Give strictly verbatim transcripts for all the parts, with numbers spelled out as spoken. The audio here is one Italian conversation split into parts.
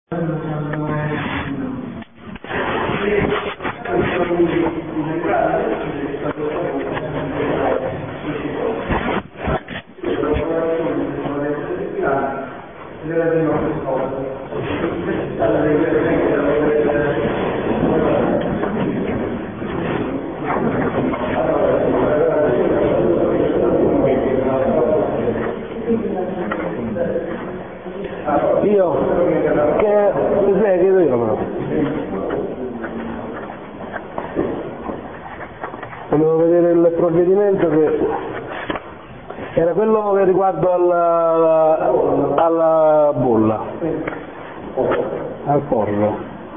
Io che cos'è che io no? Volevo vedere il provvedimento che era quello che riguardo alla, alla bolla, al porro.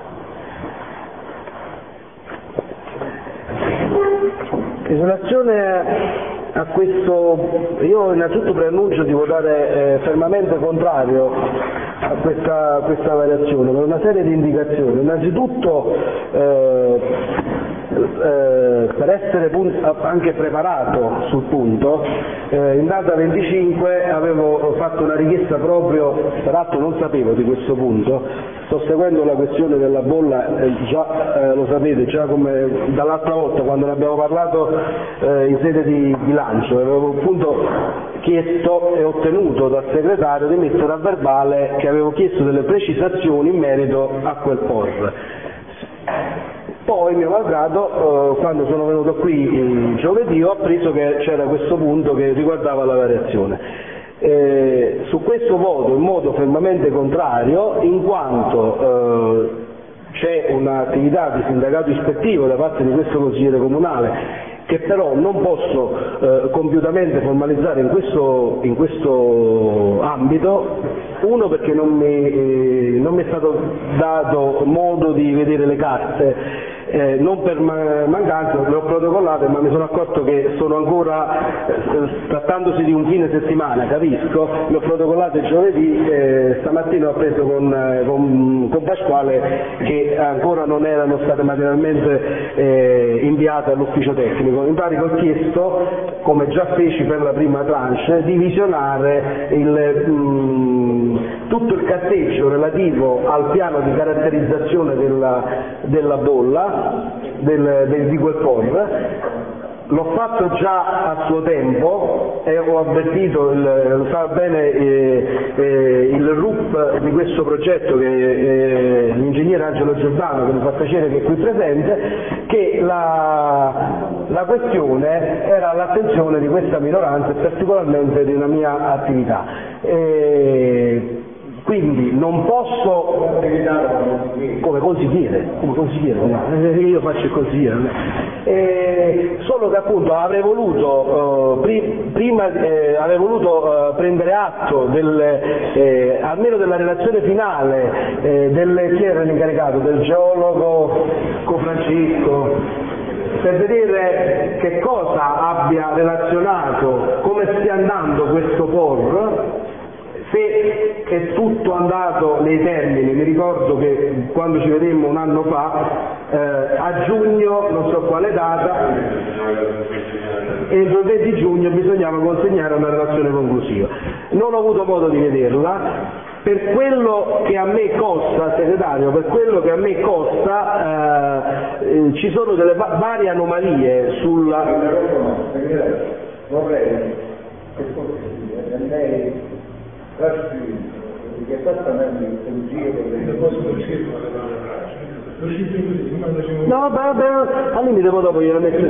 In relazione a questo, io innanzitutto preannuncio di votare eh, fermamente contrario a questa, a questa variazione per una serie di indicazioni. Innanzitutto eh, eh, per essere anche preparato sul punto, eh, in data venticinque avevo fatto una richiesta proprio, peraltro non sapevo di questo punto, sto seguendo la questione della bolla, eh, già eh, lo sapete, già come dall'altra volta quando ne abbiamo parlato eh, in sede di bilancio, avevo appunto chiesto e ottenuto dal segretario di mettere a verbale che avevo chiesto delle precisazioni in merito a quel P O R. Poi, mio malgrado, eh, quando sono venuto qui giovedì ho appreso che c'era questo punto che riguardava la variazione. Eh, su questo voto in modo fermamente contrario, in quanto eh, c'è un'attività di sindacato ispettivo da parte di questo consigliere comunale che però non posso eh, compiutamente formalizzare in questo, in questo ambito, uno perché non mi, eh, non mi è stato dato modo di vedere le carte, eh, non per mancanza, le ho protocollate, ma mi sono accorto che sono ancora, eh, trattandosi di un fine settimana, capisco, le ho protocollate giovedì, eh, stamattina ho preso con, eh, con, con Pasquale che ancora non erano state materialmente eh, inviate all'ufficio tecnico. In pratica ho chiesto, come già feci per la prima tranche, di visionare il, mh, tutto il carteggio relativo al piano di caratterizzazione della, della bolla, del, del, di quel P O R. L'ho fatto già a suo tempo e ho avvertito, il, lo sa bene eh, eh, il R U P di questo progetto, che eh, l'ingegnere Angelo Giordano, che mi fa piacere che è qui presente, che la, la questione era all'attenzione di questa minoranza e particolarmente di una mia attività. E, quindi non posso come consigliere, come consigliere, io faccio il consigliere, eh, solo che appunto avrei voluto eh, pri, prima eh, avrei voluto eh, prendere atto del, eh, almeno della relazione finale eh, del, chi era l'incaricato, del geologo Cofrancesco, per vedere che cosa abbia relazionato, come stia andando questo P O R, se è tutto andato nei termini. Mi ricordo che quando ci vedemmo un anno fa, eh, a giugno, non so quale data, entro il venti giugno bisognava consegnare una relazione conclusiva. Non ho avuto modo di vederla, per quello che a me costa, segretario, per quello che a me costa, eh, eh, ci sono delle va- varie anomalie sulla... Vorrei che fosse lei trasferito, perché esattamente il giro delle cose del circo no, vabbè, al limite poi dopo gliela metto.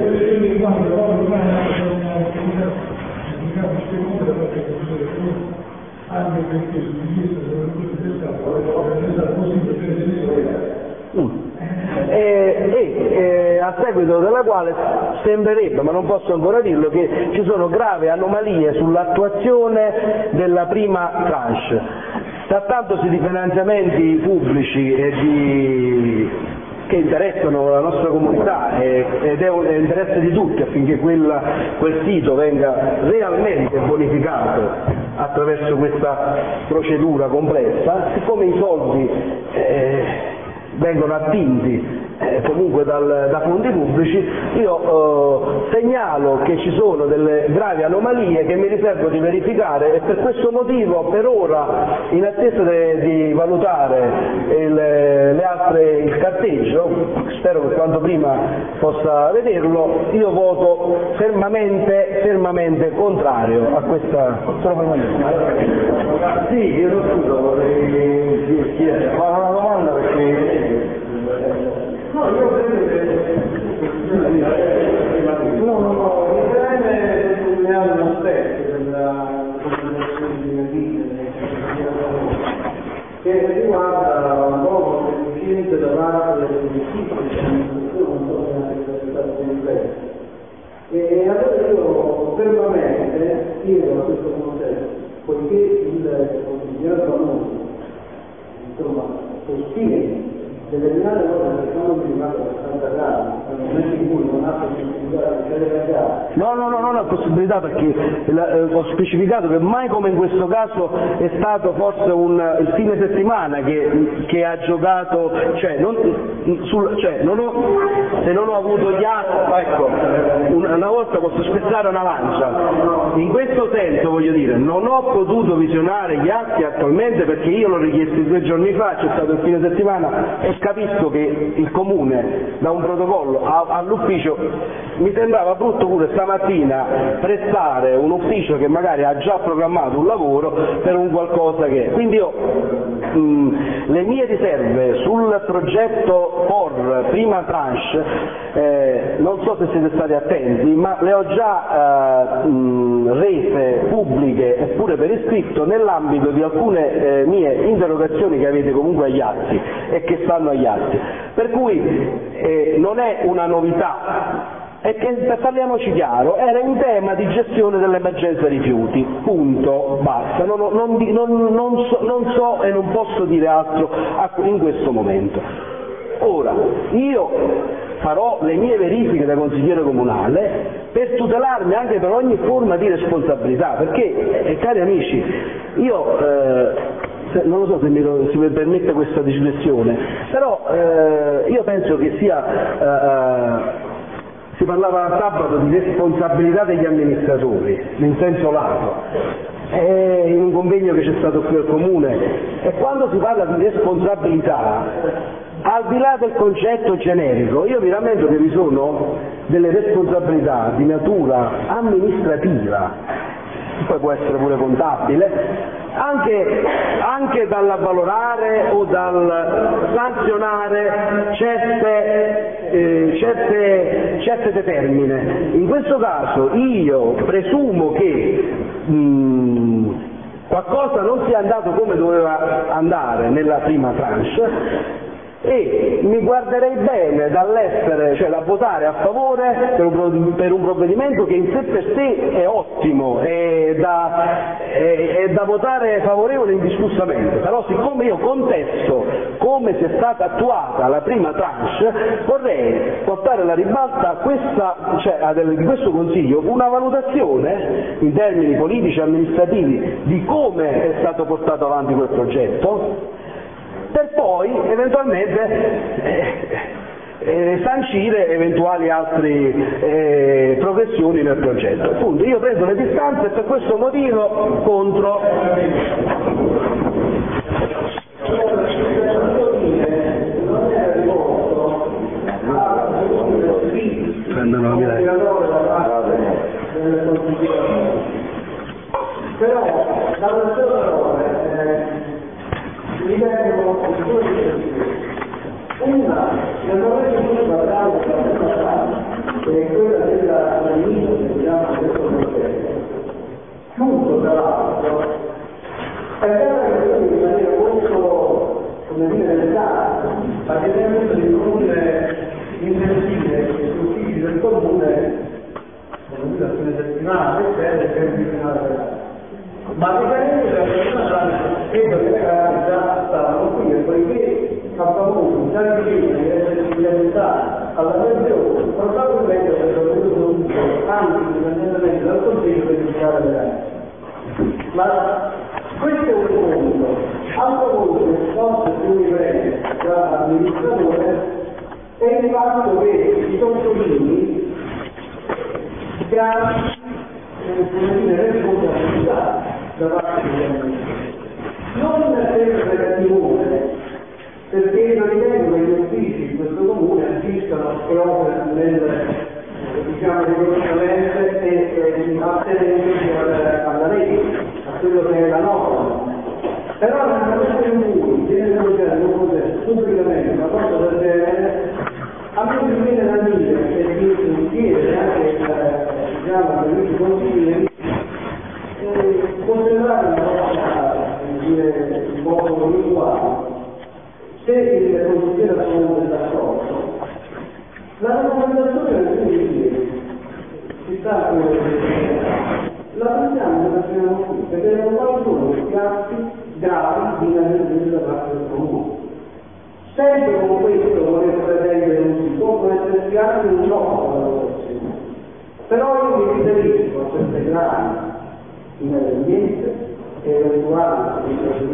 Mm. E, e, e a seguito della quale sembrerebbe, ma non posso ancora dirlo, che ci sono gravi anomalie sull'attuazione della prima tranche. Trattandosi di finanziamenti pubblici e di, che interessano la nostra comunità e, ed è un è interesse di tutti affinché quella, quel sito venga realmente bonificato attraverso questa procedura complessa, siccome i soldi eh, vengono attinti eh, comunque dal, da fondi pubblici, io eh, segnalo che ci sono delle gravi anomalie che mi riservo di verificare e per questo motivo per ora, in attesa de, di valutare il, le altre, il carteggio, spero che quanto prima possa vederlo, io voto fermamente, fermamente contrario a questa... Sì, io non scuso, vorrei chiedere, ma una domanda perché... No, io credo che... No, no, no, mi preme sottolineare un aspetto della comunicazione di che riguarda un po' l'efficienza da parte del municipio, non so se è stato completo. E allora io fermamente chiedo a questo contesto, poiché il consigliere famoso, insomma, sostiene determinate cose che sono diventato abbastanza gravi, nel momento in cui non ha possibilità di accedere a gara. No, no, no, non ha possibilità perché eh, ho specificato che mai come in questo caso è stato forse un, il fine settimana che, che ha giocato, cioè, non, sul, cioè non ho, se non ho avuto gli atti, ecco, una, una volta posso spezzare una lancia, in questo senso voglio dire, non ho potuto visionare gli atti attualmente perché io l'ho richiesto due giorni fa, c'è stato il fine settimana e capisco che il Comune da un protocollo all'ufficio mi sembrava brutto pure stamattina prestare un ufficio che magari ha già programmato un lavoro per un qualcosa che... Quindi io mh, le mie riserve sul progetto P O R prima tranche, eh, non so se siete stati attenti, ma le ho già eh, mh, rese pubbliche eppure per iscritto nell'ambito di alcune eh, mie interrogazioni che avete comunque agli atti e che stanno agli atti. Per cui eh, non è una novità. E che parliamoci chiaro, era in tema di gestione dell'emergenza rifiuti, punto, basta, non, non, non, non, so, non so e non posso dire altro in questo momento. Ora, io farò le mie verifiche da consigliere comunale per tutelarmi anche per ogni forma di responsabilità, perché, eh, cari amici, io... Eh, non lo so se mi, se mi permette questa digressione, però eh, io penso che sia... Eh, si parlava sabato di responsabilità degli amministratori, in senso lato, è in un convegno che c'è stato qui al Comune, e quando si parla di responsabilità, al di là del concetto generico, io vi rammento che vi sono delle responsabilità di natura amministrativa, poi può essere pure contabile, anche, anche dall'avvalorare o dal sanzionare certe, eh, certe, certe determine. In questo caso io presumo che mh, qualcosa non sia andato come doveva andare nella prima tranche e mi guarderei bene dall'essere, cioè da votare a favore per un, per un provvedimento che in sé per sé è ottimo, è da, è, è da votare favorevole indiscussamente, però siccome io contesto come sia stata attuata la prima tranche, vorrei portare alla ribalta a questa, cioè, di questo Consiglio una valutazione in termini politici e amministrativi di come è stato portato avanti quel progetto, per poi eventualmente eh, eh, sancire eventuali altre eh, progressioni nel progetto. Appunto, io prendo le distanze e per questo motivo contro. Prendono la però dalla sua parola mi vengono due questioni. Una, nel momento in cui guardiamo la prima parte, che è quella della ministra che chiama questo progetto, chiuso tra l'altro, è vero che in maniera molto, come dire, delicata, ma che è molto di comune intensire che gli uffici del comune, come dire, a fine settimana, eccetera, per eliminare le case. Ma riferendosi alla prima tranche, credo che le case già stavano qui e poiché ha avuto già di prima di essere implementate alla regione, probabilmente avrebbero dovuto anche indipendentemente dal Consiglio verificare le case. Ma questo è un punto. Altro punto che forse più mi prende dall'amministratore è il fatto che i sottolinei si ha una responsabilità da parte degli amministratori. Non sempre per timore, perché io ritengo che gli uffici in questo comune agiscano e operano nel, diciamo, rigorosamente e attenendosi alla legge, a quello che è la norma. Però nel momento in cui viene svolgendo un processo pubblicamente una cosa del genere, a me mi viene da dire che si chiede anche eh, diciamo al servizio consigliere eh, può sembrare una cosa dire un po' rituale. Se il consigliere assolutamente d'accordo, la raccomandazione del consigliere si sta con la prendiamo e la teniamo qui, perché non qualcuno di atti gravi di inadempienza da parte del comune. Sempre con questo voler pretendere non si può, può esserci anche un gioco della votazione. Però io mi riferisco a queste gravi inadempienze e eventuali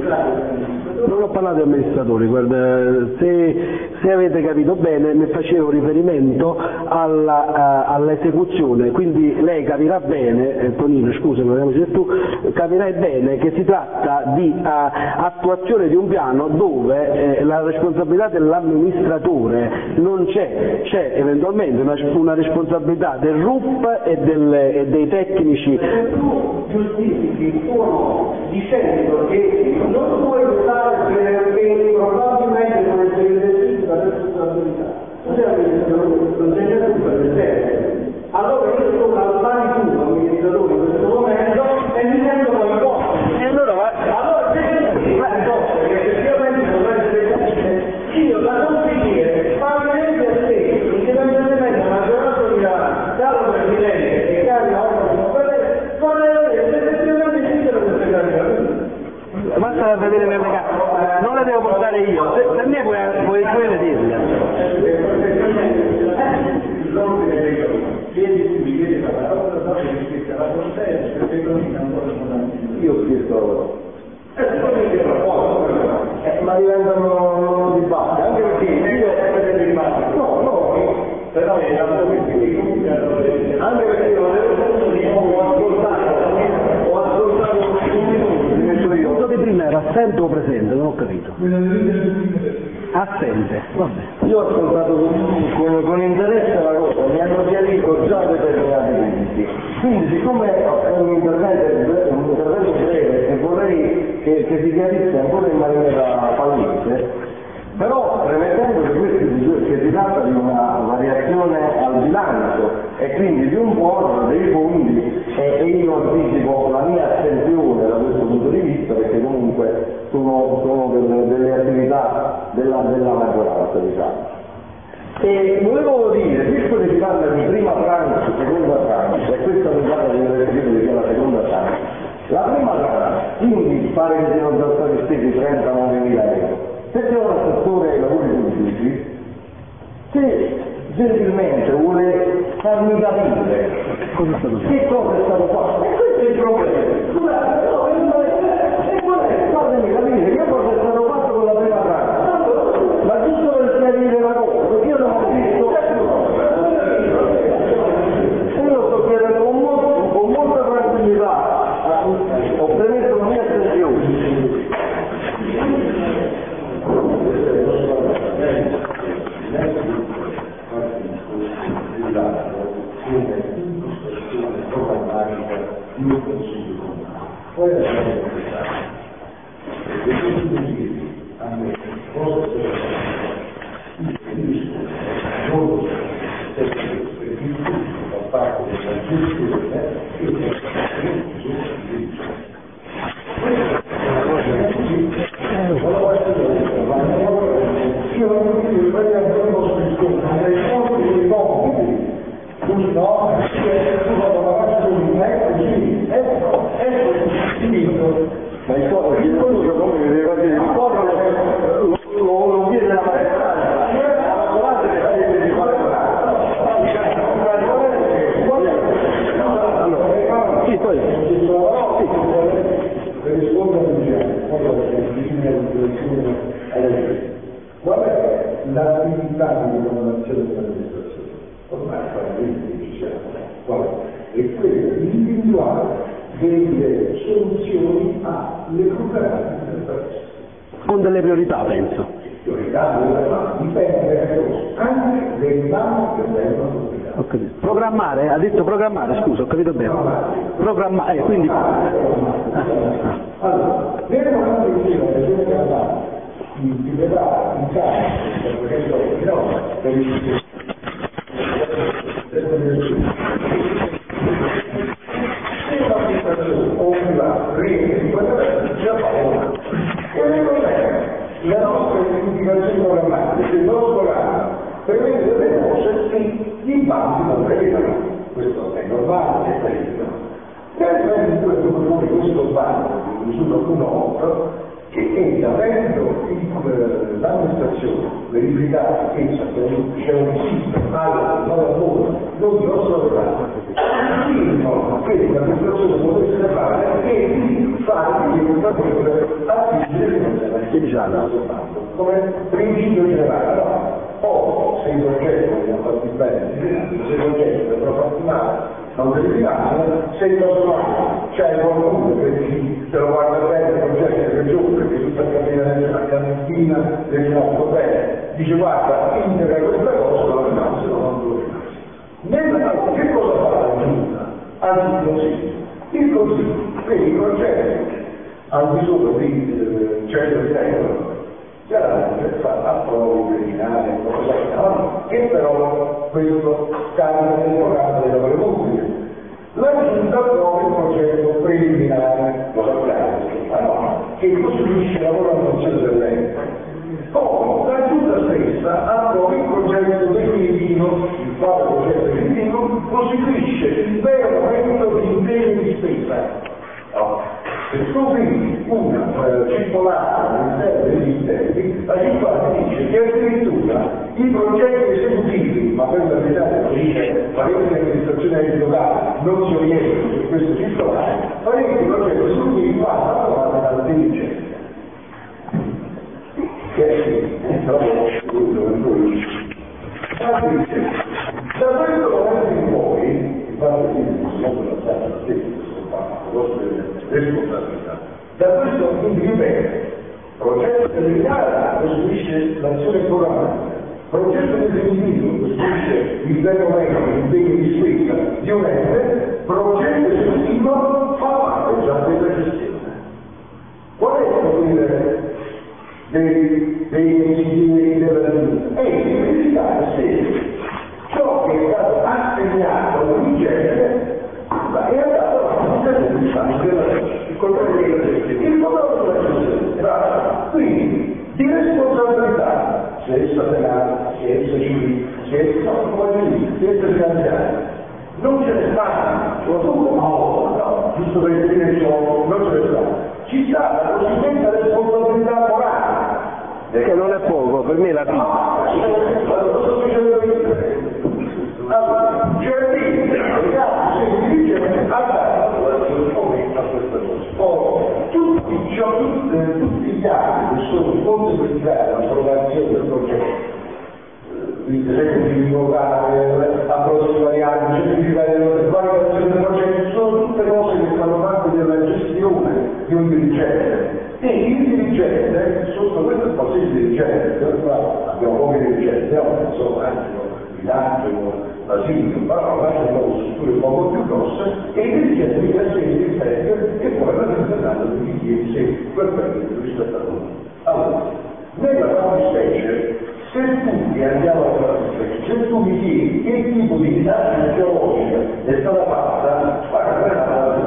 non ho parlato di amministratori, guarda, se, se avete capito bene ne facevo riferimento alla, uh, all'esecuzione, quindi lei capirà bene, eh, Tonino scusa, tu capirai bene che si tratta di uh, attuazione di un piano dove eh, la responsabilità dell'amministratore non c'è, c'è eventualmente una, una responsabilità del R U P e, del, e dei tecnici. Se tu giustifichi il tuo nome dicendo che non puoi votare perché probabilmente non è esercito la responsabilità, tu sei amministratore, non c'è nessuno per te. Allora io sono al pari tuo amministratore in questo momento e mi sento coinvolto. E allora va. Allora se tu la cosa che effettivamente non è esercito, io da consigliere faccio esempio a te, indipendentemente dalla maggioranza di caro Presidente e cari organi operativi, vorrei vedere se effettivamente esistono queste carità. Basta vedere nelle carte, non le devo portare io, se, per me puoi, puoi, puoi vederle. L'ordine dei lavori, chiedi tu, mi chiedi la parola, la cosa che scritta la consenso, perché non mi ancora non io ho scritto eh, ma diventano dibattiti, anche perché io no, no, però anche perché io ho ascoltato, ho ascoltato un minuto, mi metto io. Quello di prima era assente o presente, non ho capito. Assente, vabbè. Io ho ascoltato con, con, con interesse la cosa, mi hanno chiarito già determinati punti. Quindi siccome è un intervento, un intervento breve e vorrei che, che si chiarisse ancora in maniera palese, però premettendo che, questo, che si tratta di una variazione al bilancio e quindi di un buono dei fondi e, e io anticipo la mia attenzione da questo punto di vista perché comunque sono, sono delle, delle attività della, della maggioranza, diciamo. E volevo dire, visto che si parla di prima tranche, seconda tranche, e questa mi pare di aver capito che sia la seconda tranche, la prima tranche, quindi pare che siano già stati spesi trentanovemila euro. Se c'è un assessore ai lavori pubblici, se gentilmente vuole farmi capire che cosa è stato fatto, e questo è il problema. Scusate, no, e vorrei farmi capire che cosa è stato fatto con la prima tranche, ma giusto per chiarire la cosa, perché io non ho visto, e io sto chiedendo con, molto, con molta tranquillità, ho premesso la mia attenzione. Poi la verità è che tutti i motivi a me cosa io capisco molto perché il tutto fa parte della gestione e della io non mi dico che non posso discutere, dai compiti dei compiti, così no, che è stato la parte di un ecco, sì, ecco, ecco il diritto l'attività di programmazione dell'amministrazione, ormai praticamente ci siamo, qual è? È quella di individuare delle soluzioni alle problematiche del paese. Con delle priorità, penso. Priorità, dipende anche dai danni che vengono applicati. Ho capito. Programmare, ha detto programmare, scusa, ho capito bene. Programmare, eh, quindi... Ah. Allora, nel momento in cui la Regione Campania si vedrà in carico del progetto di norma per il sistema o una rete di quella già fa una. E nel problema, la nostra indicazione programmatica, il nostro programma, prevede delle cose che i bandi non prevedono. Questo è normale, è previsto. Nel momento in cui è venuto fuori questo bando di misura uno otto, che è avendo l'amministrazione verificato che c'è un sito alla nuova moda, non di nostro programma, affinché che l'amministrazione potesse fare e di fare direttamente attivare questo bando come principio generale. No? O se i progetti non sono fatti bene, se i progetti sono fatti male, non te li finanziano, se il nostro anno c'è qualcuno che ti te lo guarda bene il progetto che giù, perché tutta la catena clandestina del nostro bene, dice guarda, integra questa cosa, lo finanziano, non lo finanziano. Che cosa fa la giunta? Anzi il Consiglio. Il Consiglio, per i progetti al di sopra di cento euro, chiaramente fa approvi preliminari, no? Che però questo cambia nel programma delle opere pubbliche. La Giunta approva il progetto preliminare, lo sappiamo, ma no, che costituisce la programmazione dell'ente. Poi la Giunta stessa approva il progetto definitivo, il quale progetto definitivo costituisce il vero momento di impegno di spesa. No. Se tu vedi una uh, circolare all'interno degli interni, la circolare dice che addirittura i progetti esecutivi, ma per la verità lo dice parecchie amministrazioni locali, non si orientano su questo circolare, parecchi progetti esecutivi vanno approvati dalla dirigente. Che è sì, proprio lui. Da questo momento in poi, infatti io sono la stata stessa, responsabilità. Da questo punto di vista, progetto preliminare costituisce l'azione programmatica, progetto definitivo costituisce il vero momento di impegno di spesa di un ente, progetto esecutivo fa parte già della gestione. Qual è il potere dei, dei consiglieri della giunta? È di verificare se ciò che è stato assegnato alla dirigente è andato avanti il fatto della il controllo della gestione. Il controllo della gestione. Quindi, di responsabilità, se essa penale, se essa civile, se essa finanziaria, non ce ne sta, tutto no, no, giusto per dire ciò, non ce ne sta. Ci sta la cosiddetta responsabilità morale. Che non è poco, per me è la vita. No, lo sto dicendo io. Allora, cioè lì, vediamo se il dirigente ha dato il momento a questa cosa. Ora, tutti, cioè, tutti, tutti gli atti che sono conseguenziali all'approvazione del progetto, quindi esecutivo locale, approcci variabili, certificati di validazione del progetto, sono tutte cose che fanno parte della gestione di un dirigente. E il dirigente, sotto questo cose il dirigente, abbiamo pochi dirigenti, no? Insomma, anche bilancio, l'asilo, però lasciano strutture poco più grosse e i dirigenti di essere il test e poi la rappresentante di chiedi se quel periodo rispettato. Allora, nella fattispecie, se tu, e andiamo alla fattispecie, se tu mi chiedi che tipo di indagine geologica è stata fatta, guarda,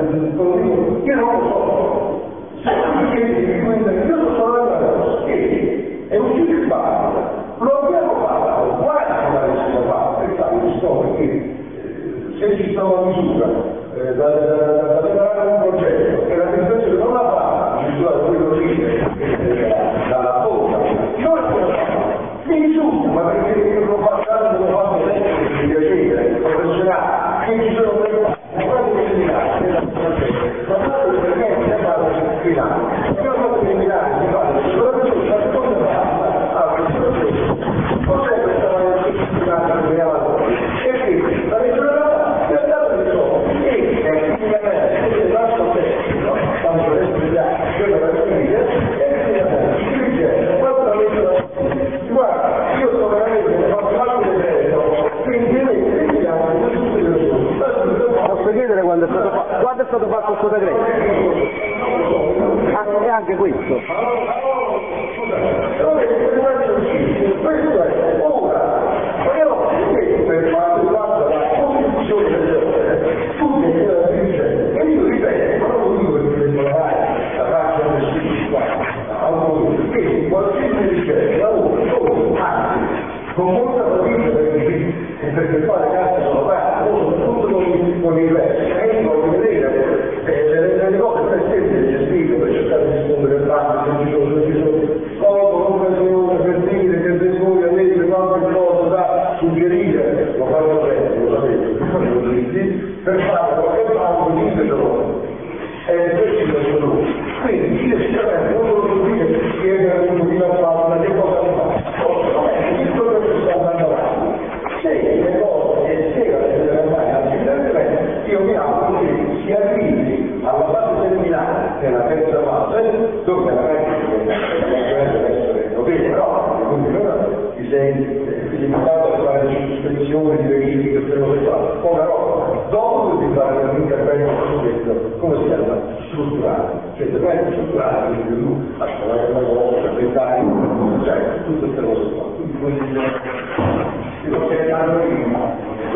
io non lo so. Se tu mi chiedi io non so la cosa, che è uscito il bando, lo abbiamo fatto, guarda come l'abbiamo fatto, e fai di storia che eh, se ci sta una misura eh, da, da, da, da preparare un progetto e l'amministrazione non la fa, ci sta quello lì eh, dalla bocca, noi l'abbiamo fatto, mi insulta, ma perché io lo faccio, lo faccio sempre di piacere, professionale, che ci sono preparati, guarda che seminari, che da progetto, ma guarda perché non si fa disciplinare, io ho fatto seminari, si fa, soprattutto la seconda parte, ah, questo stato fatto, quando è stato fatto questo decreto? Ah, e anche questo. Questo è ora, però questo per quanto riguarda la costituzione delle tu devi essere vincente. E io ripeto, non lo dico perché devo lavorare, la faccia del sito qua, perché qualsiasi ricetta lavora solo, anzi, con molta fatica perché, perché qua le carte sono fatte, soprattutto con, con i versi, e io voglio vedere eh, le cose non è semplice gestire per cercare di rispondere al banco, se ci sono, se ci sono, colgo l'occasione per dire che se voi avete qualche cosa da suggerire, lo faccio bene, lo sapete, per fare qualche banco di interrogazione. E questi sono loro. Quindi io sinceramente non voglio dire chiedere un pochino a fare che cosa si fa. Ovviamente tutto quello che sta andando avanti. Se le cose e se la deve andare accidentalmente, io mi auguro che si arrivi alla fase terminale, che è la terza fase, dove la pratica deve essere notevole, però quindi non ti sei limitato a fare le sospensioni, di verifiche, queste cose qua, poca roba. Dopo devi fare un intervento cosiddetto, come si chiama? Strutturale, cioè intervento strutturale, quindi tu lasciare una cosa, dettagli, cioè tutte queste cose qua. Quindi io che parlo prima,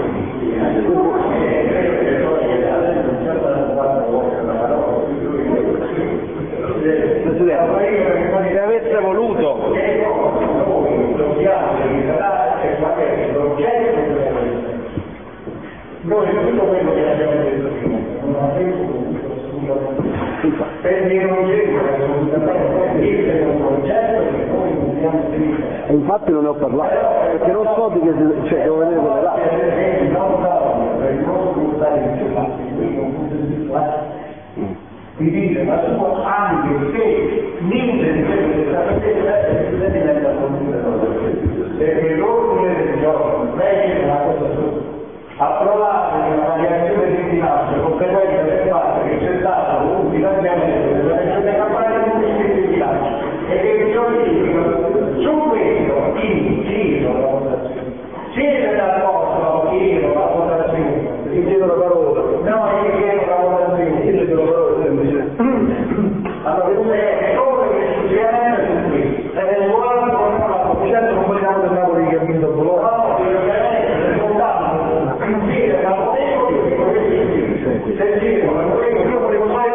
Presidente, se avesse voluto noi dobbiamo rivelare qual è l'oggetto della noi tutto quello che abbiamo detto prima non avremmo potuto assolutamente perché non c'è assolutamente il concetto che noi dobbiamo dire. E infatti non ne ho parlato, perché non so di che si, cioè, devo vedere quelle là. Per il nostro stare in giudizio, qui non potete di dire la sua anche se niente di quello che sta facendo diventa considerato perché l'ordine del giorno è una cosa sola approvare una variazione di bilancio conseguenza del fatto che c'è stato un finanziamento della regione Campania con un bilancio e che bisogna su questo inciso la votazione siete d'accordo io la votazione Ti chiedo la parola. no io chiedo la votazione Io chiedo la parola semplice. allora è come che succede su questo e guarda con la Certo non vogliamo del Napoli che ha vinto il Bologna. no ovviamente soltanto insieme la votazione di questo sentire la votazione io volevo fare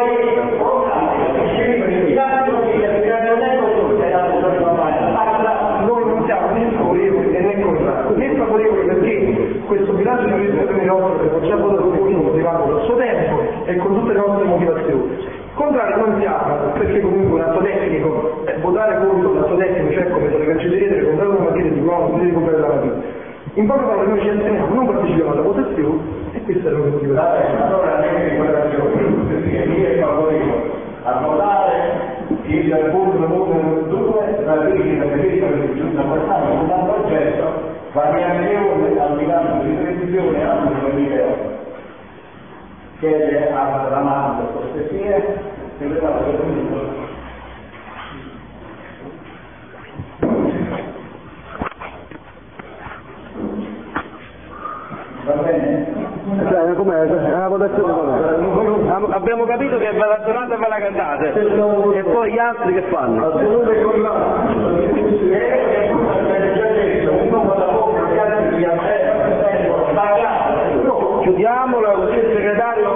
noi non siamo né favorevoli né contrari né favorevoli perché questo bilancio di amministrazione nostra che facciamo da contenuto privando dal suo tempo e con tutte le nostre motivazioni contrari non siamo perché comunque un atto tecnico eh, votare contro un atto tecnico cioè come se le cancellerie deve comprare una mattina di buono si deve comprare la mattina in poche parole noi ci asteniamo non partecipiamo alla votazione e questa è la motivazione allora andiamo in votazione perché chi è favorevole a votare il punto numero due ratifica verifica di giunta portata con un progetto variazione al bilancio di previsione anno duemilaotto chiede alla mano per cortesia che le parole del minuto va bene? Cioè, com'è? È una votazione com'è? Abbiamo capito che va la giornata e va la cantate. E poi gli altri che fanno? Assolutamente con la uno vota contro gli altri si astengono pagano Chiudiamola così il segretario.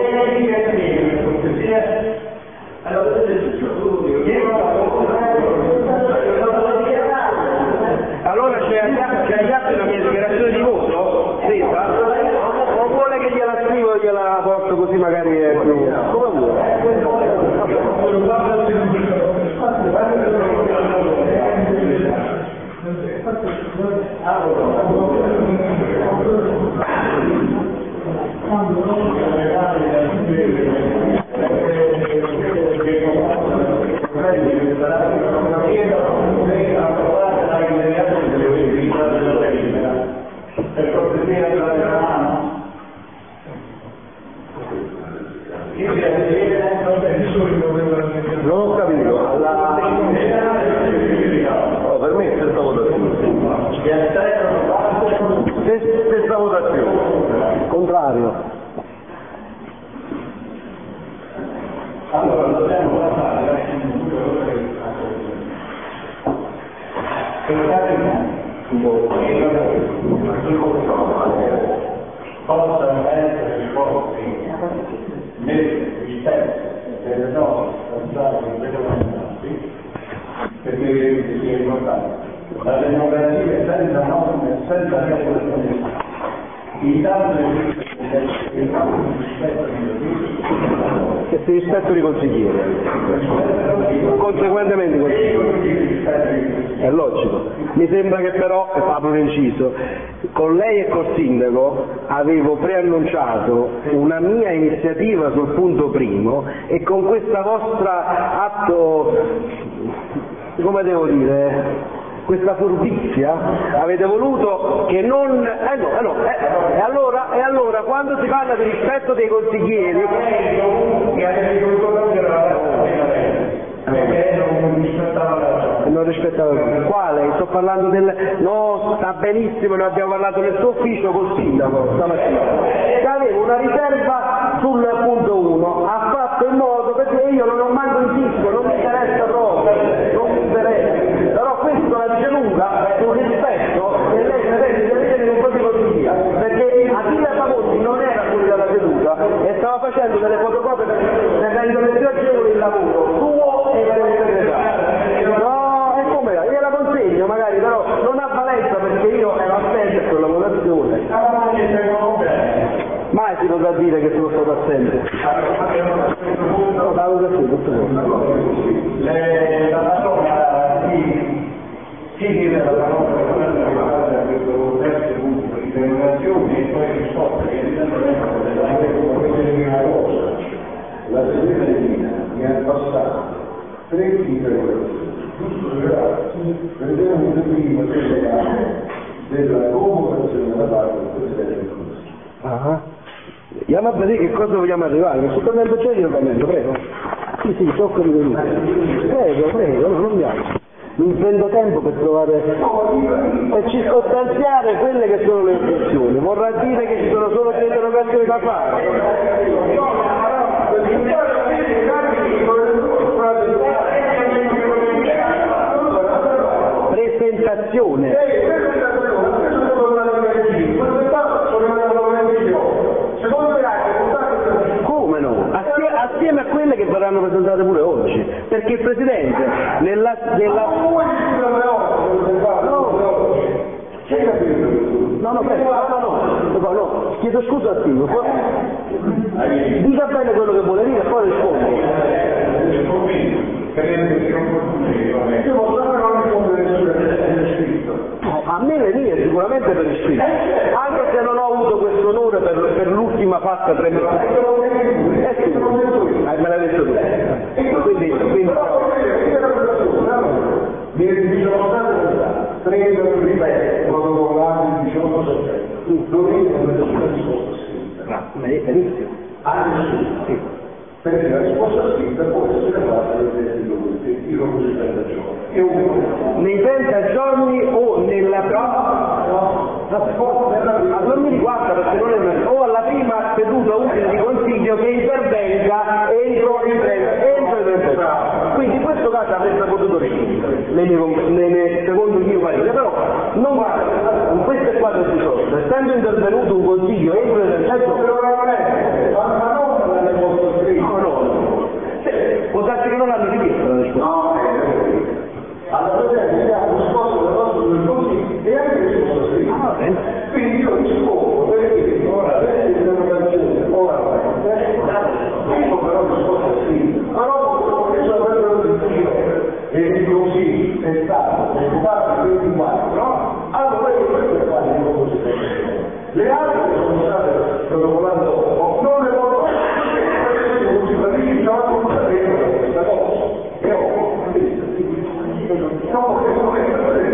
Allora c'è agli atti, c'è agli atti la mia dichiarazione di voto? Senta? O vuole che gliela scrivo e gliela porto così magari è più. Come vuole? Per cortesia della mia mano Non ho capito. No, per me è stessa votazione. Stessa votazione. Contrario. Allora, dobbiamo passare da possa essere posti nel rispetto delle nostre state regolamentari, perché sia importante. La democrazia è senza norme, senza regolazioni. Intanto che si rispettano i consiglieri, conseguentemente i consiglieri. È logico. Mi sembra che però, apro un inciso, con lei e col sindaco avevo preannunciato una mia iniziativa sul punto primo e con questa vostra atto, come devo dire, questa furbizia avete voluto che non eh no, eh no, eh, e allora e allora quando si parla di rispetto dei consiglieri che avete dovuto togliere la perché non rispettava non rispettava quale? Sto parlando del no, sta benissimo, ne abbiamo parlato nel suo ufficio col sindaco stamattina, che avevo una riserva sul punto uno, ha fatto in modo, perché io non ho manco insisto, non mi interessa proprio, non mi interessa, però questo la dice lunga sul rispetto che lei pretende di avere nei confronti di consigliera, perché Attila Pavoni non era fuori dalla seduta e stava facendo delle fotocopie per la interpretazione del lavoro suo e del segretario. No, è come io la consegno magari, però non ha valenza perché io ero assente a quella votazione. Mai si potrà dire che sono stato assente. No, la cosa sì, tutto le la parola di chi la parola che riguarda questo terzo punto di determinazione e poi risposta che evidentemente una cosa, la segreta divina mi ha passato tre interrogazioni, giusto ragazzi, prendiamo prima della, della convocazione da parte del Presidente del Consiglio. Ah, andiamo a vedere che cosa vogliamo arrivare, che sul cambiamento c'è il cambiamento, prego. Sì, sì, tocca di venire. Prego, prego, no, non mi apro. Mi prendo tempo per trovare per circostanziare quelle che sono le obiezioni. Vorrà dire che ci sono solo tre interrogazioni da fare. Presentazione. Come no? Assieme, assieme a quelle che verranno presentate pure oggi, perché il Presidente nella, nella... No, no, prego, no, no, no, no, no, chiedo scusa al sindaco, dica bene quello che vuole dire e poi rispondo. Io posso anche non rispondere sulle scritto. No, a me le mie sicuramente per iscritto, anche se non ho avuto questo onore per, per l'ultima fatta tre mesi. Eh sì, eh, me l'hai detto tu. Quindi, quindi... Mi sono state tre, ripeto, protocollati il diciotto settembre. Non ho nessuna risposta scritta. No, ma è benissimo. A nessuno. Sì. Perché la risposta scritta può essere fatta in un trenta giorni. Nei trenta giorni o nella prima... No, non mi riguarda perché non è una... o alla prima seduta utile di consiglio che intervenga entro il trenta, entro il trenta. Quindi in questo caso avreste potuto rispondere, nei miei, nei, nei, secondo il mio parere, però non guarda, in questo è quadro diciotto, essendo intervenuto un consiglio entro il trenta, ma non la risposta scritta. no, no, se, può darsi che non l'hanno richiesto la risposta. No, alla Presidente ha risposto alla nostra del Consiglio e anche risposta scritta. Ah, bene. Quindi io rispondo perché ora le interrogazioni oralmente dico però risposta scritta. Ma no, perché sono quello del Consiglio e il Consiglio è stato occupato il ventiquattro, no? Allora io questo è quasi il Consiglio. Le altre che sono state protocollate dopo non le voto perché non si pratica non sapendo questa cosa. E ho no, che non è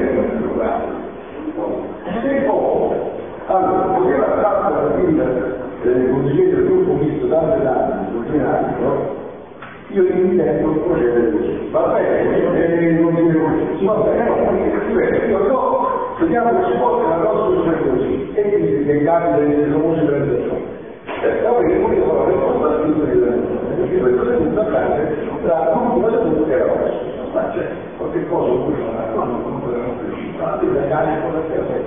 se poi, allora, poiché la carta del consigliere del gruppo misto tante anni, ordinario, io intendo procedere così. Va bene, il consigliere così, va bene, io no, vediamo che si porta la nostra così, e quindi che capita nelle famose trenta giorni. Poi io sono la risposta a tutte le perché questa seduta tra l'ultima seduta e ora, ma c'è qualche cosa in cui non potevamo partecipare, i ragazzi con la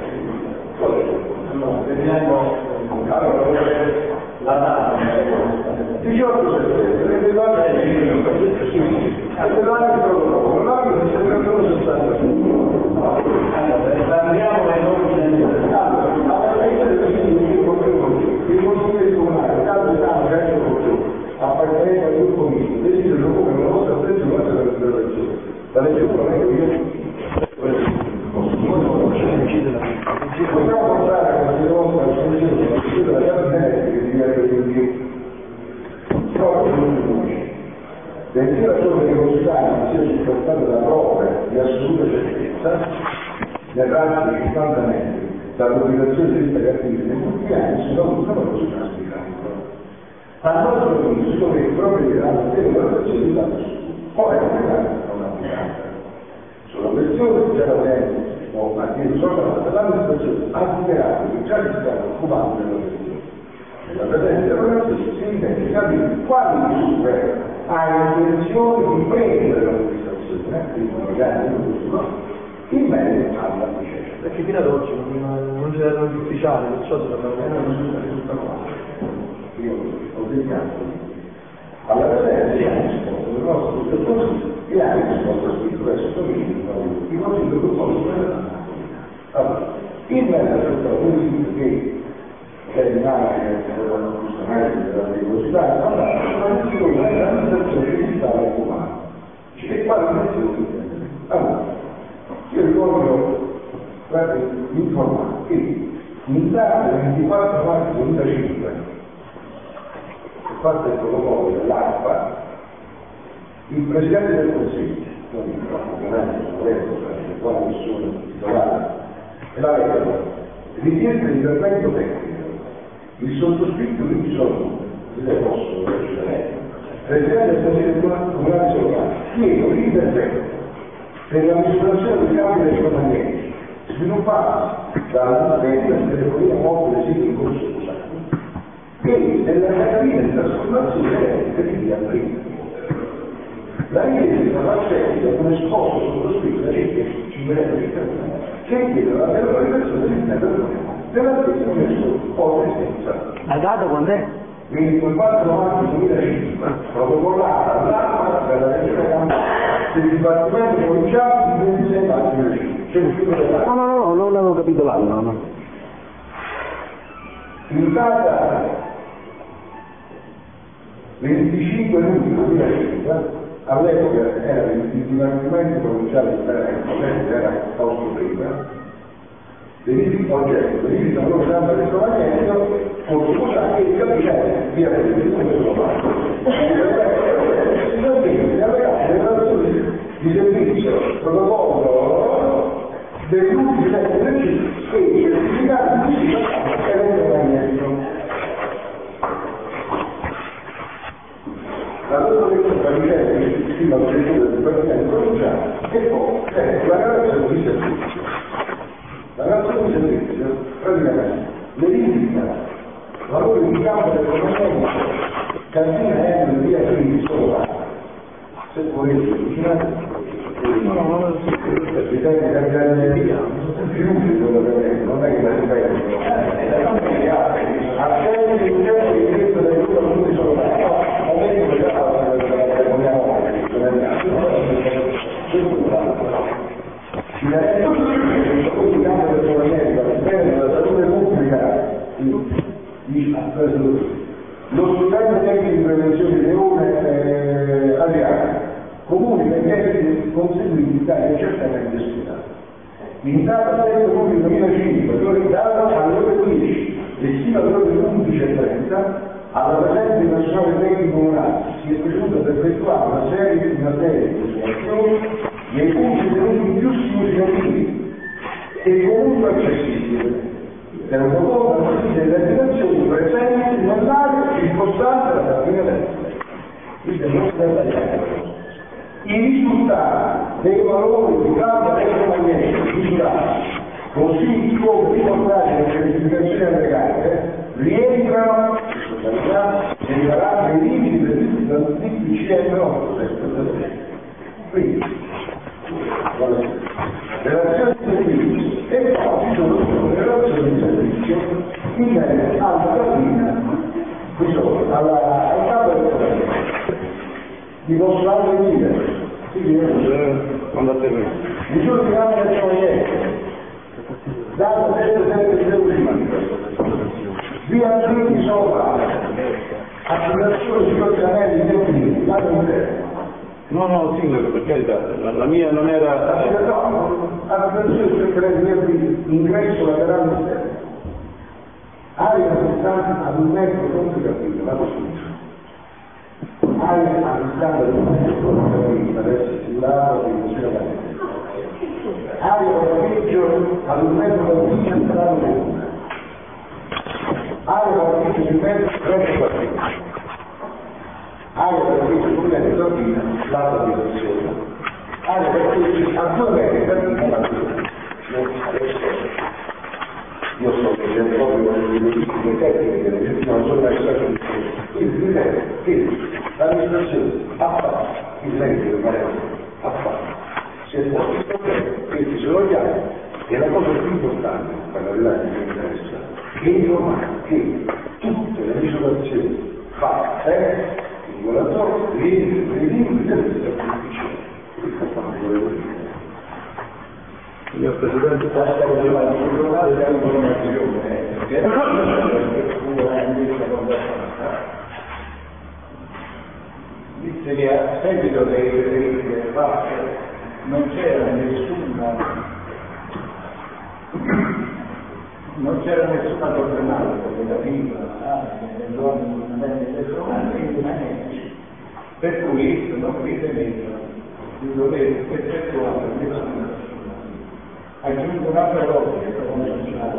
terza, vediamo, allora, la data, diciotto settembre, le date non hanno settantuno sessanta. Allora, andiamo ai nomi il consiglio comunale, caso San Giacomo appartenente al gruppo misto, desidero come la nostra attenzione per l'intervenzione. La legge non è che io possiamo portare a questa nostra attenzione della gabinette che diventa quindi proprio l'unico. Benché la sua pericolosità non sia supportata da prove di assoluta certezza, nel raggio di cinquanta metri dall'obbligazione di questa cartina, in tutti gli anni sono avuto una cosa trasmirata. A nostro avviso si dovrebbe proprio tirare la valutazione di dato su. Ora è non applicata. Sulla questione già da tempo, o a dire solo l'amministrazione ha dichiarato che già si sta occupando della questione. Nella presente erogazione si intende capire quali misure ha intenzione di prendere l'amministrazione, quindi magari in merito alla vicenda. Perché fino ad oggi non, non c'erano gli ufficiali, non so se non risulta risulta qua. Io ho dedicato alla presenza e anche risposto del nostro gruppo consiglio e anche risposto scritto verso il consiglio i consigli del gruppo consiglio. Allora, in merito a questo consiglio che c'è l'immagine giustamente della pericolosità e la questione dell'amministrazione che si stava occupando. E quale direzione? Allora, io vi voglio informare che in data ventiquattro marzo duemilacinque parte del protocollo dell'ARPA, il Presidente del Consiglio, ovviamente sono letto per quale missione titolare, e la legge, richiesta di intervento tecnico, il sottoscritto di bisogno, se posso leggere, Presidente del Consiglio Comunale Solare, chiede l'intervento per la misurazione dei campi elettromagnetici sviluppati dalla stessa telefonia mobile sito in corso usato e della carabina di trasformazione elettrica di via prima. La richiesta sarà seguita ad un esposto sottoscritto da circa cinquecento cittadini che chiede la realizzazione dell'interno della stessa verso poi esistenza. La data quando è? ventiquattro marzo duemilacinque, protocollata all'arma della regione Campania del Dipartimento Provinciale di ventisei marzo duemilacinque. No, no, no, non avevo capito l'anno, no. In data venticinque luglio duemilacinque, all'epoca era il Dipartimento Provinciale di Palermo, era posto prima, verifica oggetto, verifica loro campo elettromagnetico, con scusa che il capitale via per come sono fatto. Finalmente avevamo le relazioni di servizio, protocollo dell'ultimo esercizio e certificato di campo elettromagnetico. La loro lezione la vicenda che si scrive al direttore del Dipartimento Provinciale e poi è la relazione di servizio. La relazione di servizio praticamente verifica valore di campo elettromagnetico cantina è nel via di solo se volete avvicinare il presidente di Candidaria non è che la ripeto a tempo di tempo di diritto del gruppo non solo a me non già la vogliamo il resto di campo elettromagnetico all'interno della salute pubblica l'ospedale tecnico di prevenzione di Leone eh, Adriano comunica che è conseguiti in Italia certamente studiati. In data sette luglio duemilacinque, l'ora data alle ore dieci e sino alle ore undici e trenta, alla presenza di personale tecnico comunale si è proceduto ad effettuare una serie, una serie di osservazioni nei punti tenuti più significativi e comunque accessibili. Tenendo conto della notizia delle abitazioni presenti nell'area circostante la cartina elettrica. Quindi non si deve tagliare. I risultati dei valori di campo elettromagnetico misurati, così come riportati nelle certificazioni allegate, rientrano responsabilità e riparare i limiti del D C M otto settantasei. Quindi, relazioni di servizio e poi ci sono le relazioni di servizio in merito alla cabina, alla, al capo del governo. Vi posso anche dire, quindi quando te ne misure di anno del cavaliere, data settecentocinque, via Zini sopra, attivazione di collegamenti tecnici, l'anno interno. No, no, sindaco, per carità, la, la mia non era... Attivazione di ingresso laterale interno. Aria distante ad un metro contro la costruzione. Aria distante ad un metro contro per essere simulato di museo da aria parcheggio ad un metro contro la comune. Aria parcheggio di metro verso parcheggio. Aria parcheggio di metro cabina, lato di posizione. Aria parcheggio a due metri cabina, lato di posizione. Io sto leggendo proprio le modifiche tecniche, non sono mai stato di quindi ripeto che l'amministrazione ha fatto il legge del Paese, ha fatto, si è posto il problema, quindi se vogliamo, e la cosa più importante per la verità che mi interessa, è informare che tutte le misurazioni fatte, il regolatore rientrano nei limiti del servizio. Signor Presidente, Basta che la giornata della informazione che disse che a seguito dei delle fatte non c'era nessuna non c'era nessuna problematica relativa alle donne personali, per cui non riteneva di dover effettuare nessuna. Aggiungo un'altra cosa che è fondamentale,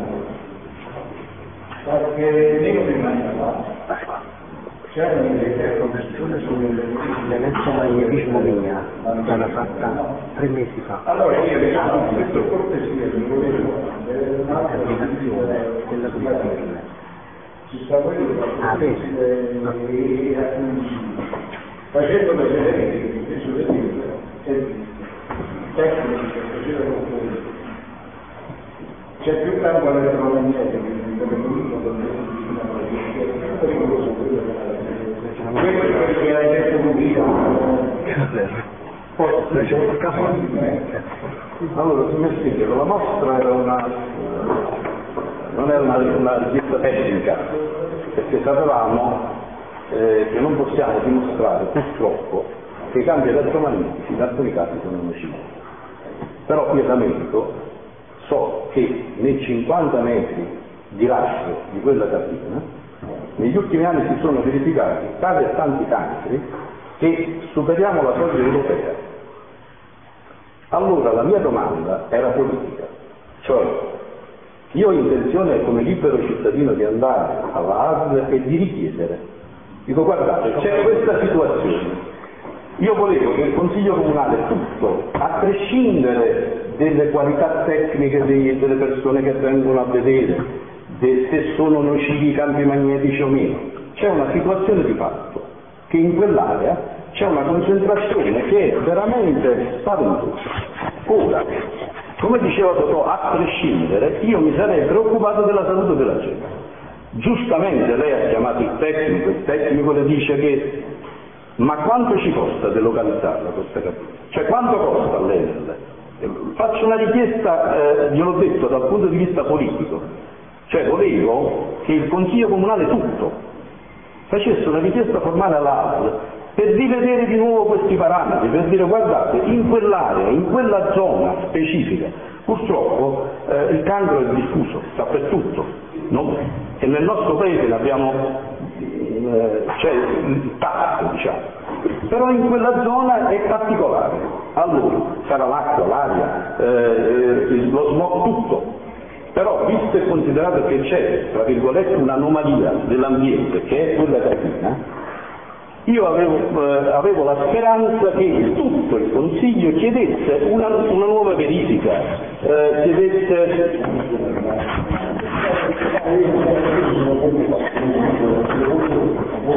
perché meno di un anno fa c'era un'idea l'elettromagnetismo mia è stata fatta tre mesi fa. allora io diciamo per cortesia mi volevo l'applicazione della politica. ci sta quello Avete facendo vedere il stesso vedere è tecnico che faceva con c'è più campo elettromagnetico in telefonia è pericoloso quello che hai detto Rubino. allora, signor Sindaco, la nostra era una, non era una, una richiesta tecnica, perché sapevamo eh, che non possiamo dimostrare purtroppo che i campi elettromagnetici in alcuni casi sono nocivi. Però io da medico so che nei cinquanta metri di raggio di quella cabina negli ultimi anni si sono verificati tali e tanti cancri che superiamo la soglia europea. Allora la mia domanda era politica, cioè io ho intenzione come libero cittadino di andare alla A S L e di richiedere, dico guardate c'è questa situazione, io volevo che il Consiglio Comunale tutto, a prescindere delle qualità tecniche dei, delle persone che vengono a vedere, de, se sono nocivi i campi magnetici o meno, c'è una situazione di fatto, che in quell'area c'è una concentrazione che è veramente spaventosa. Ora, come diceva Totò, a prescindere, io mi sarei preoccupato della salute della gente. Giustamente lei ha chiamato il tecnico, il tecnico le dice che ma quanto ci costa delocalizzarla questa cabina? Cioè quanto costa all'Enel? Faccio una richiesta, eh, gliel'ho detto, dal punto di vista politico, cioè volevo che il Consiglio Comunale tutto facesse una richiesta formale all'A S L per rivedere di nuovo questi parametri, per dire guardate, in quell'area, in quella zona specifica, purtroppo eh, il cancro è diffuso dappertutto, no? E nel nostro paese ne abbiamo, eh, c'è il tasso, diciamo, però in quella zona è particolare, allora sarà l'acqua, l'aria, eh, lo smog, tutto. Però visto e considerato che c'è, tra virgolette, un'anomalia dell'ambiente che è quella cabina, io avevo, eh, avevo la speranza che tutto il Consiglio chiedesse una, una nuova verifica, eh, chiedesse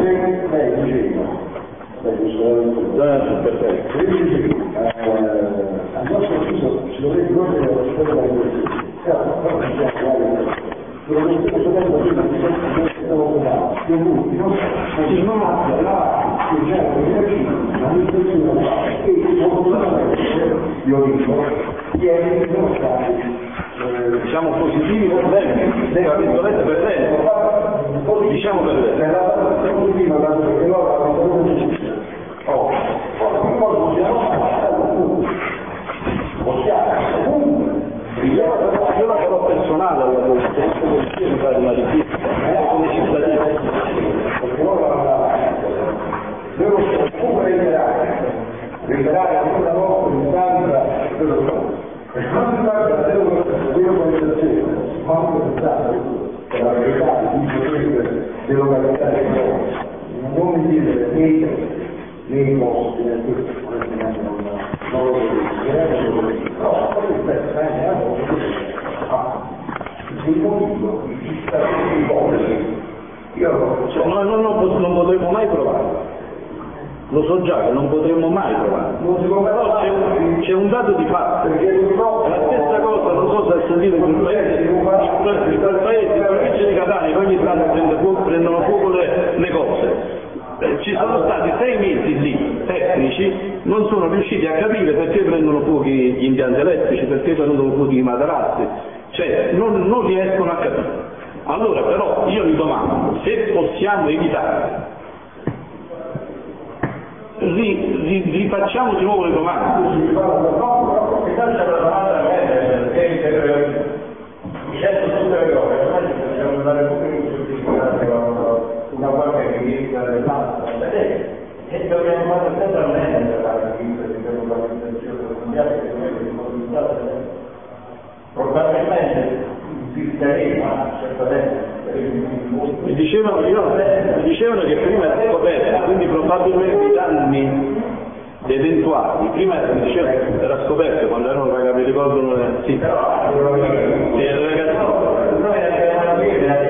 se lei diceva, lei diceva, perfetto, lei diceva, al nostro avviso ci dovrebbe rivolgere la città della rivoluzione. Però non c'è quello che stiamo facendo prima di che lui non abbia la l'amministrazione e fortunatamente io dico ieri sono stati diciamo positivi per lei, tra virgolette per lei, diciamo per lei. Nella parte positiva la che loro hanno fatto oh, poi possiamo possiamo comunque io la farò personale alla politica, mi fare una richiesta come cittadino. Perché loro vanno avanti. Devo comunque reiterare, reiterare ancora una volta l'istanza dello Stato. Per quanto riguarda la delocalizzazione, quanto è stata per la verità di potrebbe delocalizzare il lavoro, non mi dire nei nei posti, nel questo onestamente non lo vedo, però poi rispetto a il motivo di cittadini poveri, io cioè, noi non, non, non potremmo mai provare. Lo so già che non potremmo mai provare. non si può Però c'è un, c'è un dato di fatto. perché purtroppo La stessa cosa, non so se ha sentito in quel paese, in quel paese, in provincia di Catania, ogni tanto prende fuoco, prendono fuoco le, le cose. Eh, ci sono stati sei mesi lì, tecnici, non sono riusciti a capire perché prendono fuoco gli impianti elettrici, perché prendono fuoco i materassi, cioè non, non riescono a capire. Allora però io mi domando, se possiamo evitare, ri, ri, rifacciamo di nuovo le domande. No, mi faccia la domanda a me, perché dicendo tutte le cose, ormai ci possiamo dare pure un certificato, una qualche richiesta dell'altra, e dobbiamo fare sempre a me la richiesta di delocalizzazione mondiale, che non è responsabilità probabilmente esisteremo, certamente. Mi dicevano, io, mi dicevano che prima era scoperto, quindi probabilmente i danni eventuali, prima mi dicevano era scoperto quando erano ragazzi, mi ricordano sì, Però sì, era ragazzi. noi abbiamo una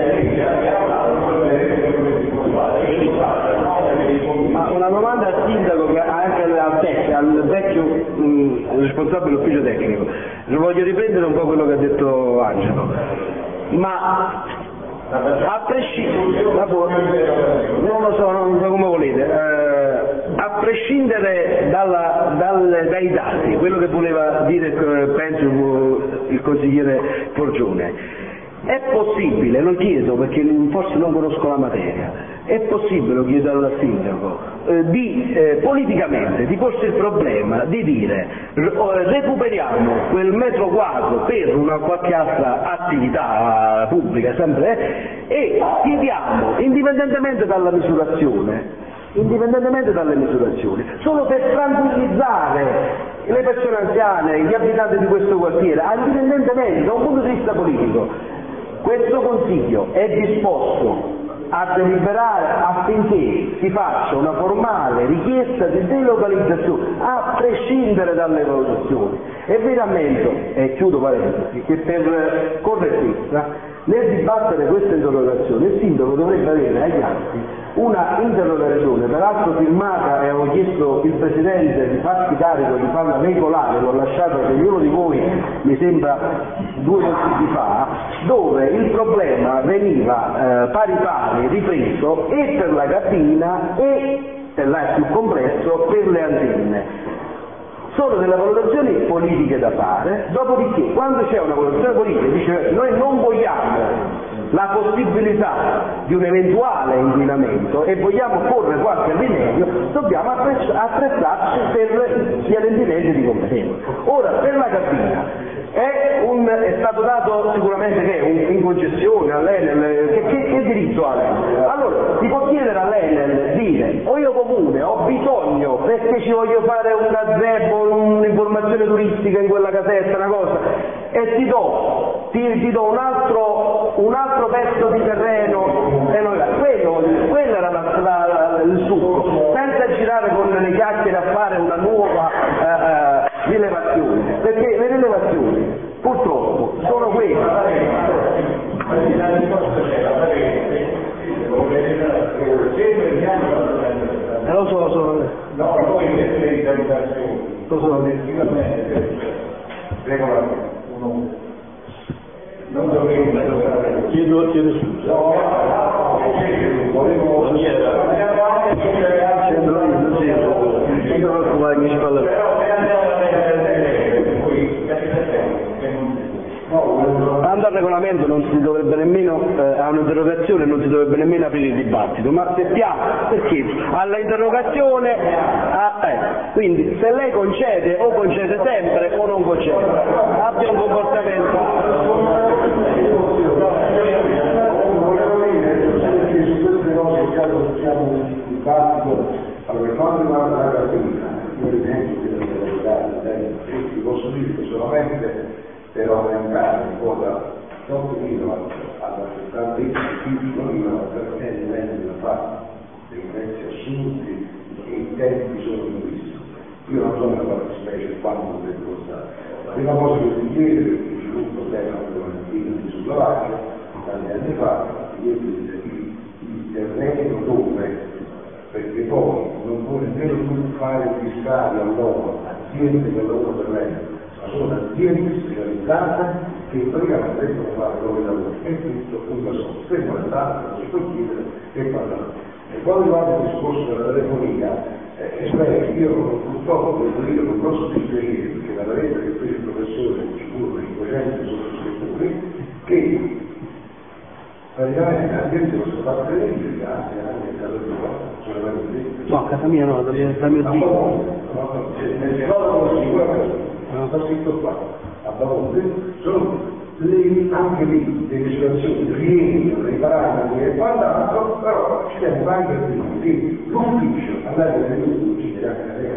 Ma una domanda al sindaco, che anche al, tec, al vecchio mh, responsabile dell'ufficio tecnico. Voglio riprendere un po' quello che ha detto Angelo. Ma a prescindere, non lo so, non so come volete, eh, a prescindere dalla, dal, dai dati, quello che voleva dire penso il consigliere Forgione, è possibile, lo chiedo perché forse non conosco la materia, è possibile, lo chiedo al sindaco, eh, di, eh, politicamente di porsi il problema di dire recuperiamo quel metro quadro per una qualche altra attività pubblica sempre eh, e chiediamo, indipendentemente dalla misurazione, indipendentemente dalle misurazioni, solo per tranquillizzare le persone anziane, gli abitanti di questo quartiere, indipendentemente da un punto di vista politico. Questo Consiglio è disposto a deliberare affinché si faccia una formale richiesta di delocalizzazione, a prescindere dalle valutazioni. E vi rammento, e chiudo parentesi, che per correttezza, nel dibattere questa interrogazione, il sindaco dovrebbe avere agli atti una interrogazione, peraltro firmata, e avevo chiesto il Presidente di farsi carico di farla veicolare, l'ho lasciata per ognuno di voi, mi sembra due mesi fa, dove il problema veniva eh, pari pari ripreso e per la cabina e, per là è più complesso, per le antenne. Sono delle valutazioni politiche da fare, dopodiché quando c'è una valutazione politica dice noi non vogliamo la possibilità di un eventuale inquinamento e vogliamo porre qualche rimedio, dobbiamo attrezzarci per gli adempimenti di competenza. Ora, per la cabina, è, un, è stato dato sicuramente che è un, in concessione all'Enel, che, che, che diritto ha l'Enel? Allora, si può chiedere all'Enel, dire, o io comune ho bisogno perché ci voglio fare un gazebo, un'informazione turistica in quella casetta, una cosa, e ti do, ti, ti do un altro, un altro pezzo di terreno, e noi, quello, quello era la, la, la, il succo, senza girare con le chiacchiere a fare una nuova eh, eh, rilevazione, perché le rilevazioni purtroppo sono queste. Se per gli comunicazioni, sicuramente regolarmente, non dovevo chiedo, chiedo scusa. No, no, volevo... Non c'era. Sembra io, sì, non preoccupare che ci parla. Però se andiamo a vedere poi Stando al regolamento non si dovrebbe nemmeno, eh, a un'interrogazione non si dovrebbe nemmeno aprire il dibattito, ma sappiamo perché alla interrogazione, a, eh, quindi se lei concede o concede sempre o non concede, abbia un comportamento. Volevo dire che su queste cose in caso siamo in dibattito, allora per quanto riguarda la cartina, io ritengo che deve regolare, vi posso dire che solamente per aumentare un po' da otto kilowatt alla settanta kilowatt perché il livello da fare dei prezzi assurdi e i tempi sono lunghissimi. Io non so nella fattispecie quanto deve costare. La prima cosa che ti chiede, perché c'è un problema di sullavaggio, tanti anni fa, ti chiede il, il terreno dove, perché poi non puoi nemmeno tu fare fiscali all'uomo, aziende che lavorano per lei. Sono aziende specializzate che praticamente devono fare come lavoro e tutto un solo. Fermo restando, non si può chiedere che fanno. E quando riguarda il discorso della telefonia, eh, beh, io purtroppo devo dire con grosso dispiacere, perché la rete che fece il professore ci furono cinquecento sottoscrittori che praticamente l'azienda non sono fatte verifica, anche a casa tua, sono verifiche. No, a casa mia no, da mio, da mio zio. Nel giorno sicuramente. Non sta scritto qua, a Bavone, sono le, anche lì delle situazioni rientrano nei parametri e quant'altro, però ci siamo anche a dire che l'ufficio, andate a vedere l'ufficio,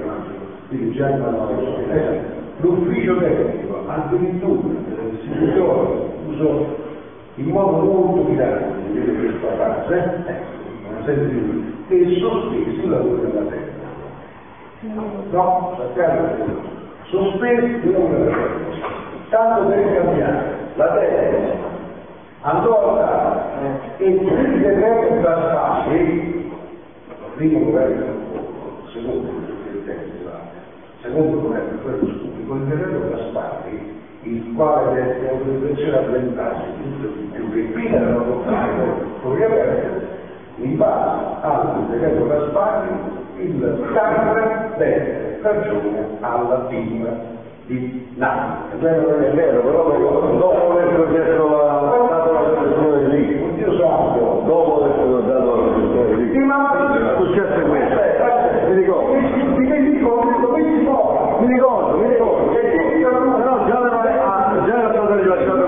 l'ufficio tecnico, addirittura l'istituzione uso in modo molto tirante di dire questa frase, una serie di e sospesi il lavoro della terra. No, sappiamo sospesi tanto per cambiare la testa andò a fare e il decreto da Spagni primo governo secondo il terzo secondo governo quello subito il decreto da Spagni il quale deve un'autorizzazione a vent'anni tutto di più che prima erano portate fuori aperte in base al decreto da Spagni il Camera deve ragione alla firma di Napoli. È vero, è vero, però dopo aver processo la tavola della persona di lì. Dio santo. Dopo aver dato la persona di lì. Sì, ma successo è questo. Mi ricordo. Mi ricordo, mi ricordo. Mi ricordo, mi ricordo. Però già era già era stato rilasciato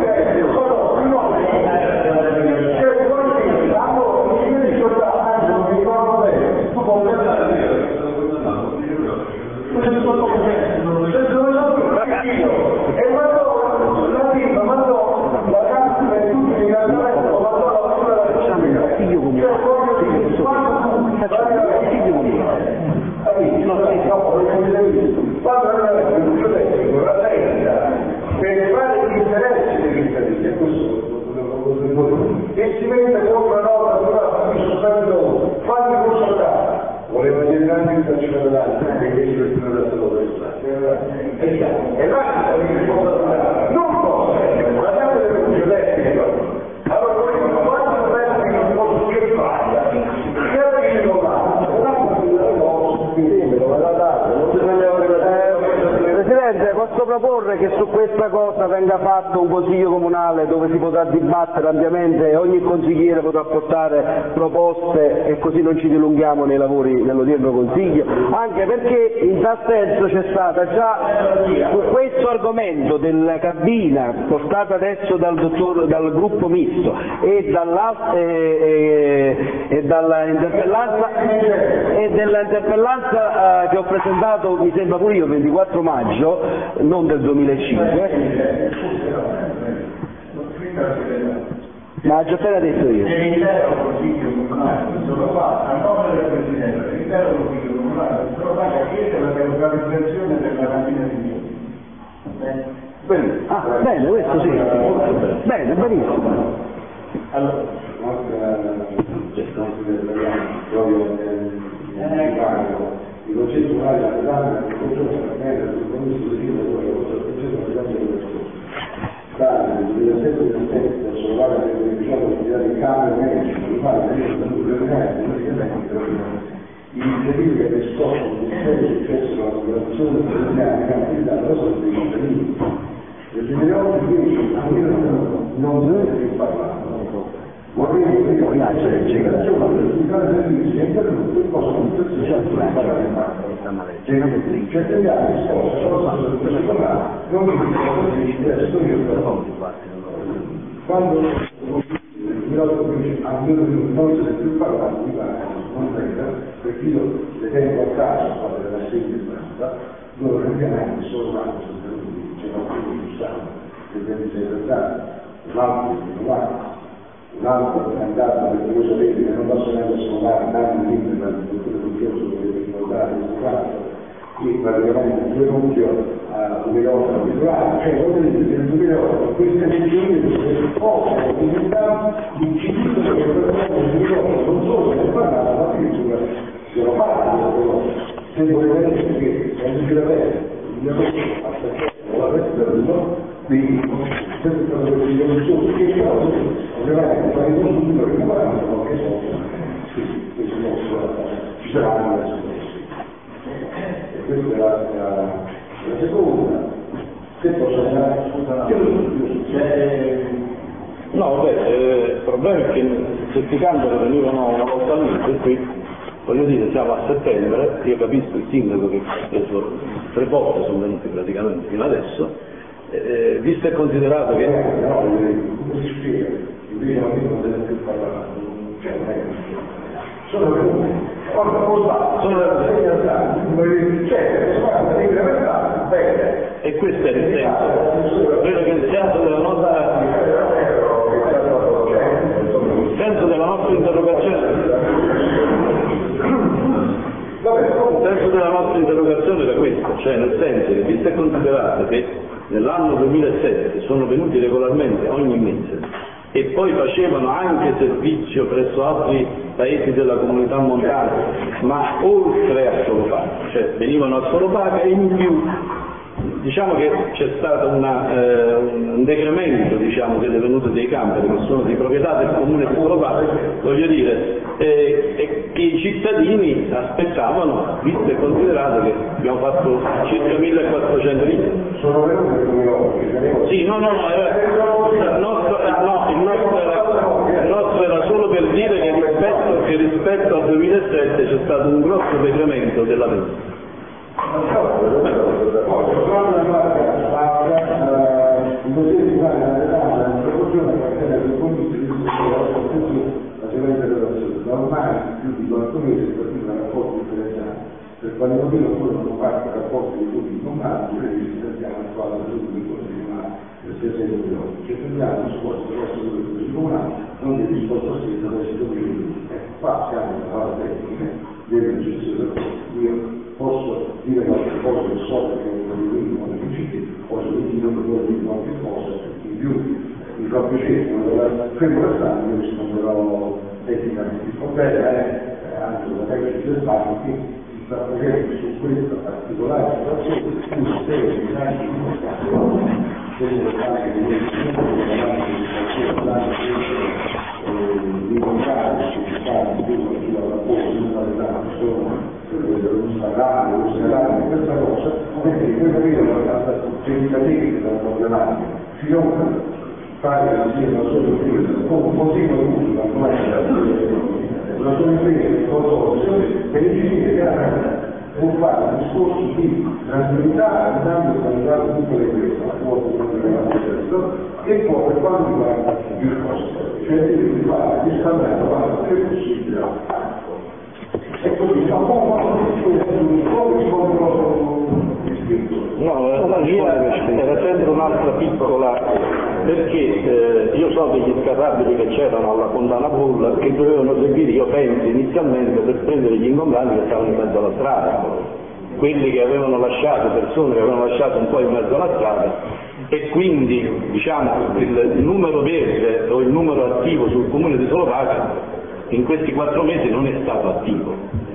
e si mette sopra una nota privata di sostenitore, quanti possono dare? Voleva dire anche il stazione dell'altro, perché io il primo da solo e là non posso essere, guardate le recupero tecniche, allora volevo quanto tecniche non posso che fare, che io non vado, no, lo va dato, non bisognava Presidente, posso proporre che su questa cosa venga fatto un consiglio comunale dove si potrà dibattere ampiamente e ogni consigliere potrà portare proposte e così non ci dilunghiamo nei lavori dell'odierno consiglio, anche perché in tal senso c'è stata già su questo argomento della cabina portata adesso dal, dottor, dal gruppo misto e dalla, e, e, e dalla interpellanza, e della interpellanza eh, che ho presentato mi sembra pure io il ventiquattro maggio, non del duemilacinque, ma ho già appena detto io. L'intero consiglio comunale sono fa a nome del Presidente, l'intero consiglio comunale sono fa a chiedere la delocalizzazione della cabina di Bene. Ah, bene, questo sì. Bene, benissimo. Allora, il concetto fare la pedana che funziona per il compromesso di fine dove la cosa succede non grande relazione. Dare nel duemilasette duemilasette sono varie che beneficiato di dare in cambio medici, per fare la vita del governo praticamente iniziative che hanno risposto di serio successo alla popolazione italiana che hanno utilizzato la salute dei cittadini. Nel duemilaotto invece non se ne è più parlato. Vorrei dire che la generazione dell'ospitale servizi è intervenuto in cosa di protezione per parlare in mano. Certi anni scorsi, la nostra salute personale non mi ricordo di adesso io quando nel duemilaotto invece a non se ne è più parlato di non prenda, perché io le tengo a casa quando era segno e basta, dove praticamente solo un anno sono venuti, c'era un più sangue, del ventisei per anni, un altro del novanta, un altro è andato perché voi sapete che non posso neanche suonare tanti libri per il dottore Lucchioso che deve ricordare questo fatto, e praticamente il Giornocchio a duemilaotto abituale, cioè voglio dire che nel duemilaotto queste lezioni possono diventare l'incipito che per nel duemilaotto non solo se ne parlava, ma addirittura se lo parla di cose. Se volete vedere che è un grave, il mio la resta quindi questo è stato il discorso che però ovviamente fare il subito recuperando qualche cosa sì, questo nostro ci sarà una e questa è la, la, la seconda se posso andare no vabbè eh, il problema è che questi cambiali venivano una volta al mese qui voglio dire siamo a settembre io capisco il sindaco che ha preso tre volte sono venuti praticamente fino adesso Eh, visto e considerato che eh, no, come si spiega invece a me non se ne è più parlato cioè non è che sono venuti quando ho sbagliato sono venuti cioè sono incrementati bene e questo è il senso credo che il senso della nostra il senso della nostra interrogazione il senso della nostra interrogazione era questo cioè nel senso che visto e considerato che nell'anno duemilasette sono venuti regolarmente ogni mese e poi facevano anche servizio presso altri paesi della comunità montana, ma oltre a Solopaca, cioè venivano a Solopaca e in più diciamo che c'è stato una, eh, un decremento diciamo, delle venute dei camperi che sono di proprietà del comune di Solopaca, voglio dire, eh, e che i cittadini aspettavano, visto e considerato che abbiamo fatto circa millequattrocento litri. Sono venuti nel duemilaotto. Sì, no, no, eh, il, nostro, no il, nostro era, il nostro era solo per dire che rispetto, che rispetto al duemilasette c'è stato un grosso decremento della venuta. Poi, tornando alla marca, il potere di fare la realtà, la proporzione appartiene al conto di la seguente relazione. Da ormai più di quattro mesi è partita rapporti differenziati, per quale motivo ancora non parte rapporti di tutti i comandi previsti dal piano attuale del Consiglio Comunale del sei duemilaotto. Ci attendiamo un supporto verso il Consiglio Comunale, non di risposta scritta dai cittadini. Ecco, qua siamo nella fase tecnica dell'esercizio del io posso dire qualche cosa che so perché non mi dico qualche principio, o se mi dico che vuole dire qualche cosa in più mi fa piacere, non fermo restando, io risponderò tecnicamente. Il problema è anche la tecnica del fatto che si sta facendo su questa particolare situazione un sistema di bilancio di mercato delle banche di investimento, delle banche di investimento, di contrari che si fanno sulla lavoro, sulla realtà, sono non parlare, non segnalare di questa cosa, perché voi capite la tentativa della problematica, finora fare che sia una sola impresa, come così non una sola impresa che consorzio, per definire chiaramente può fare un discorso di tranquillità, andando a valutare tutte le imprese, la quota di e poi per quanto riguarda il costo, cioè di fare risparmiare quanto più possibile e così ma no, la mia era sempre un'altra piccola perché eh, io so degli scarrabili che c'erano alla Fontana Bull che dovevano servire, io penso inizialmente per prendere gli ingombranti che stavano in mezzo alla strada, quelli che avevano lasciato, persone che avevano lasciato un po' in mezzo alla strada e quindi diciamo il numero verde o il numero attivo sul comune di Solopaca in questi quattro mesi non è stato attivo.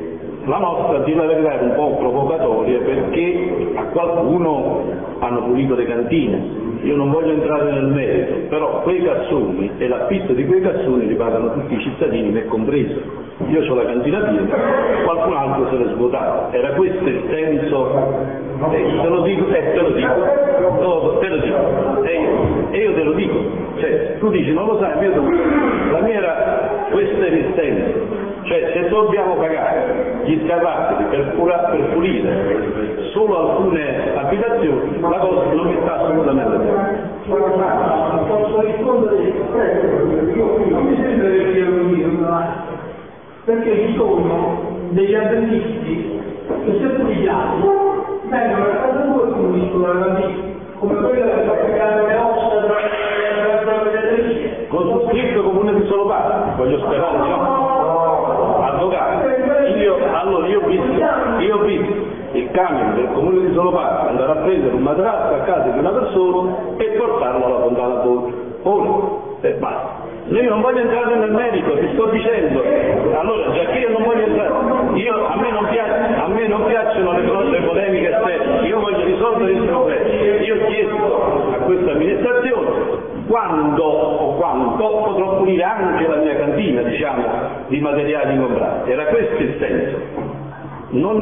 La nostra, a dire la verità, è un po' provocatoria perché a qualcuno hanno pulito le cantine. Io non voglio entrare nel merito, però quei cassoni e l'affitto di quei cassoni li pagano tutti i cittadini, me compreso. Io ho la cantina piena, qualcun altro se l'è svuotata. Era questo il senso, eh, te lo dico, eh, te lo dico, no, te lo dico, e io, e io te lo dico. Cioè, tu dici non lo sai, io te lo dico. La mia era, questo era il senso. Cioè, se dobbiamo pagare gli scarabocchi per, pura, per pulire solo alcune abitazioni, la cosa non mi sta assolutamente bene. Posso rispondere? Non mi sembra che sia così, perché ci sono degli adventisti che se puligiati vengono a casa tua e puliscono la cantina, come quella che fa pagare le ossa tra le righe. Con su scritto comune di solo parte, voglio sperare, no? Avvocato, io, allora io ho visto, io ho visto il camion del comune di Solopata andare a prendere un materasso a casa di una persona e portarlo alla fontana Bologna. Ora, e basta. Io non voglio entrare nel merito, ti sto dicendo, allora già che io non voglio entrare, io, a, me non piace, a me non piacciono le, le polemiche esterne, io voglio risolvere il problema. Io ho chiesto a questa amministrazione quando o quanto potrò pulire anche la mia cantina, diciamo, di materiali ingombrati. Era questo il senso. Non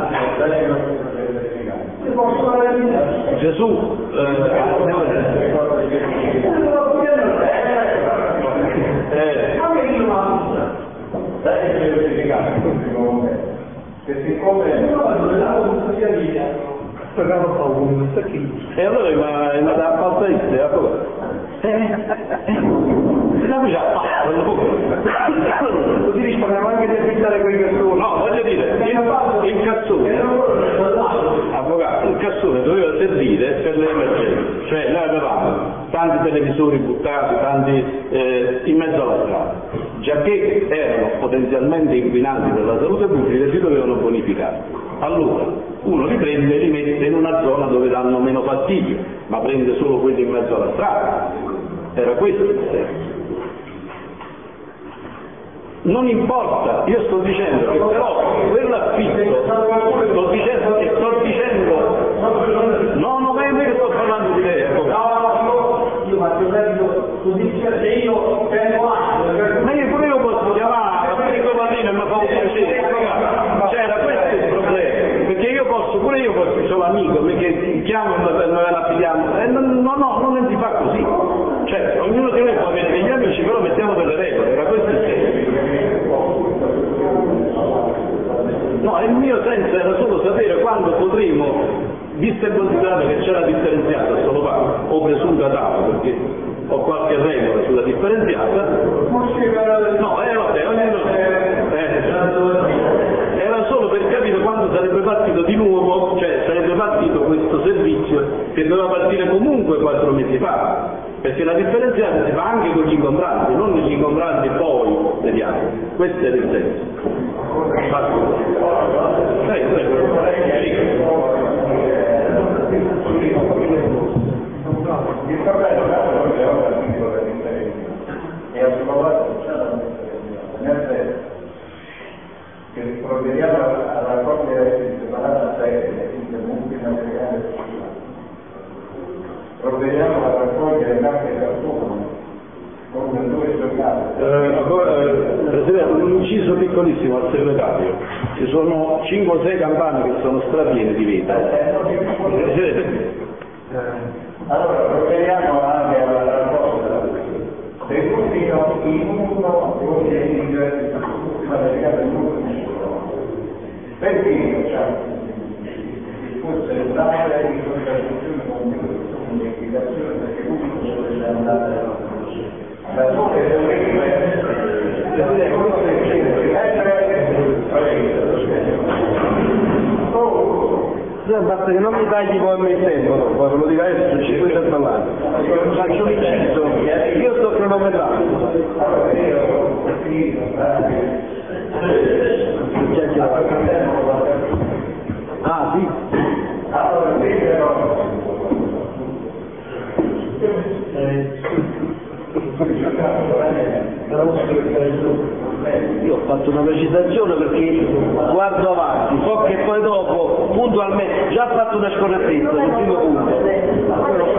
Gesù eh, eh, dai che verificare che siccome e allora ma ma da falsamente avvocato eh la già così risparmiamo anche di affittare quei cassoni. no, voglio dire, il, il cassone avvocato, il cassone doveva servire per le emergenze, cioè noi avevamo tanti televisori buttati, tanti eh, in mezzo alla strada, già che erano potenzialmente inquinanti per la salute pubblica, si dovevano bonificare. Allora uno li prende e li mette in una zona dove danno meno fastidio, ma prende solo quelli in mezzo alla strada. Era questo il senso. Non importa, io sto dicendo che però quell'affitto, sto dicendo, e sto dicendo, no, no, ma io sto parlando di lei, ecco. Io faccio esempio, tu dici se io tengo altro, ma io pure io posso chiamare a Federico Marino e mi fa un piacere, cioè era questo il problema, perché io posso, pure io posso, sono amico, perché chiamo e me ne affidiamo, e non, no, no, non si fa così, cioè ognuno di noi può avere degli amici, però mettiamo delle regole, era questo il senso. No, il mio senso era solo sapere quando potremo, visto e considerato che c'è la differenziata solo qua, o presunta tale, perché ho qualche regola sulla differenziata, no, eh vabbè, ognuno, eh, era solo per capire quando sarebbe partito di nuovo, cioè sarebbe partito questo servizio che doveva partire comunque quattro mesi fa, perché la differenziata si fa anche con gli ingombranti, non gli ingombranti poi vediamo, questo è il senso. Prego, prego. Il problema è che ora l'articolo della differenza è approvato nel senso che provvediamo a raccogliere in separata sede le interventi materiali, provvediamo a raccogliere anche qualcuno con due giornate. Eh, Presidente, un inciso piccolissimo al segretario, ci sono cinque o sei campane che sono strapiene di vita. Presidente. Allora, provvediamo anche alla raccolta dei gruppi in uno o in diversi gruppi materiali in uno perché facciamo forse l'area di contraddizione con l'unificazione perché l'unico deve andare alla conoscenza. La sua è basta che non mi tagli poi il tempo, poi ve lo dico adesso, cinque a parlare. Faccio un inciso, io sto cronometrando. Ah sì? Allora, Io ho fatto una precisazione perché guardo avanti, so che poi dopo puntualmente già ho fatto una scorrettezza sul primo punto.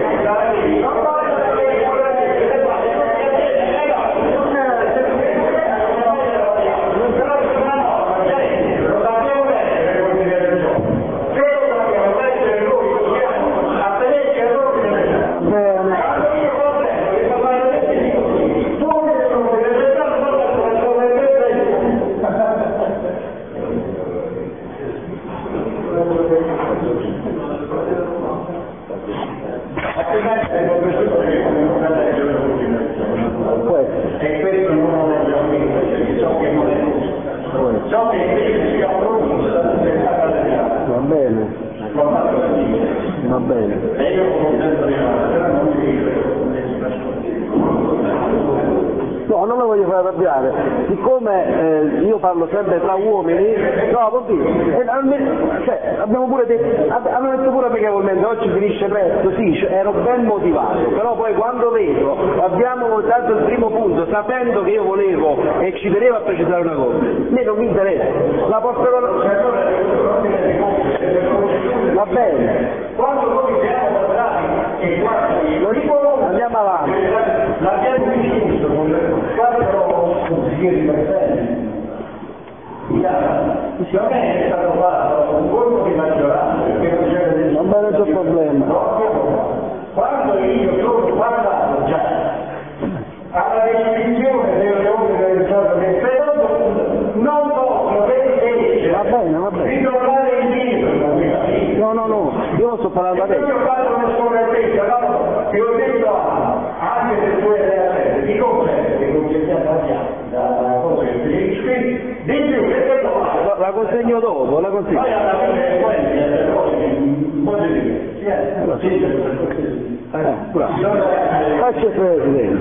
E questo non lo abbiamo visto, ciò che non è giusto. Ciò che invece si approva è stata deviata. Va bene, L'ho fatto capire. va bene. E io ho contento di fare, però non mi dico nessuna No, non lo voglio far arrabbiare, siccome eh, io parlo sempre tra uomini, no, vuol dire, eh, almeno, cioè, abbiamo pure detto, ab- abbiamo detto pure amichevolmente, oggi finisce presto, sì, cioè, ero ben motivato, però poi quando vedo, abbiamo votato il primo punto, sapendo che io volevo e ci tenevo a precisare una cosa, a me non mi interessa, la porterò la... Va bene. Quando noi siamo passati e guardi, lo dico, Andiamo avanti. l'abbiamo discusso con quattro consiglieri presenti. Non è stato fatto un colpo di maggioranza, perché non c'era nessuno. Non me ne c'è problema. Quando io sono passato già alla definizione delle opere del Stato del Senato, non posso per Va bene, va bene. ritornare indietro. No, no, no, io non sto parlando E adesso. io ho fatto una scorrettezza, no? Ti ho detto anche se tu eri a te, ti concedo che non ci siamo cambiati da cosa che ti iscritti, di più che te lo La, la consegno dopo, la consegno. poi alla fine quelle delle cose che un po' di diverse. Eh, bravo. Faccia il presidente.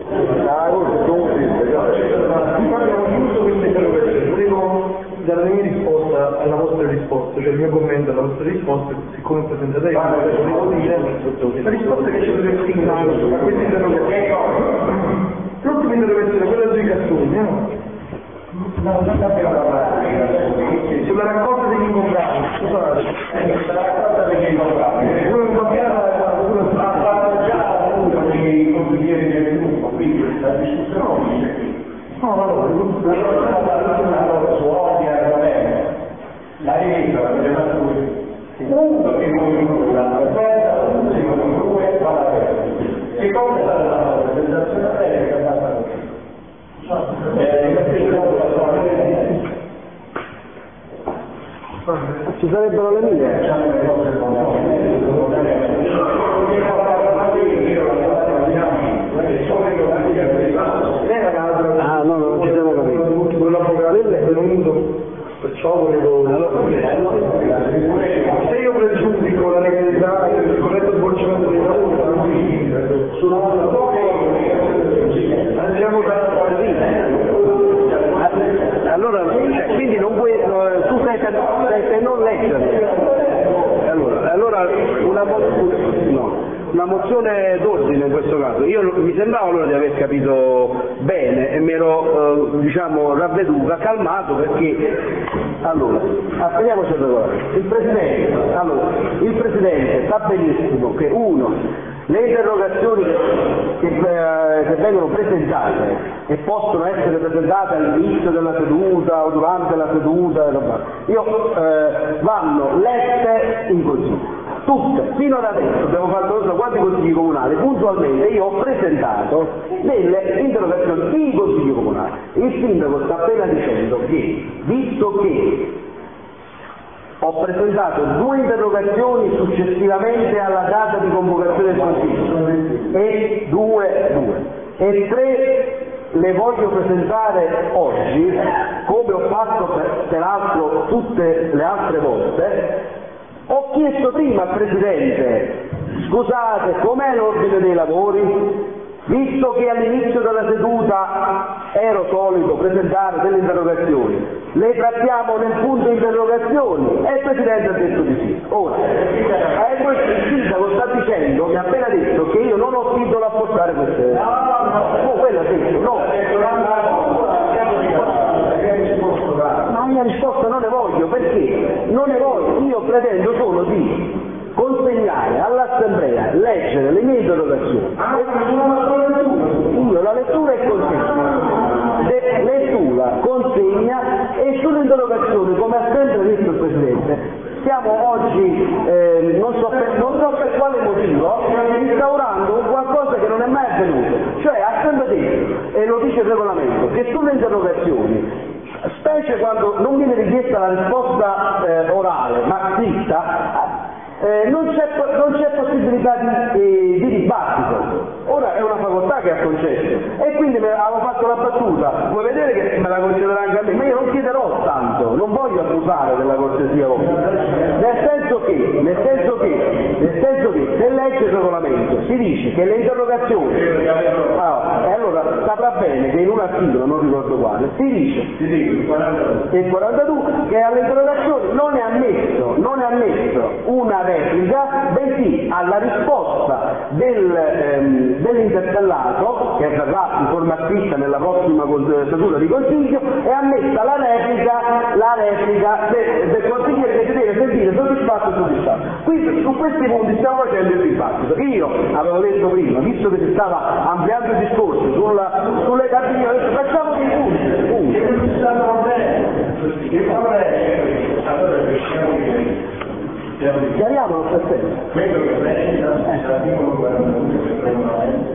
Abbiamo chiuso questa interrogazione, volevo dare la mia risposta alla vostra risposta, cioè il mio commento alla vostra risposta, siccome presentate io, volevo dire la risposta che ci potete assignare a questa interrogazione. L'ultima interrogazione, quella sui cassoni, no? No, non abbiamo parlato di cassoni. Sulla raccolta degli ingombrati, scusate. La raccolta degli ingombrati. Voi non Ha fatto già uno dei consiglieri del gruppo, quindi la discussione non c'è qui. no, no, no, Allora, su ogni argomento, la rivista l'avete fatto voi. Punto che non l'hanno aperta, punto che non due va aperta. Siccome è stata una presentazione breve che è andata così. Ci sarebbero le mie. Ah no, non ci siamo capiti. l'avvocato è venuto, perciò volevo... Se io pregiudico la legalità e il corretto svolgimento dei lavori, sono andiamo da Allora, cioè, quindi non puoi, no, tu sei per, sei per non leggere. Allora, allora una, mo- no, una mozione d'ordine in questo caso. Io mi sembrava allora di aver capito bene e mi ero eh, diciamo ravveduto, calmato perché allora, aspettiamoci a regolare. Il Presidente, allora, il Presidente sa benissimo che uno le interrogazioni che, che, eh, che vengono presentate e possono essere presentate all'inizio della seduta o durante la seduta, io, eh, vanno lette in consiglio, tutte, fino ad adesso abbiamo fatto non so quanti consigli comunali, puntualmente io ho presentato delle interrogazioni in consiglio comunale. Il sindaco sta appena dicendo che, visto che ho presentato due interrogazioni successivamente alla data di convocazione del Consiglio e due, due e tre le voglio presentare oggi, come ho fatto per, peraltro tutte le altre volte. Ho chiesto prima al Presidente, scusate, com'è l'ordine dei lavori? Visto che all'inizio della seduta ero solito presentare delle interrogazioni, le trattiamo nel punto interrogazioni e il Presidente ha detto di sì. Ora, eh, questo il sindaco sta dicendo, mi ha appena detto che io non ho titolo a portare queste... No, no, voglio, perché non ne voglio, io pretendo solo di consegnare all'Assemblea, leggere le mie interrogazioni. Ah, Io la lettura e consegna, Le, lettura, consegna e sulle interrogazioni, come ha sempre detto il Presidente, stiamo oggi, eh, non, so per, non so per quale motivo, instaurando un qualcosa che non è mai avvenuto. Cioè ha sempre detto, e lo dice il regolamento, che sulle interrogazioni, specie quando non viene richiesta la risposta eh, orale, ma scritta, Eh, non, c'è, non c'è possibilità di, eh, di dibattito. Ora è una facoltà che ha concesso e quindi me, avevo fatto la battuta, vuoi vedere che me la concederà anche a me, ma io non chiederò tanto, non voglio abusare della cortesia vostra, nel senso che, nel senso che, nel senso che se legge il regolamento si dice che le interrogazioni, ah, e allora saprà bene che in un articolo, non ricordo quale, si dice il quarantadue che alle interrogazioni non è ammesso, non è ammesso una replica, bensì alla risposta del, ehm, dell'interpellato, che verrà in forma scritta nella prossima seduta di consiglio, è ammessa la replica, la replica del, del consigliere che si deve sentire soddisfatto e soddisfatto. Quindi su questi punti stiamo facendo il dibattito. Io avevo detto prima, visto che si stava ampliando il discorso sulla, sulle cabine, ho detto facciamo dei punti, punti. Chiariamolo per sempre. Quello che lei l'articolo quarantadue del regolamento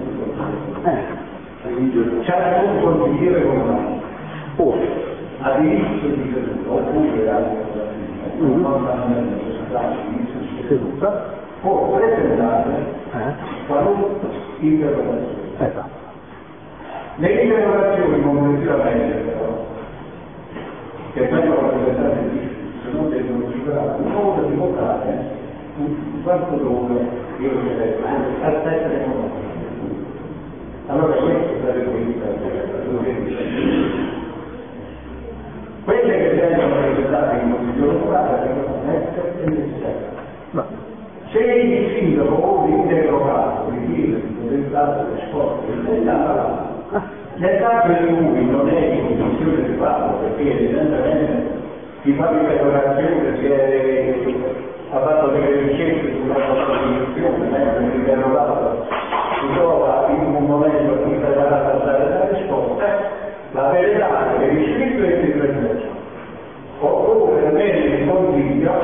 c'è un consigliere comunale oh. ha diritto di seduta oppure non di seduta può presentare eh. qualunque interrogazione. Esatto. Le interrogazioni complessivamente però che vengono presentate qui se non devono superare un modo di votare un quarto d'ora io direi aspetta che non ho. Allora questo sarebbe il quelle che vengono presentate in consiglio locale devono essere necessarie. Se il sindaco o l'interrogato richiede di poter dare risposte immediatamente, nel caso in cui non è in condizione di farlo, perché evidentemente chi fa l'interrogazione si è ha fatto delle ricerche sulla comunicazione, mentre l'interrogato si trova in un momento impreparato a dare la risposta, la verità è che ricevito e si presenta. Oppure avere il consiglio,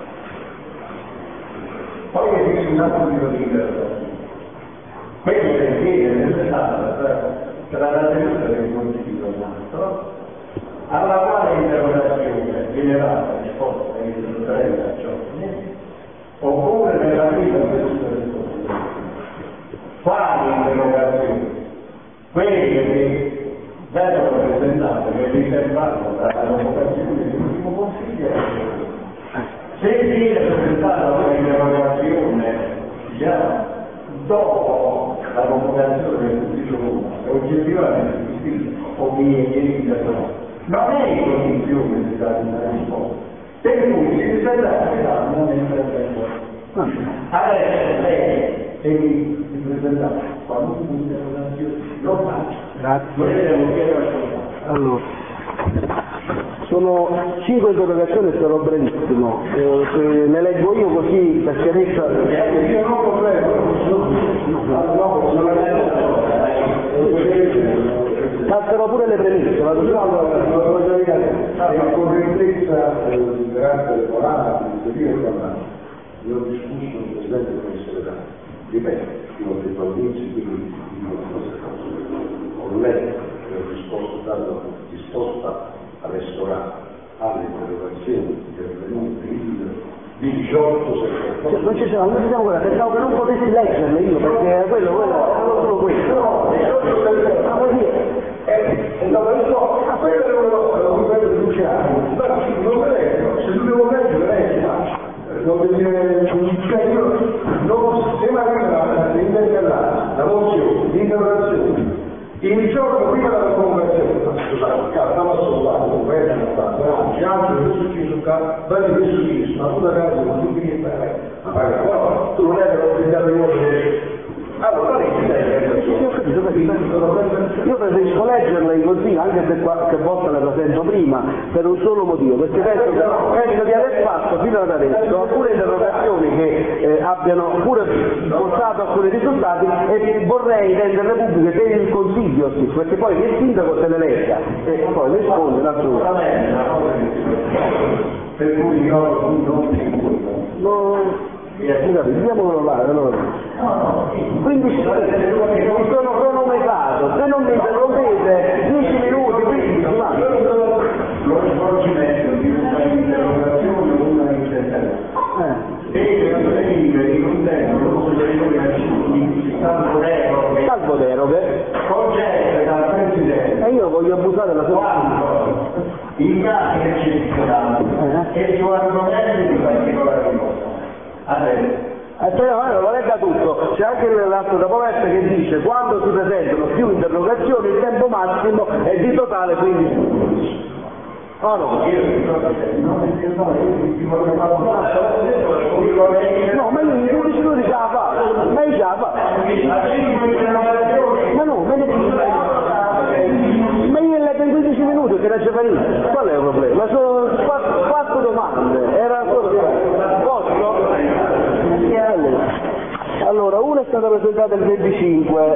poi esiste un altro tipo di interrogazione. Quello che viene presentato tra la tenuta del consiglio nostro, alla quale interrogazione viene data risposta in trenta giorni, oppure nella prima seduta del consiglio. Quali interrogazioni? Quelle che vengono presentate nell'intervallo tra la convocazione dell'ultimo consiglio. Se viene presentata un'interrogazione già dopo la convocazione del consiglio comunale, oggettivamente distinta o viene non è in condizione di dare una risposta, per cui si riserva che dà un intervento. Adesso lei è di presentare qualunque interrogazione, lo faccio. Grazie. Allora, sono cinque interrogazioni e sarò brevissimo. Eh, se le leggo io così per chiarezza. Io non lo prego, passerò pure le premesse. La voglio dire, in correttezza di carattere morale, di dire parlare. Io ho discusso con il Presidente dell'Università, ripeto, io ho detto all'inizio, quindi dico queste cose. Ho letto e ho risposto, dato risposta adesso alle interrogazioni intervenute il diciotto settembre. Non ci siamo, non ci siamo guardati, pensavo che non potessi leggerle io, perché quello, quello, era solo questo. No, diciotto settembre. Ma vuol dire? E no, a quello è una cosa, un livello di Luciano, ma non me leggo, se tu devo leggere, leggi, ma non devi dire, cioè io, non, se arriva l'intercalare, la mozione, l'interrogazione, il giorno prima della convocazione, scusate, stava soldato, non è stato, c'è altro che è successo qua, vedi che è successo, ma tu da casa non tu che fai, ma no, tu non è che non ti dà di nuovo Allora lei si deve. Sì, ho capito, ho capito. Io preferisco leggerle così, anche se qualche volta le presento prima, per un solo motivo, perché penso, penso di aver fatto fino ad adesso alcune interrogazioni che eh, abbiano pure portato alcuni risultati e vorrei renderle pubbliche per il Consiglio stesso, perché poi il sindaco se le legga e poi risponde un altro. Per cui io No. Diamolo là, allora. Quindi mi sono cronometrato, se non mi interrompete dieci minuti, quindici, ma lo svolgimento di una interrogazione o una interrogazione deve avvenire in un tempo non si salvo deroghe salvo deroghe concesse dal Presidente e io voglio abusare della sua quando in casi eccezionali e su argomenti di particolare importanza. Adesso. Eh, no, lo legga tutto, c'è anche l'atto da Poveretta che dice quando si presentano più interrogazioni il tempo massimo è di totale quindici minuti. Oh no? No, ma io in quindici minuti ce la fa, ma io ce la fa. Ma no, ma, ne... ma io leggo in quindici minuti che non c'è fa niente, qual è il problema? Ma sono quattro, quattro domande, era solo posso? Allora, una è stata presentata il venticinque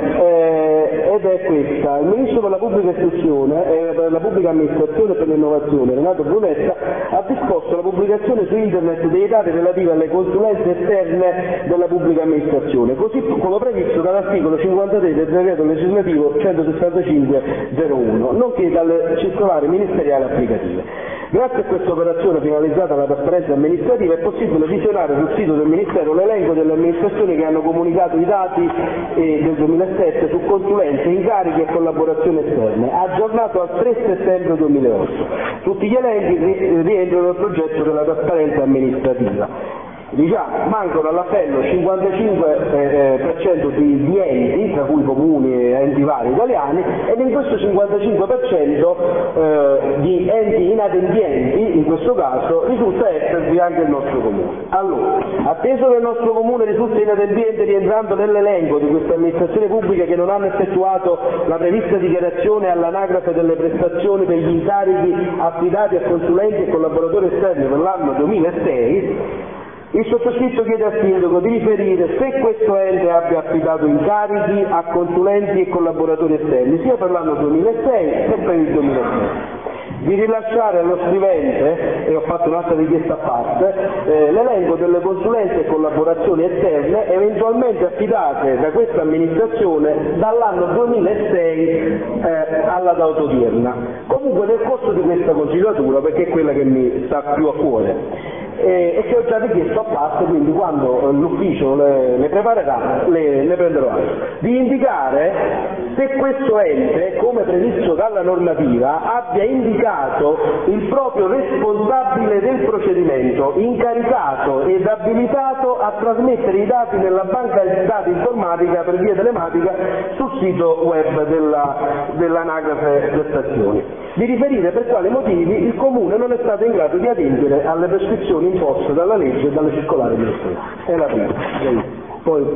eh, ed è questa. Il Ministro per la Pubblica Istruzione e eh, per la Pubblica Amministrazione e per l'innovazione, Renato Brunetta, ha disposto la pubblicazione su Internet dei dati relativi alle consulenze esterne della Pubblica Amministrazione, così come previsto dall'articolo cinquantatré del decreto legislativo centosessantacinque zero uno, nonché dalle circolari ministeriali applicative. Grazie a questa operazione finalizzata alla trasparenza amministrativa è possibile visionare sul sito del Ministero l'elenco delle amministrazioni che hanno comunicato i dati eh, del duemilasette su consulenze, incarichi e collaborazioni esterne, aggiornato al tre settembre duemilaotto. Tutti gli elenchi ri- rientrano nel progetto della trasparenza amministrativa. Diciamo, mancano all'appello cinquantacinque per cento di, di enti, tra cui comuni e enti vari italiani, ed in questo cinquantacinque per cento eh, di enti inadempienti, in questo caso, risulta esservi anche il nostro comune. Allora, atteso che il nostro comune risulta inadempiente rientrando nell'elenco di queste amministrazioni pubbliche che non hanno effettuato la prevista dichiarazione all'anagrafe delle prestazioni per gli incarichi affidati a consulenti e collaboratori esterni per l'anno duemilasei, il sottoscritto chiede al sindaco di riferire se questo ente abbia affidato incarichi a consulenti e collaboratori esterni sia per l'anno duemilasei che per il duemilasette. Di rilasciare allo scrivente, e ho fatto un'altra richiesta a parte, eh, l'elenco delle consulenze e collaborazioni esterne eventualmente affidate da questa amministrazione dall'anno duemilasei eh, alla data odierna. Comunque nel corso di questa consigliatura, perché è quella che mi sta più a cuore, e che ho già richiesto a parte, quindi quando l'ufficio le, le preparerà le, le prenderò atto, di indicare se questo ente, come previsto dalla normativa, abbia indicato il proprio responsabile del procedimento, incaricato ed abilitato a trasmettere i dati nella banca dati informatica per via telematica sul sito web della, dell'anagrafe prestazioni. Di riferire per quali motivi il Comune non è stato in grado di adempiere alle prescrizioni imposte dalla legge e dalle circolari ministeriali. È la prima. Poi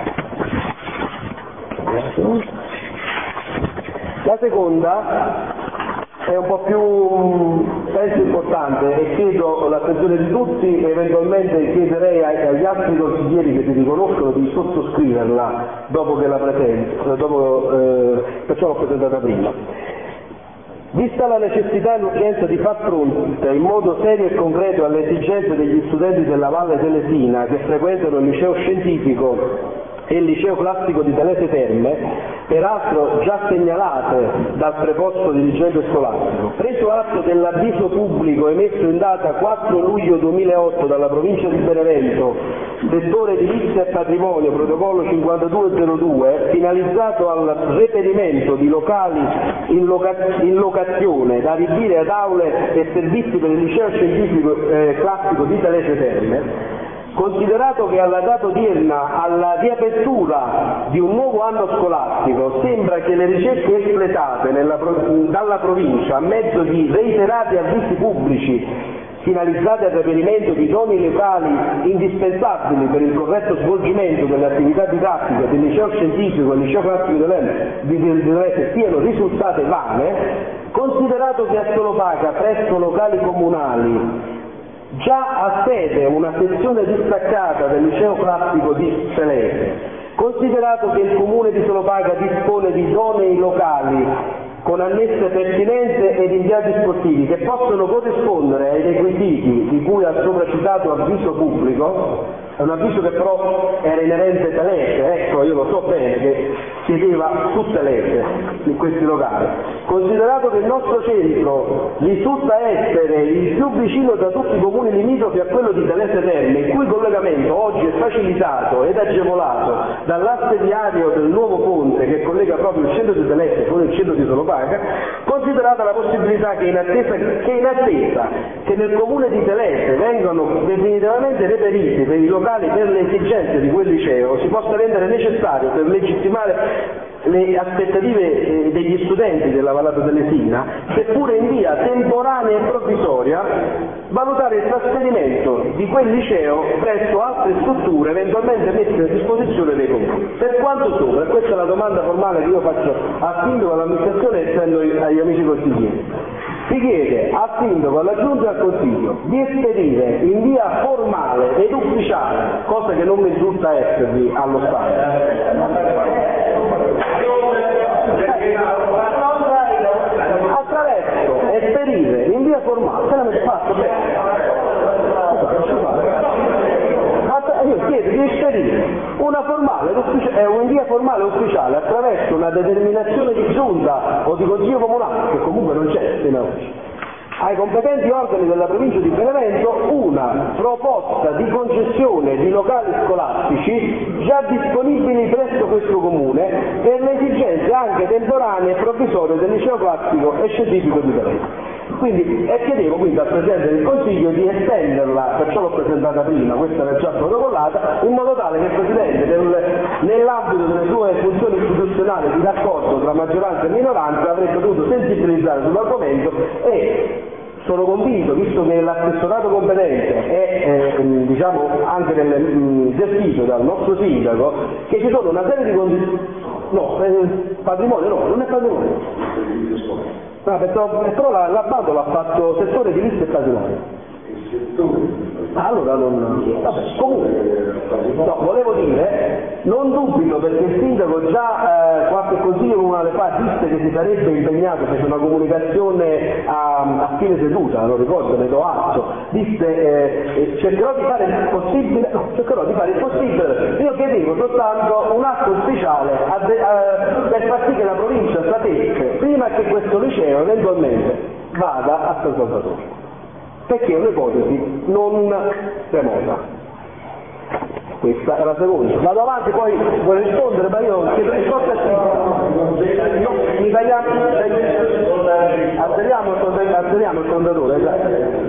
la seconda è un po' più penso importante e chiedo l'attenzione di tutti, eventualmente chiederei agli altri consiglieri che si riconoscono di sottoscriverla dopo che la presento, dopo, eh, perciò l'ho presentata prima. Vista la necessità e l'urgenza di far fronte in modo serio e concreto alle esigenze degli studenti della Valle Telesina che frequentano il liceo scientifico e il liceo classico di Telese Terme, peraltro già segnalate dal preposto dirigente scolastico, preso atto dell'avviso pubblico emesso in data quattro luglio duemilaotto dalla provincia di Benevento, settore edilizia e patrimonio, protocollo cinquantadue zero due, finalizzato al reperimento di locali in, loca- in locazione da adibire ad aule e servizi per il liceo scientifico eh, classico di Telese Terme, considerato che alla data odierna, alla riapertura di un nuovo anno scolastico, sembra che le ricerche espletate nella, dalla provincia a mezzo di reiterati avvisi pubblici finalizzate al reperimento di idonei locali indispensabili per il corretto svolgimento delle attività didattiche del liceo scientifico e del liceo classico di Delese siano risultate vane, considerato che a Solopaca presso locali comunali già ha sede una sezione distaccata del liceo classico di Delese, considerato che il comune di Solopaca dispone di idonei locali con annesse pertinenze ed impianti sportivi che possono corrispondere ai requisiti di cui al sopracitato avviso pubblico, è un avviso che però era inerente a Telese, ecco, io lo so bene che chiedeva su Telese in questi locali, considerato che il nostro centro risulta essere il più vicino da tutti i comuni limitrofi a quello di Telese Terme, il cui collegamento oggi è facilitato ed agevolato dall'asse viario del nuovo ponte che collega proprio il centro di Telese con il centro di Solopaca, considerata la possibilità che in attesa che, in attesa che nel comune di Telese vengano definitivamente reperiti per i locali per le esigenze di quel liceo, si possa rendere necessario per legittimare le aspettative degli studenti della Vallata dell'Esina, seppure in via temporanea e provvisoria, valutare il trasferimento di quel liceo presso altre strutture eventualmente messe a disposizione dei comuni. Per quanto sopra, questa è la domanda formale che io faccio al sindaco, all'amministrazione e essendo agli amici consiglieri, si chiede al sindaco, alla giunta e al consiglio di esperire in via formale ed ufficiale, cosa che non mi risulta esservi allo Stato, attraverso esperire in via formale, se l'avete fatto bene, io chiedo di esperire una formale è in via formale ufficiale attraverso una determinazione di giunta o di consiglio comunale, che comunque non c'è fino a oggi, ai competenti organi della provincia di Benevento una proposta di concessione di locali scolastici già disponibili presso questo comune per le esigenze anche temporanee e provvisorie del liceo classico e scientifico di Benevento. Quindi, e chiedevo quindi al Presidente del Consiglio di estenderla, perciò l'ho presentata prima, questa era già protocollata, in modo tale che il Presidente nel, nell'ambito delle sue funzioni istituzionali di raccordo tra maggioranza e minoranza avrebbe dovuto sensibilizzare sull'argomento e sono convinto, visto che l'assessorato competente è eh, diciamo anche nel, mh, gestito dal nostro sindaco, che ci sono una serie di condizioni, no, eh, patrimonio no, non è patrimonio. No, però la, la bando l'ha fatto settore edilizio e patrimonio. Ah, allora non. Vabbè, comunque. No, volevo dire, non dubito perché il sindaco già eh, qualche consiglio comunale fa disse che si sarebbe impegnato, fece una comunicazione a, a fine seduta, non ricordo, ne do atto, disse eh, cercherò di fare il possibile, no, cercherò di fare il possibile, io chiedevo soltanto un atto ufficiale a de, a, per far sì che la provincia sapesse prima che questo liceo eventualmente vada a San Salvatore, perché è un'ipotesi non remota. Questa è la seconda. Vado avanti, poi vuole rispondere, ma io chiedo risposta a sì. No, mi tagliamo, alzeriamo il contatore, esatto.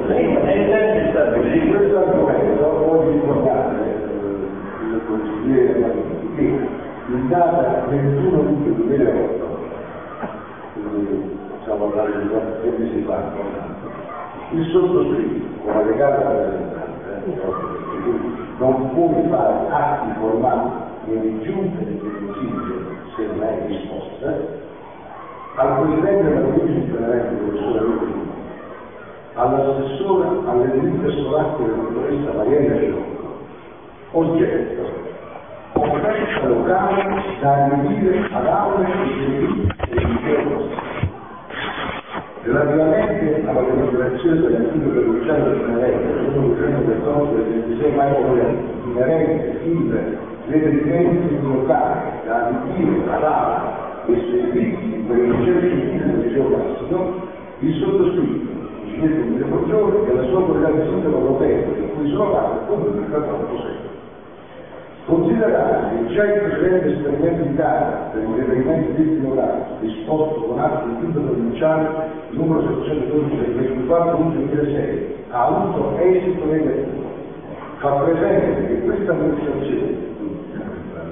Di questo argomento voglio ricordare il consigliere che in data ventuno luglio duemilaotto, quindi possiamo parlare di tre mesi fa, il sottoscritto, come legato rappresentante, non può fare atti formali nelle giunte del consiglio se non è risposta, al presidente della provincia di Benevento, professore Luigi, all'assessore all'edilizia scolastica della dottoressa Mariella Ciocco, oggetto, offerta locale da adibire ad aule e servizi del liceo. Relativamente alla deliberazione dell'antico provinciale di Benevento, numero duecentottantaotto del ventisei maggio inerente il reperimento di locali da adibire ad aule e servizi per il liceo scientifico del liceo classico, il sottoscritto, ingegnere Emilio Foggioli, e la sua qualità di sindaco europeo, di cui sono parte, comunica quanto segue. Considerare che già il precedente esperimento in Italia per il reperimento di enti locali, disposto con atto di giunta provinciale numero settecentododici del ventiquattro luglio duemilasei, ha avuto esito negativo, fa presente che questa amministrazione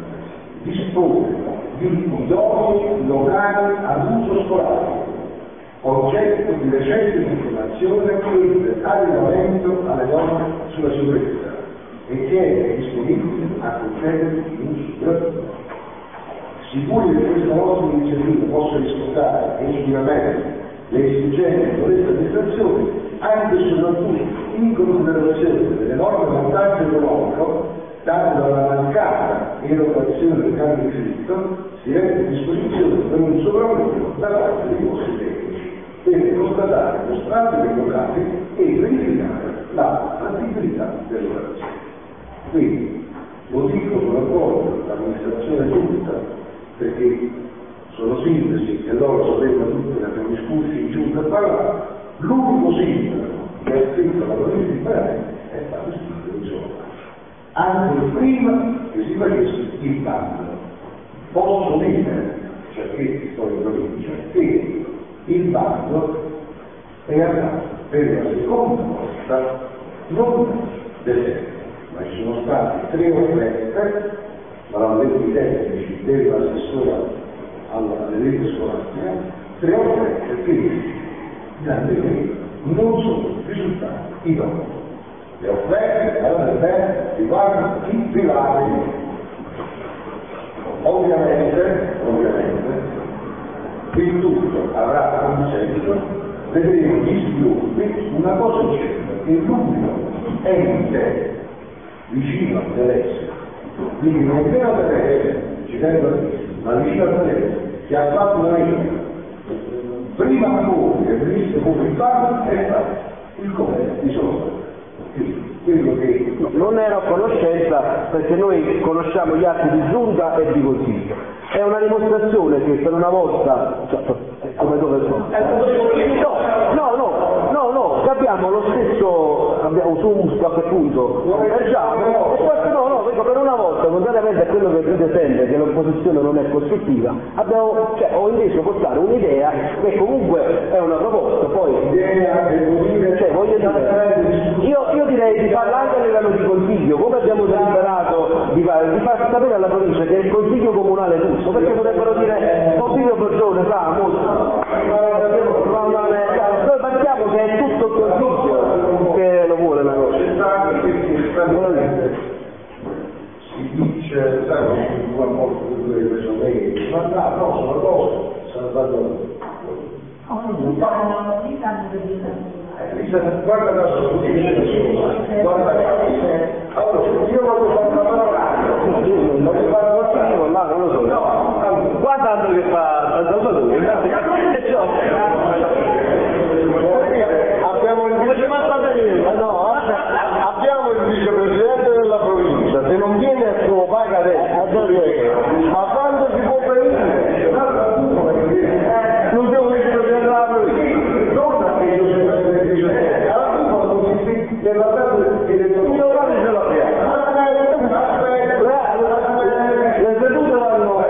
dispone di idonei locali ad uso scolastico oggetto di recente informazione che ha regolamento alle norme sulla sicurezza e che è disponibile a concedere di uso gratuito. Sicuri che questa nostra iniziativa possa rispettare definitivamente le esigenze di questa amministrazione, anche e soprattutto in considerazione delle norme di vantaggio economico date dalla mancata erogazione del cambio di diritto, si rende a disposizione per un sopravvento da parte dei vostri tecnici per constatare lo stato dei locali e verificare la fattibilità dell'operazione. Quindi lo dico con accordo l'amministrazione tutta, perché sono sintesi e loro sapevano tutti, ne abbiamo discussi in giunta a parlare. L'unico sindaco che ha scritto la provincia di Palermo è stato il sindaco di Solomano, anche prima che si facesse il bando. Posso dire, cioè che sto in provincia, che il bando è andato per la seconda volta non deserto, ma ci sono stati tre offerte, ma l'hanno detto i tecnici dell'assessore alla rete scolastica, tre offerte che non sono risultati idonei. Le offerte erano offerte riguardano i privati. Ovviamente, ovviamente, il tutto avrà un senso, vedremo gli sviluppi, una cosa certa, che l'unico ente vicino a Teresa, quindi non appena Teresa, ci tengo a dire, ma vicino a Teresa, che ha fatto una vita, prima ancora che venisse pubblicato, è stato il comune di Solomano. Quello che non ero a conoscenza, perché noi conosciamo gli atti di giunta e di consiglio. È una dimostrazione che per una volta, cioè, come dove sono? No, no, no, no, che abbiamo lo stesso, abbiamo su un qualche punto convergiamo, e poi no, no, dico, per una volta, contrariamente a quello che dite sempre, che l'opposizione non è costruttiva, abbiamo, cioè, ho inteso portare un'idea che comunque è una proposta, poi, cioè, voglio dire, io, io direi di farla anche a livello di consiglio, come abbiamo deliberato di far, di far sapere alla provincia che è il consiglio comunale tutto, perché potrebbero dire consiglio Porgione fa molto. Noi partiamo che è tutto il consiglio che lo vuole la cosa. Si dice, sai, una volta che due preso lei, ma no, no, sono cose, sono stato. Guarda caso, guarda caso. Allora, io voglio fare una parola, voglio fare una parola, là, non lo so. No, qua tanto che fa San Salvatore, abbiamo il vicepresidente, no, abbiamo il vicepresidente della provincia, se non viene a suo paga adesso, ma quando si può venire? Non devo vicepresidente della provincia, non a che io sono presidente di provincia, alla fine non si della parte che le io guardi ce l'abbiamo. Le sedute vanno,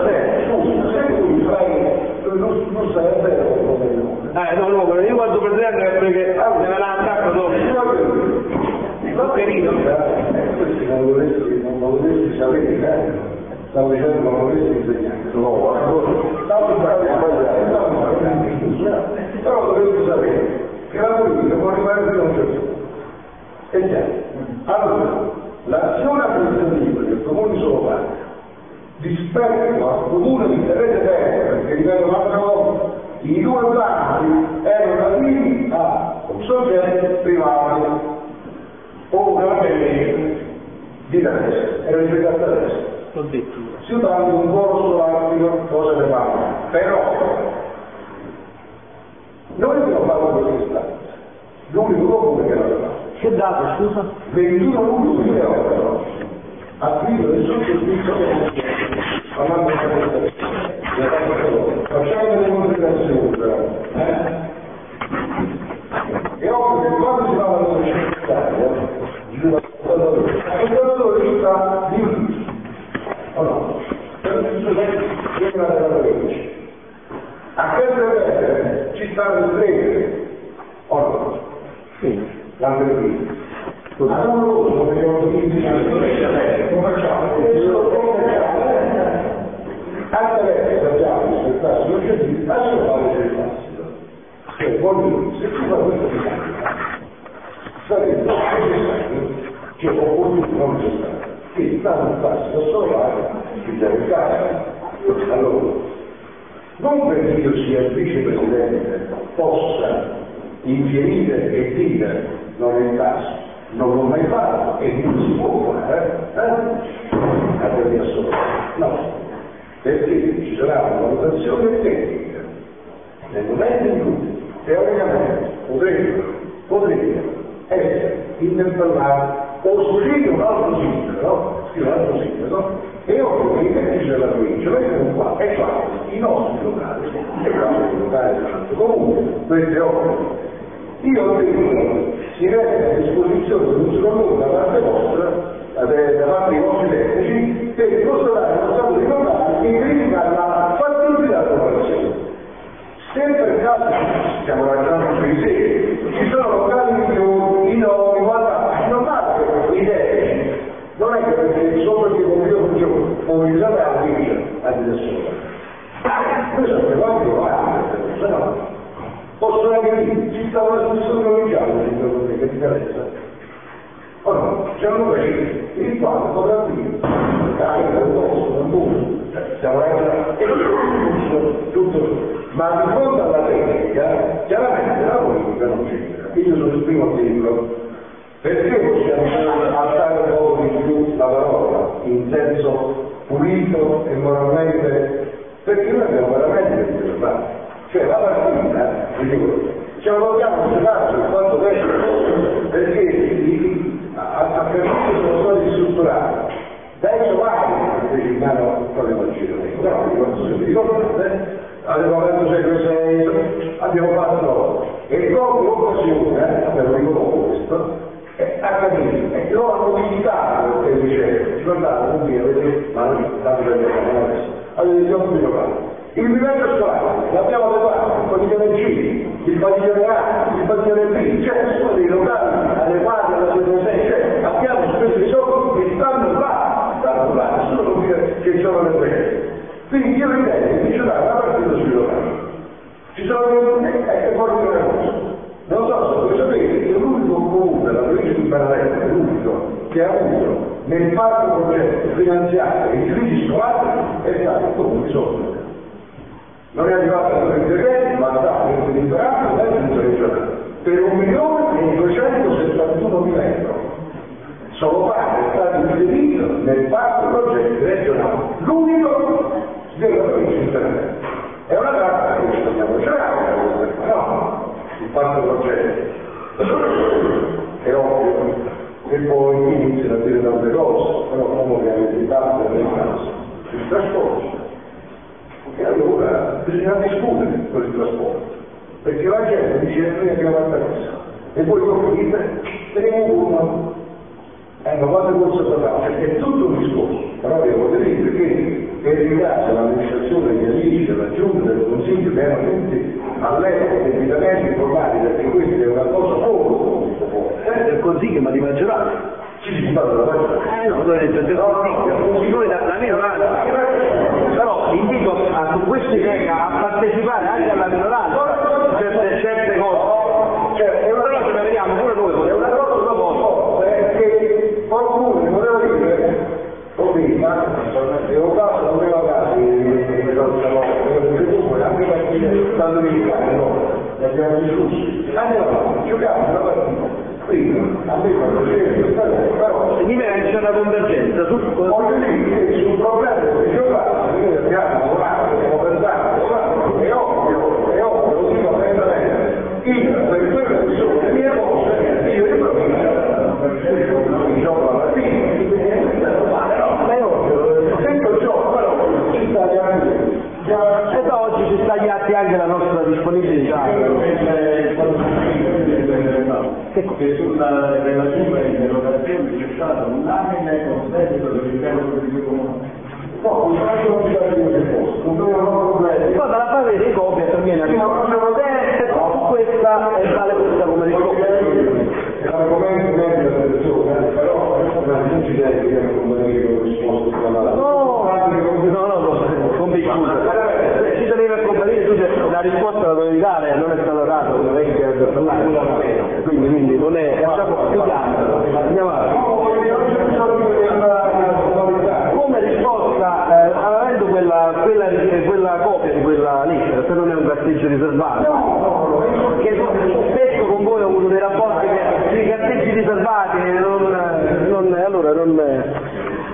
non stai a zero. Eh, no, no, io guardo presidente perché deve andare attacco dopo. Zuccherino. Questi non dovresti, non dovresti sapere, eh? Stavo dicendo non dovresti insegnare. No, stavo sbagliando, però dovresti sapere che la politica può arrivare fino a un certo punto. È chiaro. Allora, l'azione amministrativa del comune di Solomano rispetto al comune di Teresa Terra, perché ripeto un'altra volta, i due banchi erano relativi a soggetti privati o grandi di Teresa, era rispetto a Teresa. Si tramite un coro scolastico, cosa ne fanno? Però noi abbiamo fatto questa istanza, l'unico comune che l'aveva fatto. Che data, scusa? ventuno luglio duemilaotto, ha scritto del sottoscritto parlando di questa facciamo delle considerazioni però, eh? È ovvio che quando si parla di necessario, il lavoratore sta di ufficio, o no? Per l'ufficio della provincia. A che vedere ci stanno le streghe, o no? Sì. L'altra vita. Ma non lo so, come abbiamo detto, come facciamo? Anche adesso sappiamo che il classico scientifico, adesso fare il classico. Cioè, voglio dire, se tu fai questa distanza, sarebbe necessario, cioè opportuno, non necessario, che stanno farsi da solare il deve casa. Allora, non perché io sia il vicepresidente possa infierire e dire non è il caso, non l'ho mai fatto e non si può fare, eh? A teoria sola. No, perché ci sarà una valutazione tecnica nel momento in cui teoricamente potrebbero, potrebbero essere interpellati o scrivere un altro sindaco, no? Scrivere un altro sindaco, e ovvio che i tecnici della provincia vengono qua e fanno i nostri locali e fanno i locali dell'altro comune, questo è ovvio. Io credo si rende a disposizione di un secondo da parte vostra, da parte dei vostri tecnici, per constatare lo stato di locali e verificare la fattibilità dell'operazione. Se per caso stiamo ragionando sui seri, ci sono locali migliori, idonei, guarda, è normale che i tecnici, non è che perché solo perché con io non gioco, mobilizzate la provincia a dire solo. Noi sappiamo anche locali, se no. Possono anche dire, ci sta una discussione provinciale, che differenza? O no, c'è un paese, il quale potrà dire, carica del posto, non tutto, cioè, stiamo ragionando, e tutto, tutto, ma di fronte alla tecnica, chiaramente la politica non c'entra. Io sono il primo a dirlo, perché possiamo alzare un po' di più la parola, in senso pulito e moralmente, perché noi abbiamo veramente bisogno di fare. Cioè la partita, dico, ce la vogliamo giocare per quanto tempo, perché a capire sono stati strutturati dai somali, invece il mano non le faccio, però ricordo se vi ricordate, avevo fatto secolo sei, abbiamo fatto, e dopo l'occasione, avevo ricordato questo, eh, a capire, e loro hanno visitato quel liceo, ricordate, non vi avete, ma non tanto per adesso, avete gli occhi locali. Il livello scolastico l'abbiamo adeguato, il padiglione C, il padiglione A, il padiglione B, cioè sono dei locali adeguati alla situazione, cioè abbiamo speso i soldi che stanno là, stanno là, nessuno può dire che sono le prese. Quindi io ritengo di giocare una partita sui locali. Ci sono e poi dire una cosa. Non so se voi sapete che l'unico comune della provincia di Benevento, l'unico che ha avuto nel parco progetto finanziario i giudici scolastici è stato il comune di Sotto. Non è arrivato a interventi, ma sta per deliberato dal punto regionale per un milione e duecentosettantuno mila euro. Solo parte è stato inserito nel parco progetti regionali, l'unico della provincia di Benevento. È una carta che ci dobbiamo cercare, no? Il parco progetti. È ovvio che poi iniziano a dire tante cose, però come che avete fatto nel caso, il trasporto. E allora bisogna discutere per il trasporto, perché la gente dice noi abbiamo la testa e voi lo dite teniamo uno, eh, ma quante cose parlate, è tutto un discorso, però io voglio dire che per ringrazio l'amministrazione degli amici della giunta del consiglio che erano tutti all'epoca debitamente informati perché questa è una cosa molto molto forte, del consiglio ma di maggioranza. Ci si parla della maggioranza. Eh no, dove del consiglio, noi la, la minoranza, però invito a, su questi temi a partecipare anche alla minoranza, certe, certe cose, cioè, è una cosa che vediamo pure noi, è una cosa dopo, perché qualcuno mi voleva dire, così, ma devo fare, non devo fare, comunque anche partire da domenicano, no, ne abbiamo discusso, andiamo, giochiamo una partita. Prima, a me quando c'è però mi viene c'è una convergenza su voglio dire che sul problema del geografico noi abbiamo lavorato, stiamo pensando, è ovvio, è ovvio, lo dico apertamente, io per quelle che sono le mie cose, io di provincia mi gioco la partita, ma è ovvio, sempre gioco, però ci sta già, e da oggi ci sta agli atti anche la nostra disponibilità. Che sulla relativa interrogazione c'è stato un anime consenso dell'intero del comune. No, non è un bisogno di posto, non abbiamo problemi. Poi dalla fase dei copie perché la su questa e vale questa come risposta. È l'argomento medio della persona, però non ci deve che abbiamo convenire con risposte tra l'altro. No, no, no, no, compi scusa. Se ci teneva a comparire tu la risposta la dovevi dare, non è stata data, quindi, quindi non è, lasciamo, andiamo avanti. Come risposta, eh, avendo quella, quella, quella copia di quella lettera, se non è un carteggio riservato, che spesso con voi ho avuto dei rapporti che i carteggi riservati non, non, allora non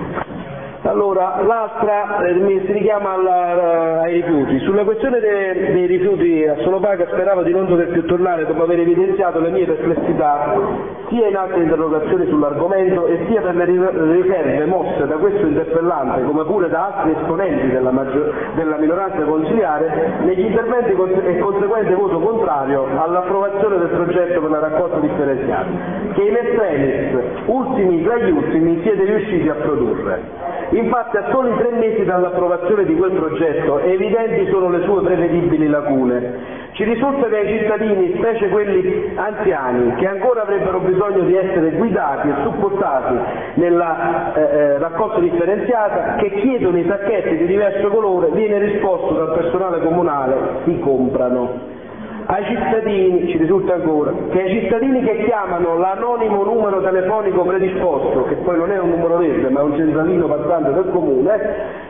Allora, l'altra eh, mi si richiama alla, ai rifiuti. Sulla questione dei, dei rifiuti a Solopaca speravo di non dover più tornare dopo aver evidenziato le mie perplessità sia in altre interrogazioni sull'argomento e sia per le riserve mosse da questo interpellante come pure da altri esponenti della, maggior, della minoranza consiliare negli interventi e conseguente voto contrario all'approvazione del progetto per la raccolta differenziata che in estremis, ultimi tra gli ultimi, siete riusciti a produrre. Infatti a soli tre mesi dall'approvazione di quel progetto evidenti sono le sue prevedibili lacune. Ci risulta che ai cittadini, specie quelli anziani, che ancora avrebbero bisogno di essere guidati e supportati nella eh, eh, raccolta differenziata, che chiedono i sacchetti di diverso colore, viene risposto dal personale comunale: si comprano. Ai cittadini, ci risulta ancora, che ai cittadini che chiamano l'anonimo numero telefonico predisposto, che poi non è un numero verde ma è un centralino passante del comune,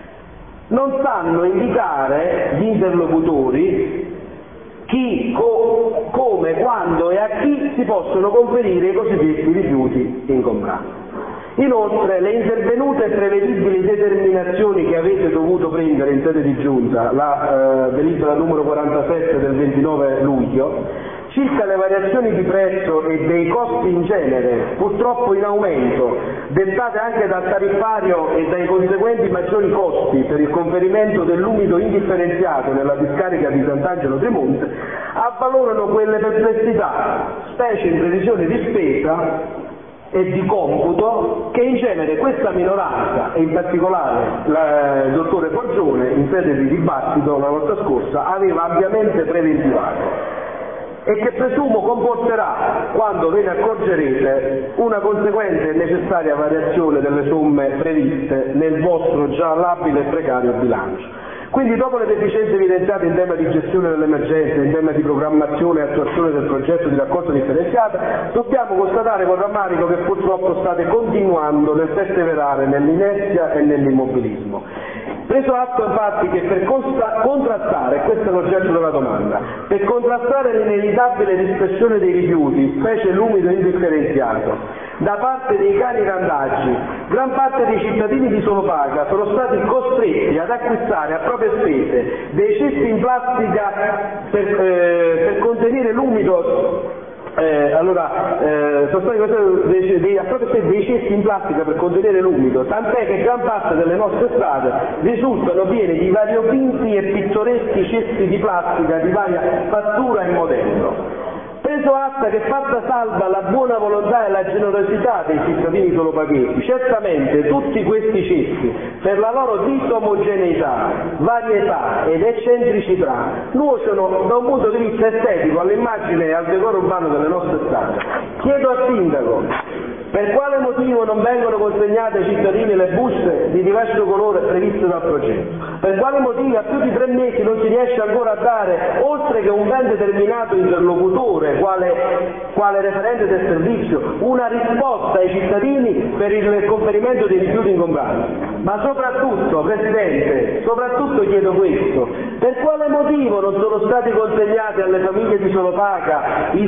non sanno indicare gli interlocutori chi, co, come, quando e a chi si possono conferire i cosiddetti rifiuti ingombrati. Inoltre le intervenute e prevedibili determinazioni che avete dovuto prendere in sede di giunta, la eh, delibera numero quarantasette del ventinove luglio, circa le variazioni di prezzo e dei costi in genere, purtroppo in aumento, dettate anche dal tariffario e dai conseguenti maggiori costi per il conferimento dell'umido indifferenziato nella discarica di Sant'Angelo Tremonte, avvalorano quelle perplessità, specie in previsione di spesa e di computo, che in genere questa minoranza, e in particolare la, il dottore Forgione, in sede di dibattito la volta scorsa, aveva ampiamente preventivato e che presumo comporterà, quando ve ne accorgerete, una conseguente e necessaria variazione delle somme previste nel vostro già labile e precario bilancio. Quindi dopo le deficienze evidenziate in tema di gestione dell'emergenza, in tema di programmazione e attuazione del progetto di raccolta differenziata, dobbiamo constatare con rammarico che purtroppo state continuando nel perseverare nell'inerzia e nell'immobilismo. Preso atto infatti che per consta- contrastare, questo è l'oggetto della domanda, per contrastare l'inevitabile dispersione dei rifiuti, specie l'umido indifferenziato, da parte dei cani randaggi, gran parte dei cittadini di Solopaca sono stati costretti ad acquistare a proprie spese dei cesti in plastica per, eh, per contenere l'umido. Eh, allora, eh, sono stati dei, dei, a proprio spese dei cesti in plastica per contenere l'umido, tant'è che gran parte delle nostre strade risultano piene di variopinti e pittoreschi cesti di plastica di varia fattura e modello. Preso atto che fatta salva la buona volontà e la generosità dei cittadini solopaghesi, certamente tutti questi cesti, per la loro disomogeneità, varietà ed eccentricità, nuociono da un punto di vista estetico all'immagine e al decoro urbano delle nostre strade. Chiedo al Sindaco, per quale motivo non vengono consegnate ai cittadini le buste di diverso colore previste dal progetto? Per quale motivo a più di tre mesi non si riesce ancora a dare, oltre che un ben determinato interlocutore, quale, quale referente del servizio, una risposta ai cittadini per il conferimento dei rifiuti ingombrati? Ma soprattutto, Presidente, soprattutto chiedo questo, per quale motivo non sono stati consegnati alle famiglie di Solopaca i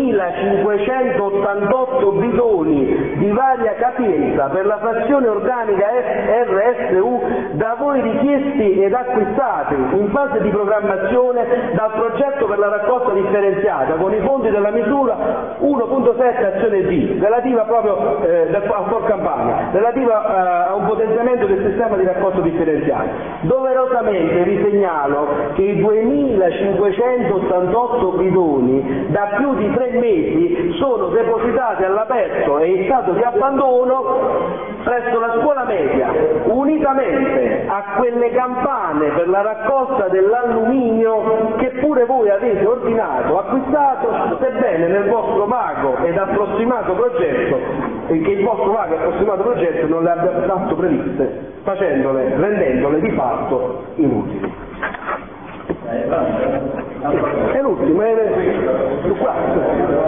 duemilacinquecentottantotto bidoni di varia capienza per la frazione organica R S U da voi richiesti ed acquistati in fase di programmazione dal progetto per la raccolta differenziata con i fondi della misura uno punto sette azione D, relativa proprio eh, del For Campania, relativa eh, a un potenziamento del sistema di raccolta differenziata. Doverosamente vi segnalo che i duemilacinquecentottantotto bidoni da più di tre mesi sono depositati all'aperto e in stato di abbandono presso la scuola media, unitamente a quelle campane per la raccolta dell'alluminio che pure voi avete ordinato, acquistato, sebbene nel vostro vago ed approssimato progetto, e che il vostro vago e approssimato progetto non le abbia affatto previste, facendole, rendendole di fatto inutili. È l'ultimo, è il quarto.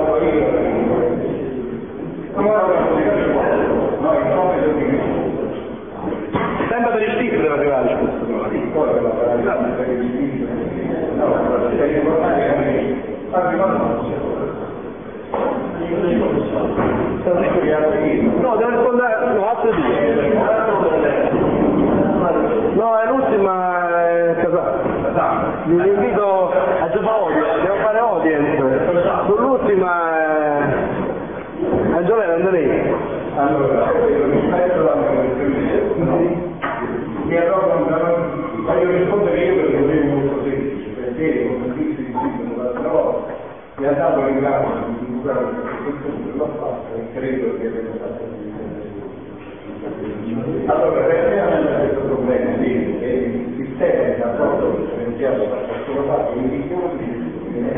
Sempre per il titolo deve arrivare, no, deve rispondere, no, altre due. No, è l'ultima, è Casà. Vi invito a giocare, devo fare audience. Sull'ultima è Angiolena, Andrei. Allora, rispetto alla mi voglio rispondere io per un motivo molto semplice, perché come dissi di l'altra volta mi ha dato in grado di divulgare questo l'ho fatto e credo che abbia fatto il allora, per me non è questo problema di che il sistema di rapporto differenziato tra ciascuno fatto in visioni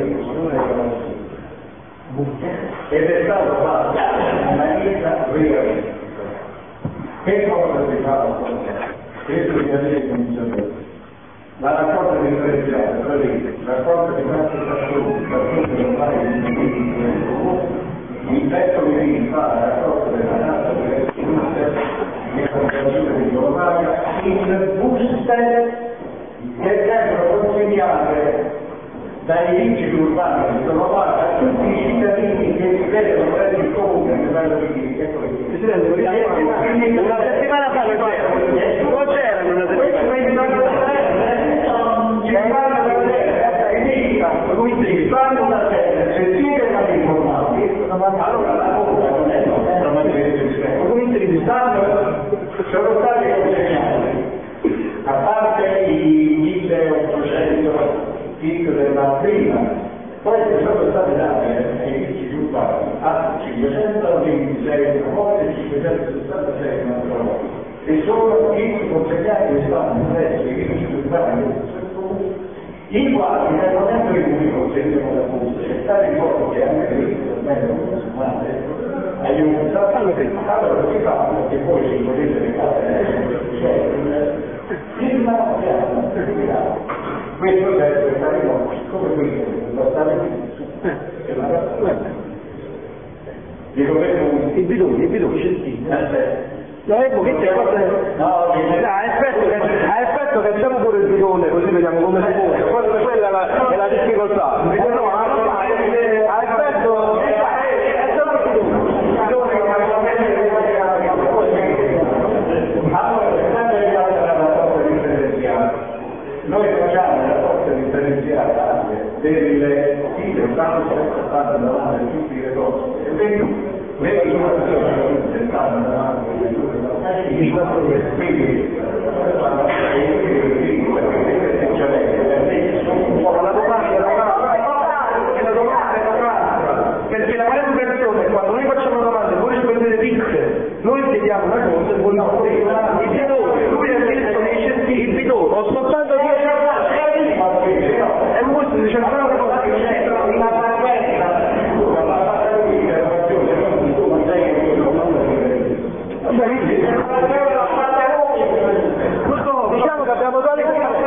ed è stato fatto in maniera realistica. Che cosa si fa? Questo che avete cominciato. La raccolta differenziata, prevede raccolta di massi assoluti, raccolta di mai il testo che vi fa la raccolta della casa delle sinistre, che è di Giovanni, in buste che vengono consegnate dai vigili urbani che sono fatte a tutti i cittadini che vedono presso il comune che vanno di Presidente, una settimana fa non c'era, non c'era una quindi fanno una sede, se siete stati informati, allora la cosa non è la comunità di stanno sono stati consegnati, a parte i milleottocento tic della prima, poi ci sono stati dati ai vigili urbani a cinquecentoventisei una volta e cinquecentosessantasei un'altra volta, e sono i consegnati che stanno presso i vigili urbani del comune, i quali nel momento in cui consegnano la busta c'è stato il modo che anche lì almeno consumate aiuta, allora si fanno che poi si potete recare cioè firmano piano questo serve per i nostri come questo lo state dico questo i bidoni, i bidoni cestini. No, ecco che c'è cosa. No, ha effetto che ha effetto che facciamo pure il bidone così vediamo come si muove. Forse quella è la, è la difficoltà. No, no, ha effetto facciamo il bidone. Allora, per quanto riguarda la rapporto differenziale, noi facciamo la rapporto differenziale anche delle file, stanno stanno davanti a tutti le cose, e vedi le situazioni stanno davanti a tutte le cose, quindi la domanda la domanda è un'altra, perché la maleducazione quando noi facciamo domande voi rispondete disse, noi chiediamo una cosa e voi no, i bidoni, lui ha detto nei cestini, il bidone, ho soltanto dieci e lui si dice una cosa che c'è una partenza. Diciamo che abbiamo dato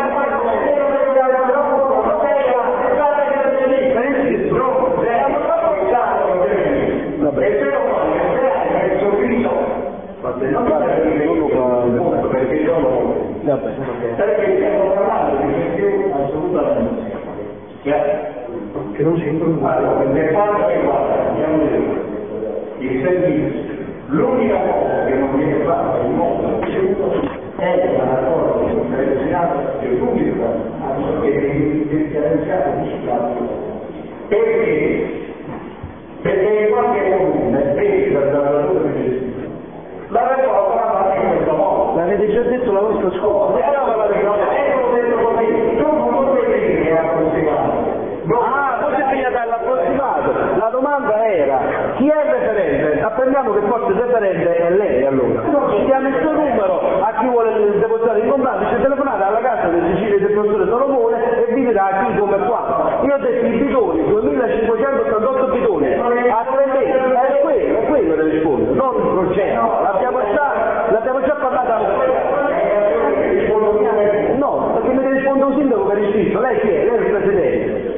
perché stiamo parlando di questioni assolutamente che non c'entrano. Allora, per quanto riguarda i servizi, l'unica cosa che non viene fatta in modo assoluto è la raccolta differenziata del pubblico e differenziata di cittadini. Perché? Perché in qualche comune vedi dal lavoratore di gestione la raccolta la fa in questo modo. L'avete già detto la vostra scuola. E allora l'avete detto così, tu non puoi dire che è approssimato. Ah, voi siete finiti all'approssimato. La domanda era chi è il referente? Apprendiamo che forse il referente è lei allora. Ci diamo il suo numero a chi vuole depositare il comprato, ci telefonate alla casa del Sicilia del professore Solomone e vi dirà chi come qua. Io ho detto i bidoni, duemilacinquecentottantotto bidoni, a tre mesi, è quello, è quello che risponde, non il progetto. L'abbiamo già, l'abbiamo già parlato a no, perché mi risponde un sindaco per iscritto, lei chi è? Lei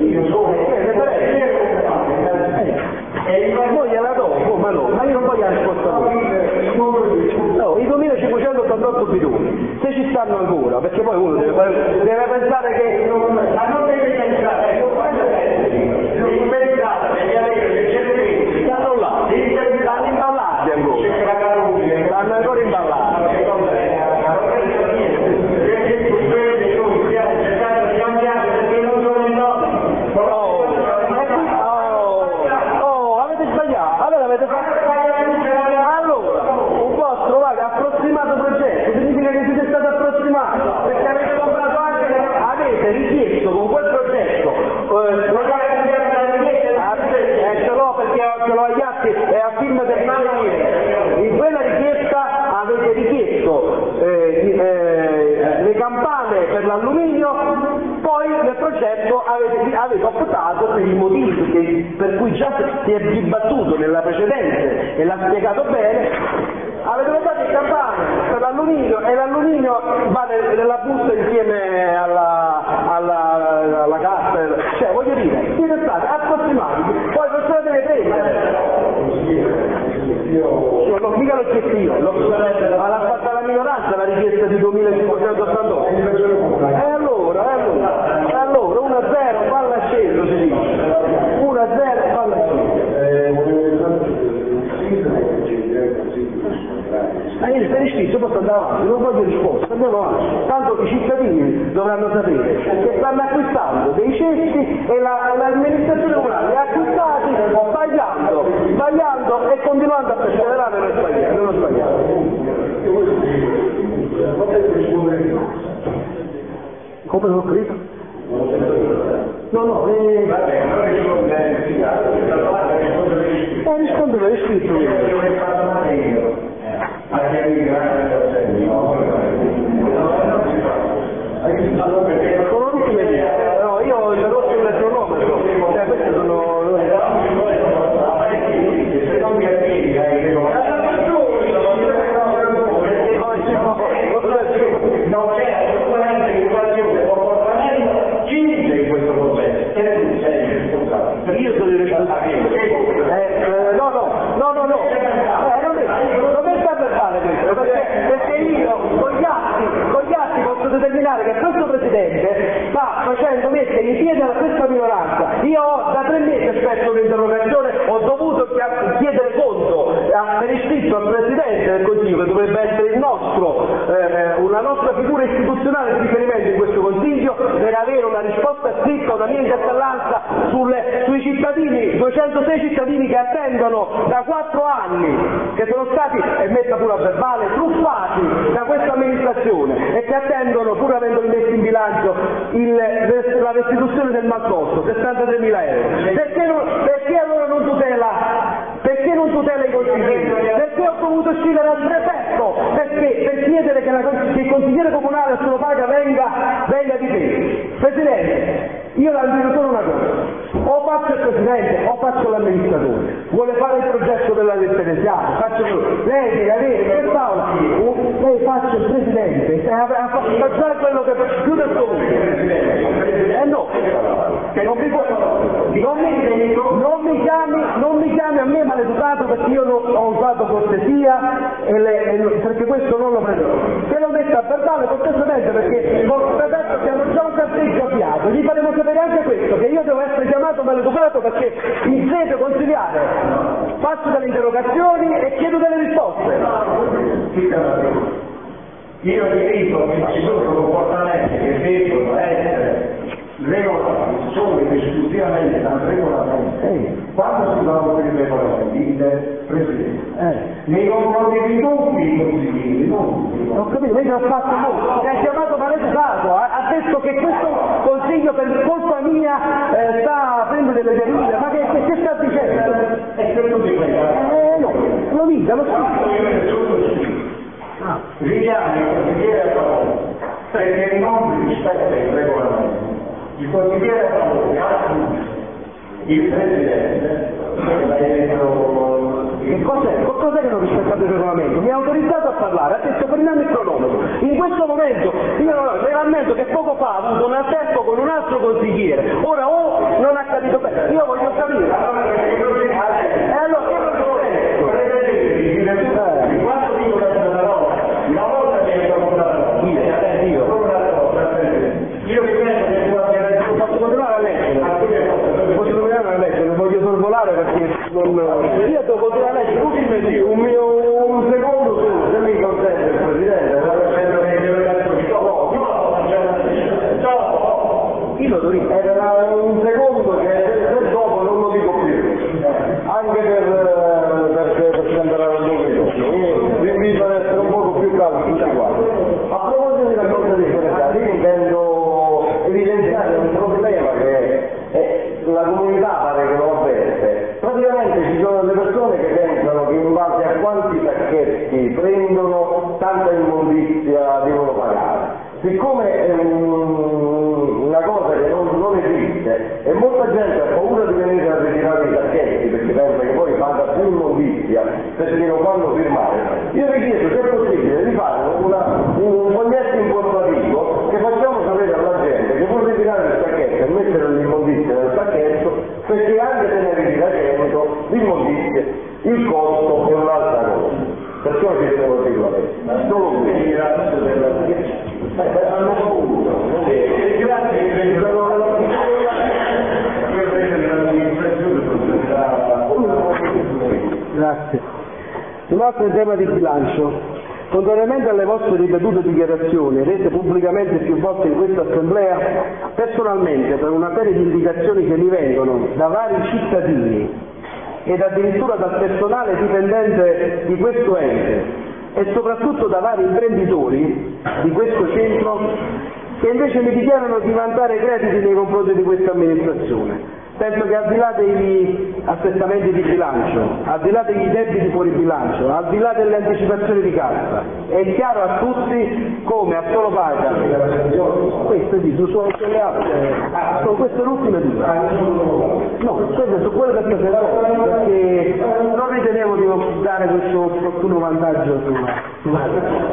io sono e poi gliela do, oh, ma no, ma io non voglio la risposta a no, i duemilacinquecentottantotto bidoni, se ci stanno ancora, perché poi uno deve, deve pensare che ma non deve pensare, il mercato degli averi stanno là, stanno imballati ancora, stanno ancora imballati. Allora, un vostro vale approssimato progetto significa che siete stati approssimati, perché avete comprato anche, avete richiesto con quel progetto, eh, ce l'ho perché ce l'ho agli atti e a firma del Nano. In quella richiesta avete richiesto eh, eh, le campane per l'alluminio, poi nel progetto avete, avete optato per i motivi che, per cui già si è dibattuto nella precedente e l'ha spiegato bene, avete votato le campane per l'alluminio e l'alluminio va nella busta insieme alla, alla, alla cassa, cioè voglio dire, siete stati approssimati, poi non se la deve prendere. Io non mica l'ho chiesto io, ma l'ha fatta la minoranza la richiesta di duemilacinquecentottantotto. E allora, e allora, e allora, uno a zero, palla sceso si dice. uno a zero, palla Ma io per iscritto posso andare avanti, non voglio risposte, andiamo avanti. Tanto i cittadini dovranno sapere che stanno acquistando dei cessi e la, l'amministrazione comunale li ha acquistati sbagliando, sbagliando e continuando a perseverare nel sbagliare, nello sbagliare. Come non ho capito? No, no, eh... Vabbè, non risponde a necessità. Eh, risponde per iscritto. Sono l'ultime via. No, io ho interrotto il cronometro. Cioè, queste sono... Non c'è assolutamente educazione, comportamento, cinque in questo processo, e tu sei responsabile. Io sono il responsabile. Eh, no, no, no, no, no. Eh, non è, non è sta per fare questo, perché, perché io con gli atti, con gli atti posso determinare che questo Presidente sta facendo mettere in piedi a questa minoranza. Io ho da tre mesi aspetto un'interrogazione, ho dovuto chiedere conto per iscritto al Presidente del Consiglio, che dovrebbe essere il nostro, eh, una nostra figura istituzionale di riferimento in questo Consiglio, per avere una risposta scritta, una mia interpellanza sulle, sui cittadini, duecentosei cittadini che attendono da quattro anni, che sono stati, e metta pure a verbale, truffati da questa amministrazione e che attendono, pur avendo messo in bilancio il, la restituzione del malcosto, sessantatremila euro. Perché, non, perché allora non tutela, perché non tutela i consiglieri? Perché ho dovuto scrivere al prefetto? Perché? Per chiedere che, la, che il consigliere comunale a solo paga venga, venga difeso. Presidente, io la dico solo una cosa, o faccio il Presidente o faccio l'amministratore, vuole fare il progetto della differenziata, faccio lei deve avere in quest'aula, lei faccio il Presidente, ha fatto già quello che più del comune. Eh no, non mi, può, non, mi, non, mi chiami, non mi chiami a me maleducato perché io non ho usato cortesia e le, e, perché questo non lo prendo. Se lo metta a verbale cortesemente perché con il prefetto abbiamo già un carteggio avviato, gli faremo sapere anche questo, che io devo essere chiamato maleducato perché in sede consigliare faccio delle interrogazioni e chiedo delle risposte. Io dico che ci sono comportamenti che devono essere regolati solo ed esclusivamente dal regolamento. Eh. Quando si fanno per i regolamenti, il Presidente, Eh. nei confronti di tutti i consiglieri, non di Ho capito, lei l'ha fatto molto, ha chiamato maleducato, ha, ha detto che questo consiglio per colpa mia eh, sta aprendo delle derive, ma che, che, che sta dicendo? E per tutti quelli. Eh no, lo dica, lo scrive. Richiami il consigliere a favore, perché non rispetta il regolamento. Il consigliere a favore ha il Presidente, che cos'è? Cos'è che non rispettate il regolamento? Mi ha autorizzato a parlare, ha detto fermiamo il cronometro. In questo momento io le rammento che poco fa ha avuto un alterco con un altro consigliere. Ora o io voglio capire. E allora che non quando dico questa parola, una volta che io ho dato io, io, io mi penso che tu abbia ragione. Posso continuare a leggere? Posso continuare a leggere, non voglio sorvolare perché non. Io devo continuare a leggere un mio un secondo solo, se mi consente il Presidente. Era un secondo che se dopo non lo dico più, anche per, perché per sembrare un po' vi invito ad essere un poco più calmi tutti quanti. A proposito di raccolta differenziata, io intendo evidenziare un problema che è, la comunità pare che lo avverte. Praticamente ci sono delle persone che pensano che in base a quanti sacchetti prendono tanta immondizia devono pagare. Siccome è un, una cosa che non, non esiste e molta gente ha paura di venire a ritirare i sacchetti perché pensa che poi paga più immondizia perché lo fanno firmare, io vi chiedo se è possibile di fare una, un foglietto informativo che facciamo sapere alla gente che può ritirare il sacchetto e mettere l'immondizia nel sacchetto perché anche se ne ritira cento l'immondizia, il costo è un'altra cosa. Perciò ci devo dirlo adesso, solo qui hanno paura. Grazie che Grazie. Un altro tema di bilancio. Contrariamente alle vostre ripetute dichiarazioni rese pubblicamente più volte in questa assemblea, personalmente per una serie di indicazioni che mi vengono da vari cittadini ed addirittura dal personale dipendente di questo ente e soprattutto da vari imprenditori di questo centro che invece mi dichiarano di vantare crediti nei confronti di questa amministrazione. Penso che al di là degli assestamenti di bilancio, al di là degli debiti fuori bilancio, al di là delle anticipazioni di cassa, è chiaro a tutti come a solo paga, queste sì, su, su quelle altre, ah, sono queste le ultime due, no, queste sono quelle per stasera, perché non ritenevo di dare questo opportuno vantaggio sulla... sulla...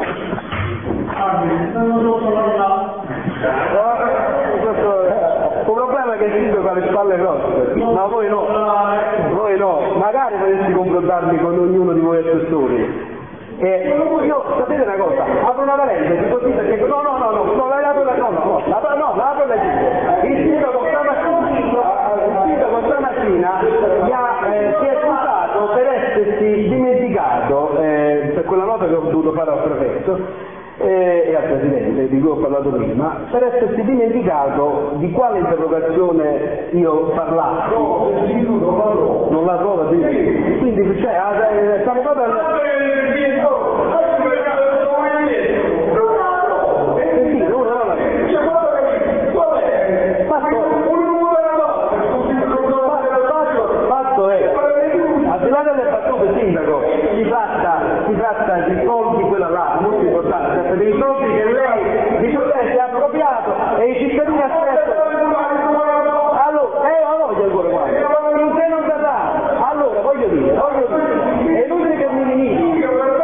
Un problema è che il sindaco ha le spalle grosse, ma voi no, voi no, magari potessi confrontarmi con ognuno di voi assessori. E io sapete una cosa, apro una parentesi così perché no no no no, no la apro la no no, la no, la apro la chiudo. Il sindaco stamattina, il sindaco stamattina mi ha, eh, si è scusato per essersi dimenticato, eh, per quella nota che ho dovuto fare al prefetto, Eh, e al Presidente di cui ho parlato prima, per essersi dimenticato di quale interrogazione io parlassi. No, non la trova, sì. Quindi cioè, eh, stiamo proprio fatto è, al di là delle battute, sindaco, si tratta, si tratta di soldi, quella là, molto importante, dei soldi che lei di lei si è appropriato e i cittadini aspettano. Allora, eh, ho voglia ancora qua. Non sei non sa. Allora, voglio dire, voglio dire, è inutile che mi minimi.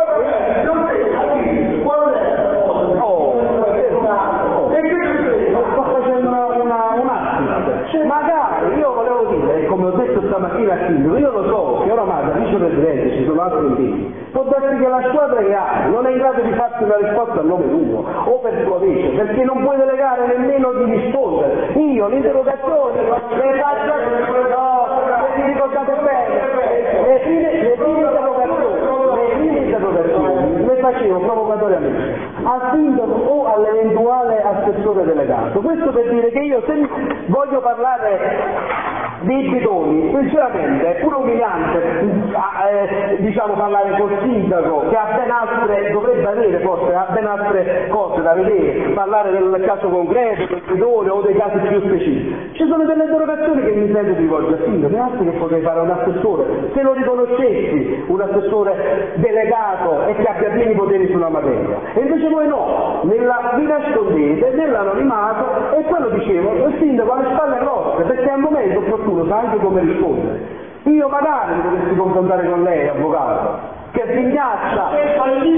Oh, sto facendo una, una, un attimo. Magari, io volevo dire, come ho detto stamattina a Silvio, io lo so che oramai da vicepresidente ci sono altri impegni. Può darsi che la squadra che ha non è in grado di farti una risposta a nome tuo o per tua vece, perché non puoi delegare nemmeno di rispondere. Io l'interrogazione le faccio, no, se vi ricordate bene, le prime, le prime interrogazioni, le prime interrogazioni le facevo provocatoriamente al sindaco o all'eventuale assessore delegato. Questo per dire che io se voglio parlare dei bidoni, sinceramente è pure umiliante eh, diciamo parlare col sindaco che ha ben altre, dovrebbe avere forse, ha ben altre cose da vedere, parlare del caso concreto, del bidone o dei casi più specifici. Ci sono delle interrogazioni che mi sento di rivolgere al sindaco, e altri che potrei fare a un assessore, se lo riconoscessi un assessore delegato e che abbia pieni poteri sulla materia. E invece voi no, nella, vi nascondete nell'anonimato e quello dicevo, il sindaco ha le spalle grosse perché al momento opportuno sa anche come rispondere. Io magari mi potessi confrontare con lei, avvocato, che sghiaccia. Eh,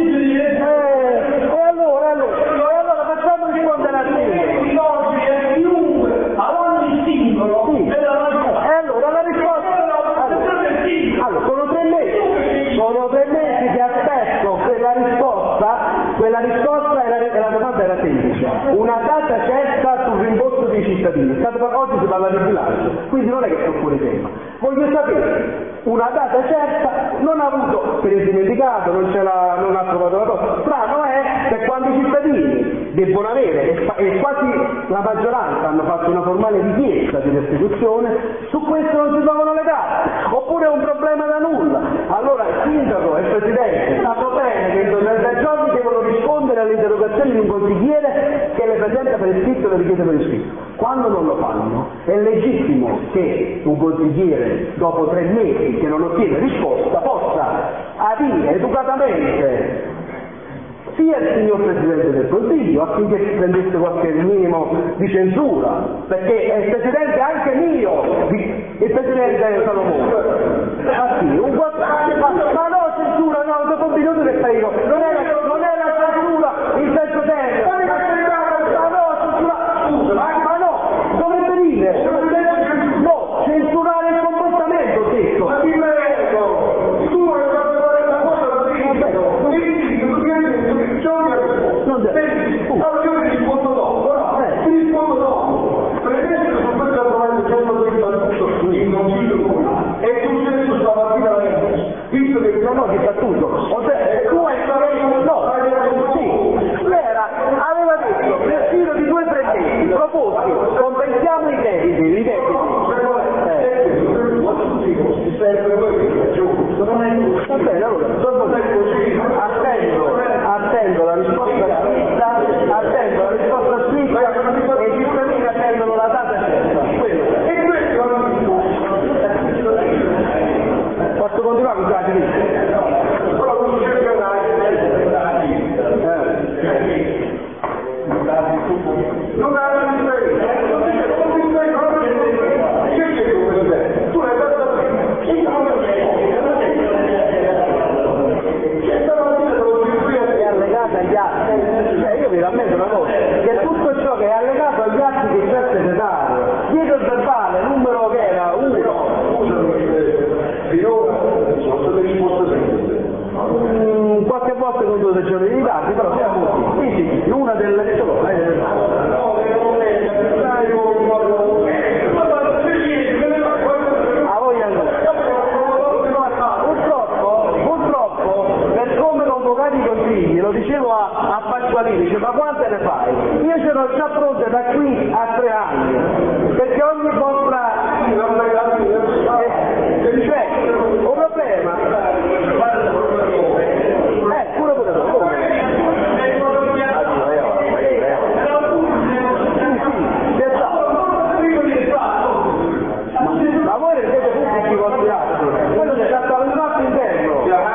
e allora, allora, e allora facciamo rispondere al sindaco. Sì. E allora una data certa sul rimborso dei cittadini. Oggi si parla di bilancio, quindi non è che sono fuori tema. Voglio sapere una data certa, non ha avuto, per il dimenticato, non, ce l'ha, non ha trovato la cosa. Strano è che quando i cittadini debbono avere, e quasi la maggioranza hanno fatto una formale richiesta di restituzione, su questo non si trovano le carte, oppure è un problema da nulla. Allora il sindaco e il presidente sanno bene che entro trenta giorni devono rispondere alle interrogazioni di un consigliere che le presenta per iscritto e le richiede per iscritto. Quando non lo fanno è legittimo che un consigliere dopo tre mesi che non ottiene risposta possa adire educatamente sia il signor Presidente del Consiglio affinché prendesse qualche minimo di censura, perché è il Presidente anche mio, il Presidente Salomone. Ah sì, un quattro... ma, ma no censura, no, dopo un minuto che stai io, non è la, non è la censura in senso serio, ma no censura, scusa, ma no, dovrebbe dire, no, censurare il comportamento, ho detto. Ma ti prego, tu hai fatto fare una cosa così, non senti, allora io ti rispondo dopo, no? Ti rispondo dopo. Presidente su questo argomento c'è stato dibattuto in consiglio comunale e è successo stamattina alla mia, visto che no, no, dibattuto, o se, tu hai no, sì, era, aveva detto nel giro di due o tre mesi, proposti, compensiamo i debiti, i debiti. Va bene, allora, attendo, attendo la risposta scritta, attendo la risposta scritta e i cittadini attendono la data certa. E posso continuare con la non ha la tu l'hai fatto è allegata agli atti, cioè io vi rammento una cosa, che tutto ciò che è allegato agli atti che c'è il segretario, dietro il verbale, numero che era uno, finora sono state risposte sempre. Mm, qualche volta con due giorni di ritardo, però siamo così. Sì, sì, una delle ce l'ho, a voi ancora. Purtroppo, purtroppo, per come convocati i consigli, lo dicevo a, a Pasqualini, dice ma quante ne fai? Io ce l'ho già pronte da qui a tre anni, perché ogni vostra eh, cioè un problema. Eh, pure pure come? Ma voi rendete pubblici i vostri atti? Quello si tratta di un atto interno.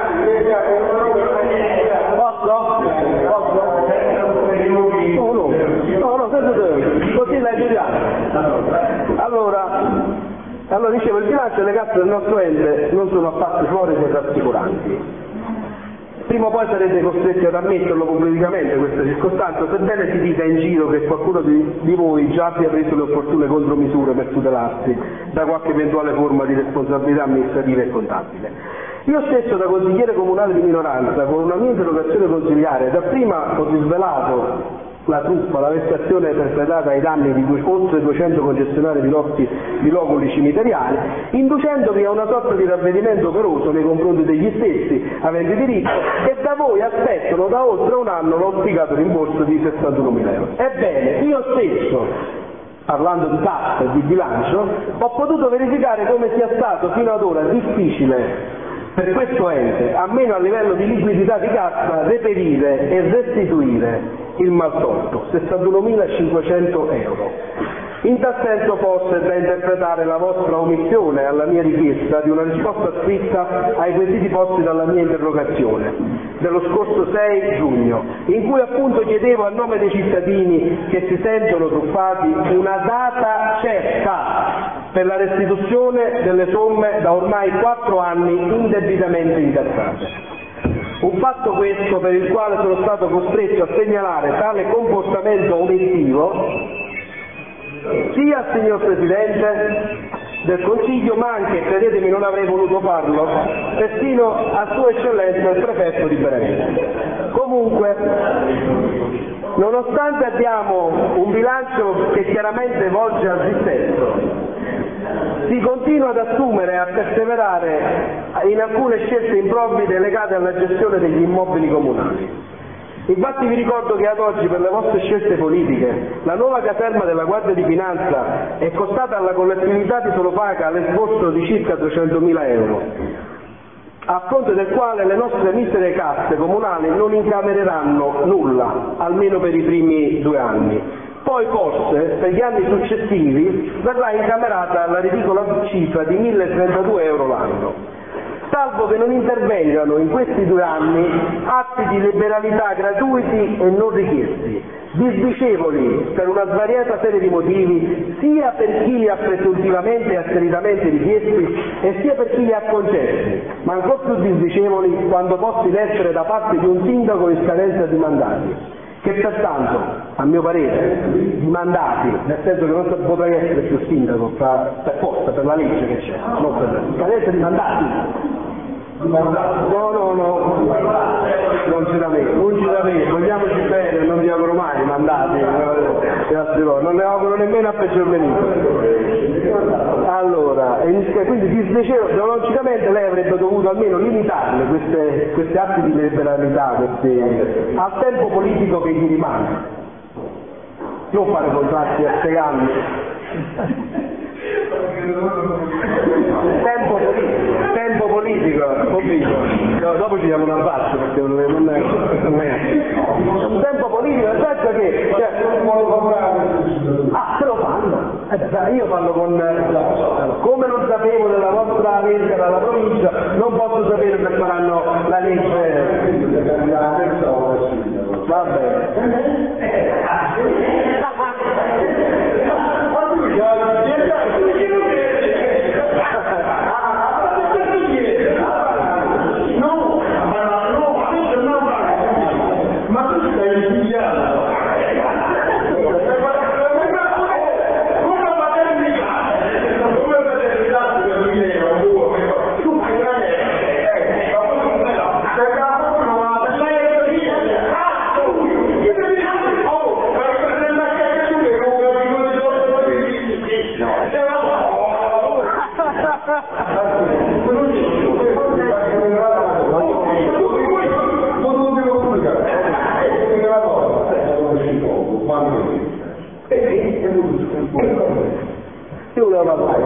Posso? Posso? No, no, no, no, senza così l'hai studiato. Allora, allora dicevo, il bilancio e le casse del nostro ente non sono affatto floridi e rassicuranti. Prima o poi sarete costretti ad ammetterlo pubblicamente questa circostanza, sebbene si dica in giro che qualcuno di, di voi già abbia preso le opportune contromisure per tutelarsi da qualche eventuale forma di responsabilità amministrativa e contabile. Io stesso, da consigliere comunale di minoranza, con una mia interrogazione consiliare, dapprima ho disvelato la truffa, la vessazione perpetrata ai danni di due, oltre duecento concessionari di, lotti, di loculi cimiteriali, inducendovi a una sorta di ravvedimento operoso nei confronti degli stessi aventi diritto, che da voi aspettano da oltre un anno l'auspicato rimborso di sessantunomila euro. Ebbene, io stesso, parlando di tasse e di bilancio, ho potuto verificare come sia stato fino ad ora difficile per questo ente, almeno a livello di liquidità di cassa, reperire e restituire il maltolto, sessantunomilacinquecento euro. In tal senso forse è da interpretare la vostra omissione alla mia richiesta di una risposta scritta ai quesiti posti dalla mia interrogazione dello scorso sei giugno, in cui appunto chiedevo a nome dei cittadini che si sentono truffati una data certa per la restituzione delle somme da ormai quattro anni indebitamente incassate. Un fatto questo per il quale sono stato costretto a segnalare tale comportamento omissivo sia al signor Presidente del Consiglio, ma anche, credetemi, non avrei voluto farlo, persino a Sua Eccellenza il Prefetto di Benevento. Comunque, nonostante abbiamo un bilancio che chiaramente volge al dissesto, si continua ad assumere e a perseverare in alcune scelte improvvide legate alla gestione degli immobili comunali. Infatti vi ricordo che ad oggi per le vostre scelte politiche la nuova caserma della Guardia di Finanza è costata alla collettività di Solopaca l'esborso di circa trecentomila euro, a fronte del quale le nostre misere casse comunali non incamereranno nulla, almeno per i primi due anni. Poi forse per gli anni successivi verrà incamerata la ridicola cifra di milletrentadue euro l'anno, salvo che non intervengano in questi due anni atti di liberalità gratuiti e non richiesti, disdicevoli per una svariata serie di motivi, sia per chi li ha presuntivamente e asseritamente richiesti e sia per chi li ha concessi, ma ancor più disdicevoli quando posti in essere da parte di un sindaco in scadenza di mandati, che pertanto, a mio parere, di mandati, nel senso che non potrei essere più sindaco per forza, per la legge che c'è, non per la scadenza di mandati. No, no, no, non ce l'avevo, non ce l'avevo, vogliamoci bene, non vi auguro mai mandati, non ne auguro nemmeno a peggior nemico. Allora, quindi disdiceva, logicamente lei avrebbe dovuto almeno limitarle queste, questi atti di liberalità, questi, al tempo politico che gli rimane, non fare contratti a sei anni. Tempo politico, tempo politico, convinto. No, dopo ci diamo un abbraccio perché non è, non è, non è. Un tempo politico, nel senso che cioè, ah, se lo fanno. Eh beh, io parlo con come non sapevo della vostra legge dalla provincia, non posso sapere se faranno la legge. Va bene. Io volevo parlare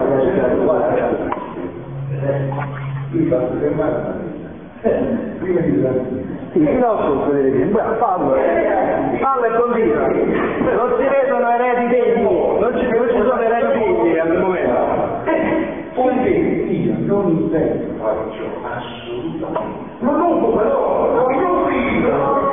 prima di sì, fino a sotto delle vie, fallo, fallo e continua, non si vedono eredi degni, non ci, non ci sono eredi degni al momento. Poiché io non intendo faccio assolutamente, ma non come loro, non io figlio,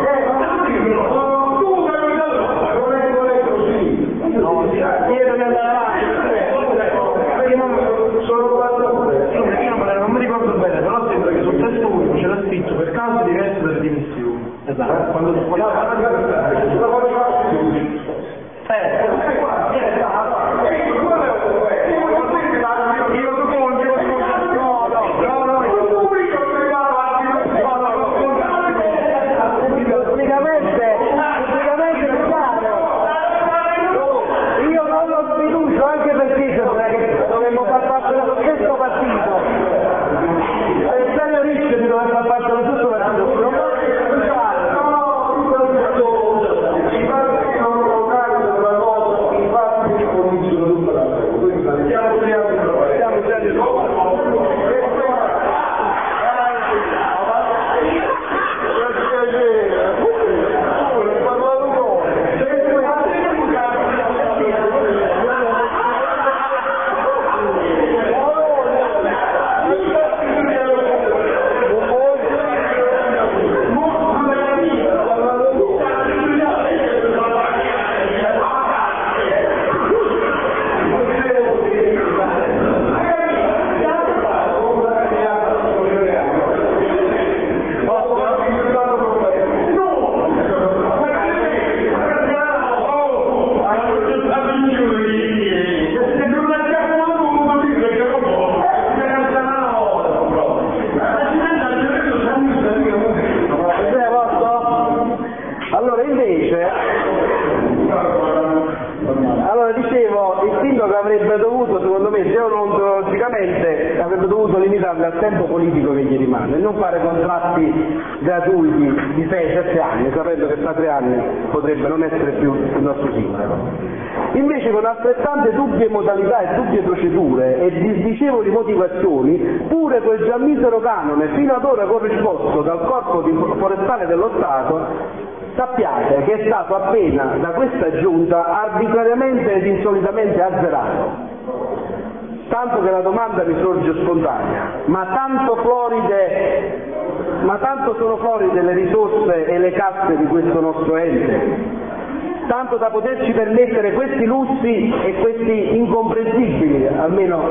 tu sei non è non è così, no, chiedo di andare avanti, sono quattro io non mi ricordo bene, però sembra che sul testo unico c'era scritto per cause diverse delle dimissioni. Esatto, quando si può no, logicamente avrebbe dovuto limitarli al tempo politico che gli rimane e non fare contratti gratuiti di sei sette anni, sapendo che tra tre anni potrebbe non essere più il nostro sindaco. Invece con altrettante dubbie modalità e dubbie procedure e disdicevoli motivazioni, pure quel già misero canone fino ad ora corrisposto dal Corpo Forestale dello Stato, sappiate che è stato appena da questa giunta arbitrariamente ed insolitamente azzerato. Tanto che la domanda mi sorge spontanea, ma tanto floride, ma tanto sono floride le risorse e le casse di questo nostro ente, tanto da poterci permettere questi lussi e questi incomprensibili, almeno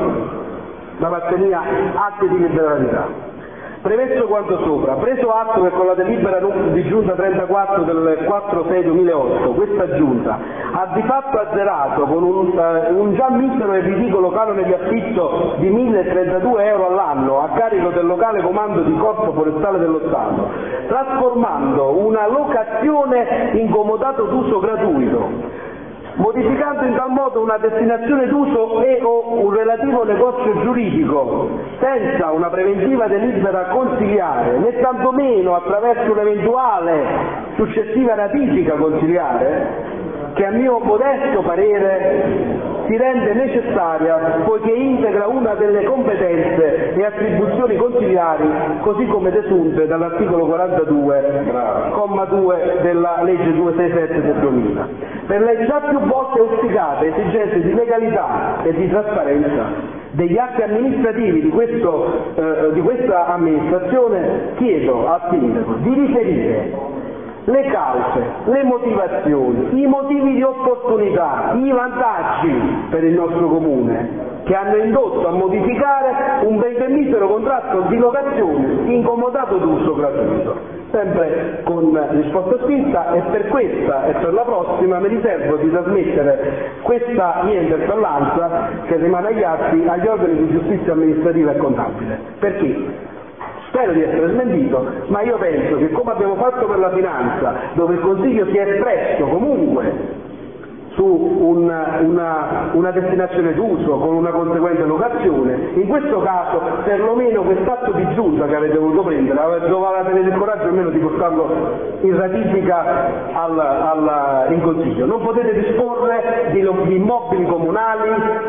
da parte mia, atti di liberalità. Premesso quanto sopra, preso atto che con la delibera di giunta trentaquattro del quattro sei duemilaotto questa giunta ha di fatto azzerato con un, uh, un già misero e ridicolo canone di affitto di milletrentadue euro all'anno a carico del locale comando di Corpo Forestale dello Stato, trasformando una locazione in comodato d'uso gratuito, modificando in tal modo una destinazione d'uso e o un relativo negozio giuridico senza una preventiva delibera consiliare, né tantomeno attraverso un'eventuale successiva ratifica consiliare, che a mio modesto parere si rende necessaria poiché integra una delle competenze e attribuzioni consiliari così come desunte dall'articolo quarantadue, comma due della legge duecentosessantasette del duemila. Per le già più volte auspicate esigenze di legalità e di trasparenza degli atti amministrativi di, questo, eh, di questa amministrazione chiedo al Sindaco di riferire le cause, le motivazioni, i motivi di opportunità, i vantaggi per il nostro comune che hanno indotto a modificare un benché misero contratto di locazione incomodato d'uso gratuito. Sempre con risposta scritta e per questa e per la prossima mi riservo di trasmettere questa mia interpellanza che rimane agli atti agli organi di giustizia amministrativa e contabile. Perché? Spero di essere smentito, ma io penso che come abbiamo fatto per la finanza, dove il Consiglio si è espresso comunque su un, una, una destinazione d'uso con una conseguente locazione, in questo caso perlomeno quest'atto di giunta che avete voluto prendere, dovevate avere il coraggio almeno di portarlo in ratifica al, al, in Consiglio. Non potete disporre di, di immobili comunali,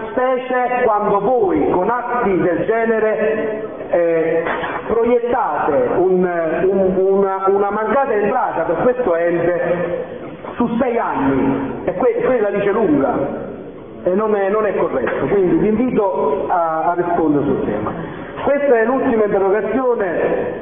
specie quando voi con atti del genere eh, proiettate un, un, una, una mancata entrata per questo ente su sei anni, e que- quella dice lunga e non è, non è corretto, quindi vi invito a, a rispondere sul tema. Questa è l'ultima interrogazione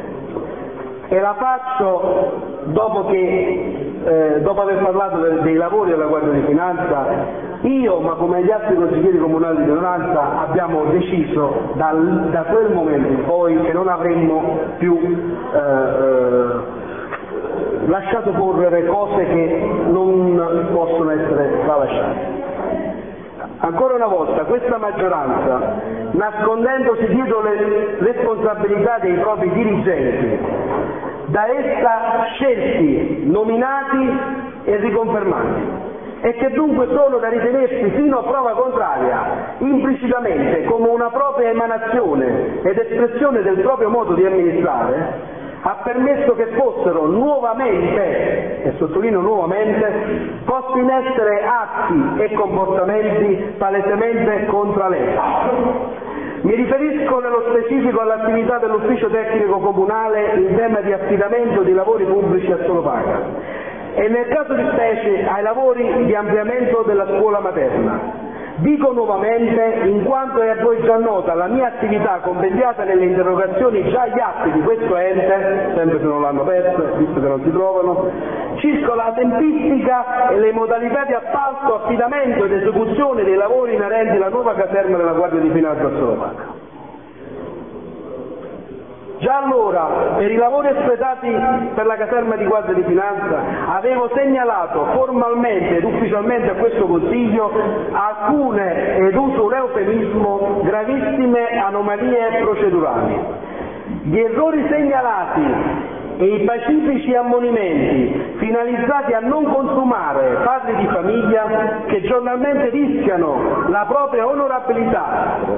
e la faccio dopo che eh, dopo aver parlato de- dei lavori della Guardia di Finanza, io ma come gli altri consiglieri comunali di minoranza abbiamo deciso dal, da quel momento in poi che non avremmo più eh, eh, lasciato correre cose che non possono essere tralasciate. Ancora una volta questa maggioranza, nascondendosi dietro le responsabilità dei propri dirigenti, da essa scelti, nominati e riconfermati, e che dunque sono da ritenersi fino a prova contraria, implicitamente come una propria emanazione ed espressione del proprio modo di amministrare, ha permesso che fossero nuovamente, e sottolineo nuovamente, posti in essere atti e comportamenti palesemente contralegge. Mi riferisco nello specifico all'attività dell'ufficio tecnico comunale in tema di affidamento di lavori pubblici a solo paga e nel caso di specie ai lavori di ampliamento della scuola materna. Dico nuovamente, in quanto è a voi già nota la mia attività compendiata nelle interrogazioni già agli atti di questo ente, sempre se non l'hanno persa, visto che non si trovano, circa la tempistica e le modalità di appalto, affidamento ed esecuzione dei lavori inerenti alla nuova caserma della Guardia di Finanza a Solomacca. Già allora, per i lavori espletati per la caserma di Guardia di Finanza, avevo segnalato formalmente ed ufficialmente a questo Consiglio alcune, ed uso un eufemismo, gravissime anomalie procedurali. Gli errori segnalati e i pacifici ammonimenti finalizzati a non consumare padri di famiglia che giornalmente rischiano la propria onorabilità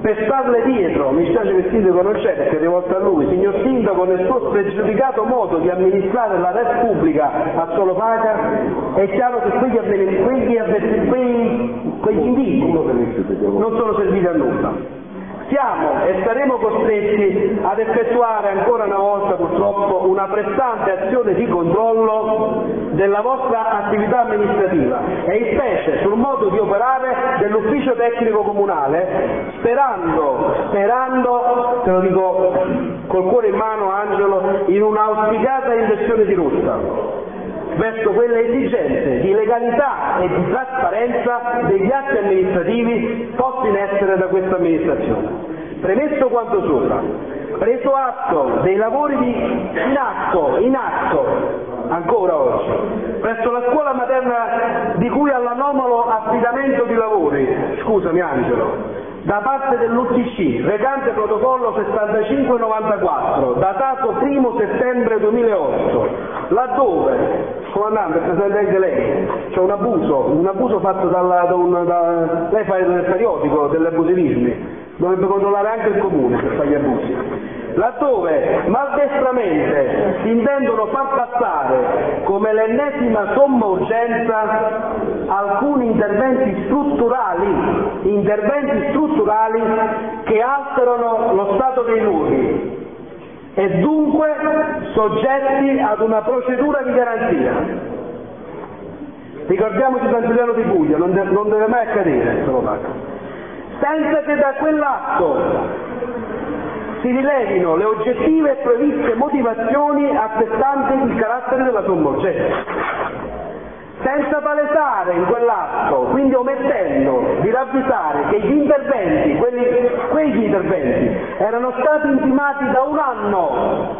per starle dietro, mi spiace che il sindaco non c'è perché è rivolta a lui, signor sindaco, nel suo spregiudicato modo di amministrare la red pubblica a Solopaca, è chiaro che quegli, avven- quegli, avven- quei, quegli indizi non sono serviti a nulla. Siamo e saremo costretti ad effettuare ancora una volta purtroppo una pressante azione di controllo della vostra attività amministrativa e in specie sul modo di operare dell'ufficio tecnico comunale, sperando, sperando, te lo dico col cuore in mano Angelo, in un'auspicata inversione di rotta verso quelle esigenze di legalità e di trasparenza degli atti amministrativi posti in essere da questa amministrazione. Premesso quanto sopra, preso atto dei lavori di, in atto, in atto, ancora oggi, presso la scuola materna di cui all'anomalo affidamento di lavori, scusami Angelo, da parte dell'U T C, recante protocollo sessantacinque novantaquattro, datato primo settembre duemilaotto, laddove, comandante, presente anche lei, c'è un abuso, un abuso fatto dalla, da un, da, lei fa il periodico degli abusivismi, dovrebbe controllare anche il comune per fare gli abusi, laddove maldestramente si intendono far passare come l'ennesima somma urgenza alcuni interventi strutturali, interventi strutturali che alterano lo stato dei luoghi e dunque soggetti ad una procedura di garanzia. Ricordiamoci San Giuliano di Puglia, non, de- non deve mai accadere, se lo faccio. Senza che da quell'atto si rilevino le oggettive e previste motivazioni attestanti il carattere della somma urgenza. Senza palesare in quell'atto, quindi omettendo di ravvisare che gli interventi, quelli, quegli interventi, erano stati intimati da un anno,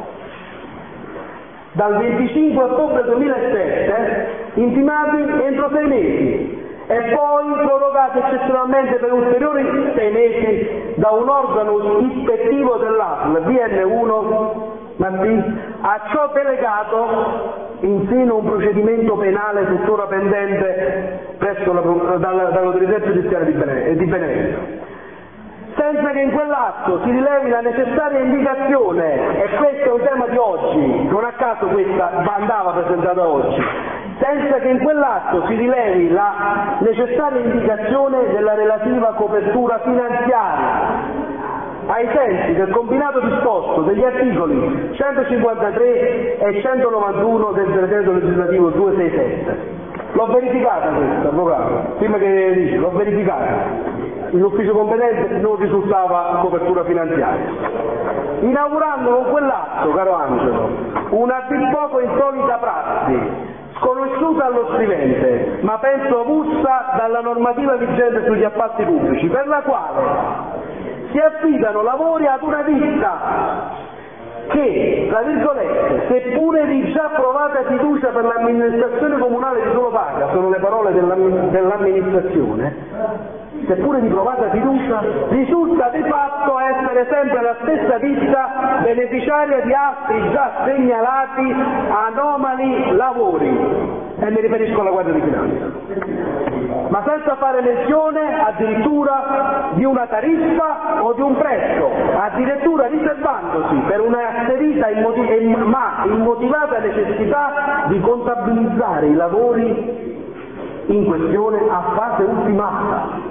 dal venticinque ottobre duemilasette, intimati entro sei mesi, e poi prorogati eccezionalmente per ulteriori sei mesi da un organo ispettivo dell'A S L, B N uno, Martì, a ciò delegato in seno un procedimento penale tuttora pendente presso la, dalla, dall'autorità giudiziaria di Benevento, di Benevento. Senza che in quell'atto si rilevi la necessaria indicazione, e questo è un tema di oggi, non a caso questa andava presentata oggi, senza che in quell'atto si rilevi la necessaria indicazione della relativa copertura finanziaria ai sensi del combinato disposto degli articoli centocinquantatré e centonovantuno del decreto legislativo duecentosessantasette. L'ho verificata questa, avvocato, prima che dici, l'ho verificata. L'ufficio competente non risultava copertura finanziaria. Inaugurando con quell'atto, caro Angelo, una a dir poco insolita prassi, sconosciuta allo scrivente, ma penso avulsa dalla normativa vigente sugli appalti pubblici, per la quale si affidano lavori ad una ditta che, tra virgolette, seppure di già provata fiducia per l'amministrazione comunale di Solopaca, sono le parole dell'am- dell'amministrazione, seppure di provata fiducia, risulta di fatto essere sempre la stessa ditta beneficiaria di altri già segnalati anomali lavori, e mi riferisco alla Guardia di Finanza, ma senza fare menzione addirittura di una tariffa o di un prezzo, addirittura riservandosi per una asserita immoti- ma immotivata necessità di contabilizzare i lavori in questione a fase ultimata.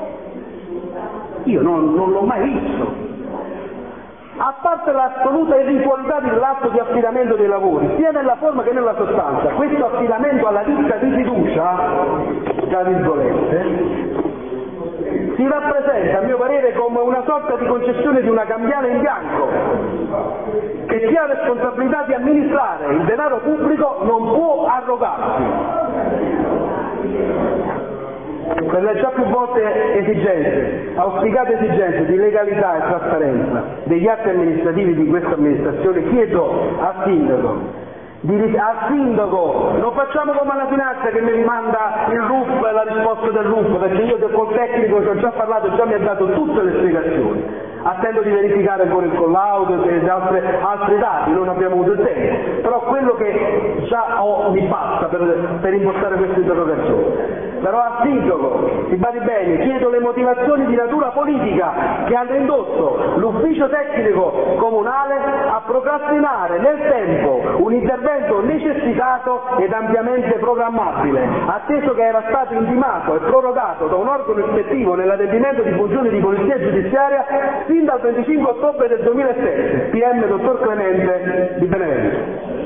Io non, non l'ho mai visto. A parte l'assoluta irritualità dell'atto di affidamento dei lavori, sia nella forma che nella sostanza, questo affidamento alla ditta di fiducia, tra virgolette, si rappresenta a mio parere come una sorta di concessione di una cambiale in bianco, che chi ha responsabilità di amministrare il denaro pubblico non può arrogarsi. Per le già più volte esigenze, auspicate esigenze di legalità e trasparenza degli atti amministrativi di questa amministrazione, chiedo al sindaco, di, al sindaco, non facciamo come alla finanza che mi rimanda il R U P e la risposta del R U P, perché io col tecnico ci ho già parlato, già mi ha dato tutte le spiegazioni. attendo di verificare con il collaudo e altre, altri dati, non abbiamo avuto il tempo, però quello che già ho mi basta per, per impostare questa interrogazione. Però al sindaco, si badi bene, chiedo le motivazioni di natura politica che hanno indotto l'ufficio tecnico comunale a procrastinare nel tempo un intervento necessitato ed ampiamente programmabile, atteso che era stato intimato e prorogato da un organo ispettivo nell'adempimento di funzioni di polizia giudiziaria sin dal venticinque ottobre del duemilasette, P M dottor Clemente di Benevento,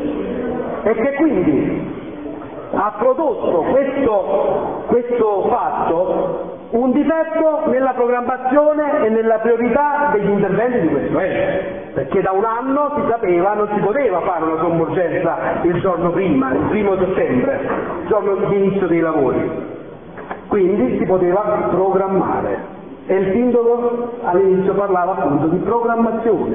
e che quindi ha prodotto questo, questo fatto un difetto nella programmazione e nella priorità degli interventi di questo ente, perché da un anno si sapeva non si poteva fare una sommergenza il giorno prima, il primo settembre, il giorno di inizio dei lavori, quindi si poteva programmare e il sindaco all'inizio parlava appunto di programmazione.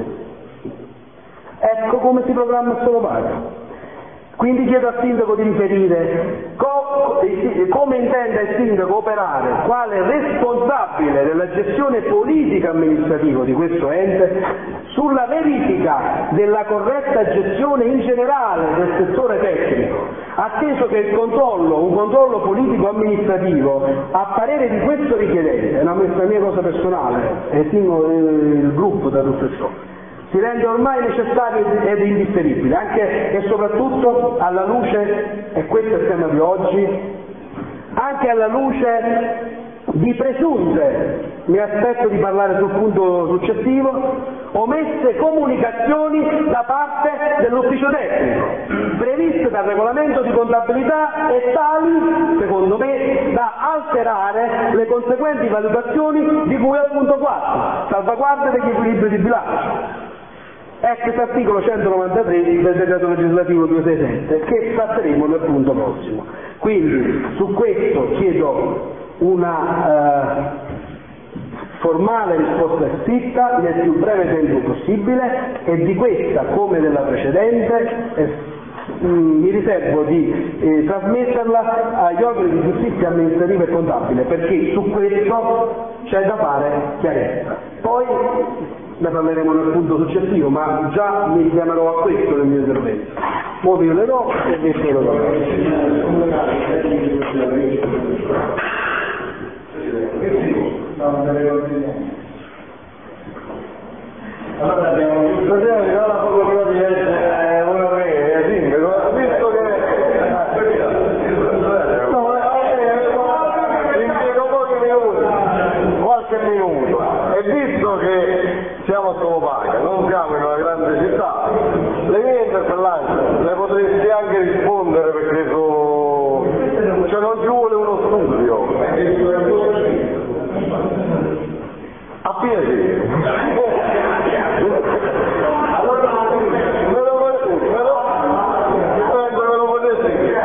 Ecco come si programma il solo pago. Quindi chiedo al sindaco di riferire co- come intende il sindaco operare, quale responsabile della gestione politica amministrativa di questo ente, sulla verifica della corretta gestione in generale del settore tecnico, atteso che il controllo, un controllo politico amministrativo, a parere di questo richiedente, è una mia cosa personale, estimo il gruppo da tutto ciò, si rende ormai necessario ed indifferibile, anche e soprattutto alla luce, e questo è il tema di oggi, anche alla luce di presunte, mi aspetto di parlare sul punto successivo, omesse comunicazioni da parte dell'ufficio tecnico, previste dal regolamento di contabilità e tali, secondo me, da alterare le conseguenti valutazioni di cui al punto quattro, salvaguardia degli equilibri di bilancio. Ex articolo centonovantatré del decreto legislativo duecentosessantasette, che tratteremo nel punto prossimo. Quindi su questo chiedo una eh, formale risposta scritta nel più breve tempo possibile, e di questa, come della precedente, eh, mi riservo di eh, trasmetterla agli organi di giustizia amministrativa e contabile, perché su questo c'è da fare chiarezza. Poi ne parleremo nel punto successivo, ma già mi chiamerò a questo nel mio intervento. Ora violerò e vi spero da Allora abbiamo stasera di la facoltà di leggere una prega, sindaco, visto che no, impiego pochi minuti, qualche minuto, e visto che siamo a Solopaga, non siamo in una grande città, le mie interpellanze le potresti anche rispondere, perché so... cioè non ci vuole uno studio. A piacere. Allora, me lo, me lo, penso me lo potessi dire.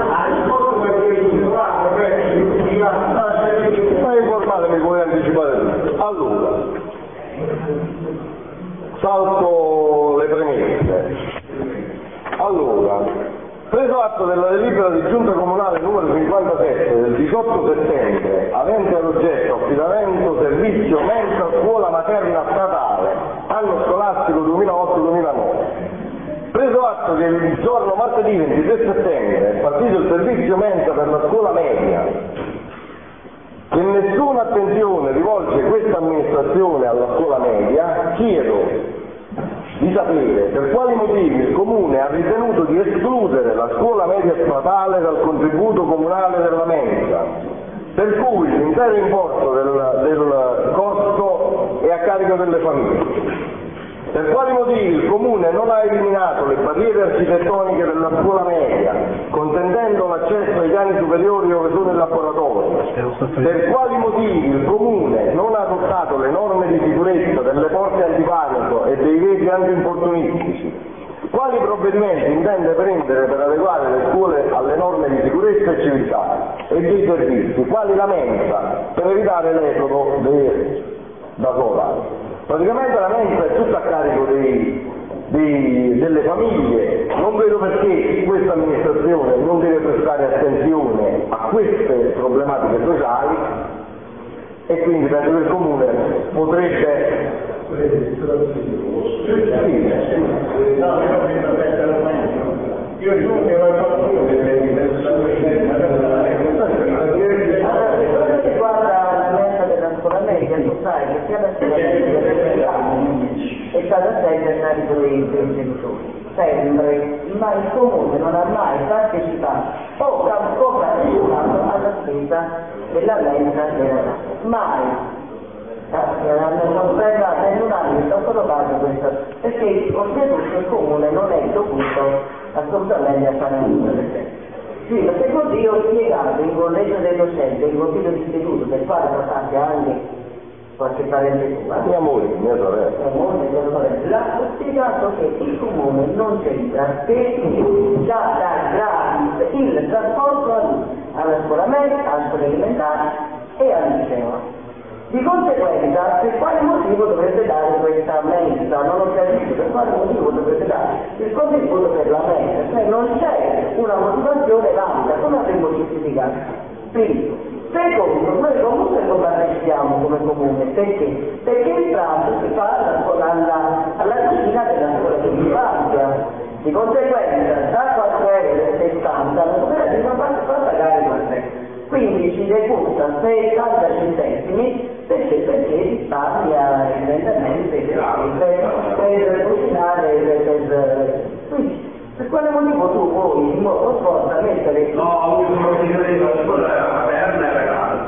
Ma informale mi puoi anticipare tutto. Allora, salto le premesse. Allora, preso atto della delibera di giunta comunale numero cinquantasette del diciotto settembre, avente ad oggetto affidamento servizio mensa scuola materna statale, anno scolastico duemilaotto duemilanove, preso atto che il giorno martedì ventitré settembre è partito il servizio mensa per la scuola media, che nessuna attenzione rivolge questa amministrazione alla scuola media, chiedo di sapere per quali motivi il Comune ha ritenuto di escludere la scuola media statale dal contributo comunale della mensa, per cui l'intero importo del, del costo è a carico delle famiglie. Per quali motivi il Comune non ha eliminato le barriere architettoniche della scuola media, consentendo l'accesso ai piani superiori dove sono il laboratorio? Per quali motivi il Comune non ha adottato le norme di sicurezza delle porte antipanico e dei vetri antinfortunistici? Quali provvedimenti intende prendere per adeguare le scuole alle norme di sicurezza e civiltà e dei servizi, quali la mensa, per evitare l'esodo da sola? Praticamente la mensa è tutta a carico dei, dei, delle famiglie, non vedo perché questa amministrazione non deve prestare attenzione a queste problematiche sociali, e quindi penso che il Comune potrebbe No, io ho visto questa argomento. Io giuro che non fatto io che devi Allora, per quanto riguarda la mensa della scuola media, tu sai che sia la scuola media che per anni è stata sempre a carico dei genitori, sempre, ma il comune non ha mai partecipato o partecipato alla spesa della mensa della scuola. Mai. Non prenda in un anno, sto solo parlando questo, perché oltretutto il comune non è dovuto assolutamente a fare nulla del genere. Sì, ma se così ho spiegato in collegio dei docenti, in consiglio di istituto, del quale fa parte anche qualche parente tua. Mia moglie, mia sorella. Mia moglie, mia sorella, ho spiegato che il comune non c'entra perché già dai gratis il trasporto alla scuola media, alla scuola elementare e al liceo. Di conseguenza, per quale motivo dovrebbe dare questa mensa? Non ho capito per quale motivo dovrebbe dare il contributo per la mensa, cioè non c'è una motivazione valida, come avremmo giustificato? Primo. Secondo, noi comunque compartecipiamo come comune, perché? Perché il pranzo si fa alla, alla, alla cucina della scuola di infanzia. Di conseguenza, da quattro virgola settanta euro la cooperativa fa pagare quattro euro. Quindi ci decurta settanta centesimi perché, perché risparmia evidentemente per, per cucinare, per, per, quindi per quale motivo tu vuoi in modo forza mettere... No, ho avuto un'opinione di una scuola materna e regale.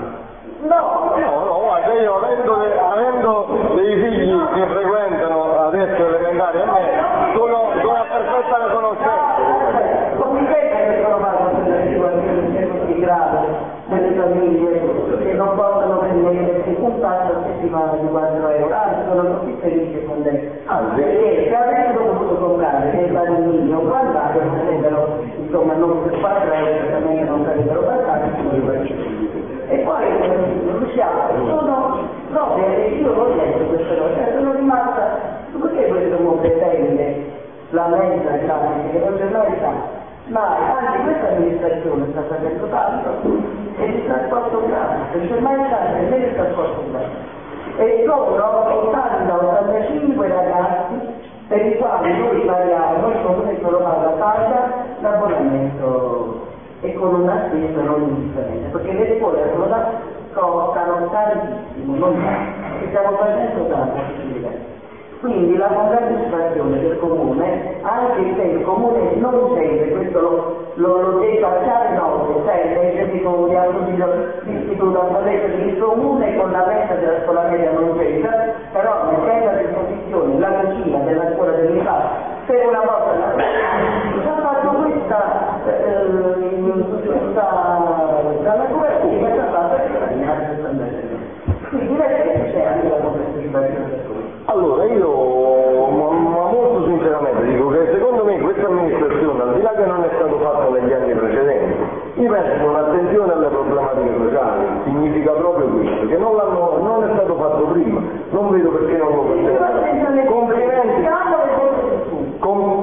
No, No, no, guarda, io avendo, avendo dei figli che frequentano adesso elementari a me, sono, sono a perfetta conoscenza. non mi sembra che sono fatte delle situazioni così gravi nelle famiglie che non possono permettersi un pasto a settimana di quattro euro, anzi sono così felici con lei. Perché se avessero potuto comprare dei panini o quant'altro sarebbero, insomma, non per quattro euro certamente non sarebbero passati. E poi Luciano, sono proprio, io ho letto queste cose, sono rimasta, perché questo non pretende la mensa gratis, che non c'è mai stato? Ma anzi questa amministrazione sta facendo tanto e il trasporto gratis, non c'è mai stato nemmeno il trasporto gratis. E sono ottanta ottantacinque ragazzi per i quali noi paghiamo, noi come solo paga paga l'abbonamento e con una spesa non indifferente, perché le scuole costano tantissimo, non tanto, e stiamo facendo tanto a tutti i livelli. Quindi la compartecipazione del comune, anche se il comune non serve, questo lo, lo, lo debba chiare note, serve, invece di comune al consiglio d'istituto hanno detto che il comune con la mensa della scuola media non c'entra, però mettendo a disposizione la cucina della scuola dell'infanzia per una volta la ha fatto questa, eh, questa dalla cooperativa ci ha fatto risparmiare questa. Quindi in effetti c'è anche la compartecipazione del comune. Allora io, ma, ma molto sinceramente dico che secondo me questa amministrazione, al di là che non è stato fatto negli anni precedenti, io penso che un'attenzione alle problematiche sociali significa proprio questo, che non, l'hanno, non è stato fatto prima, non vedo perché non lo facciamo. Complimenti, com,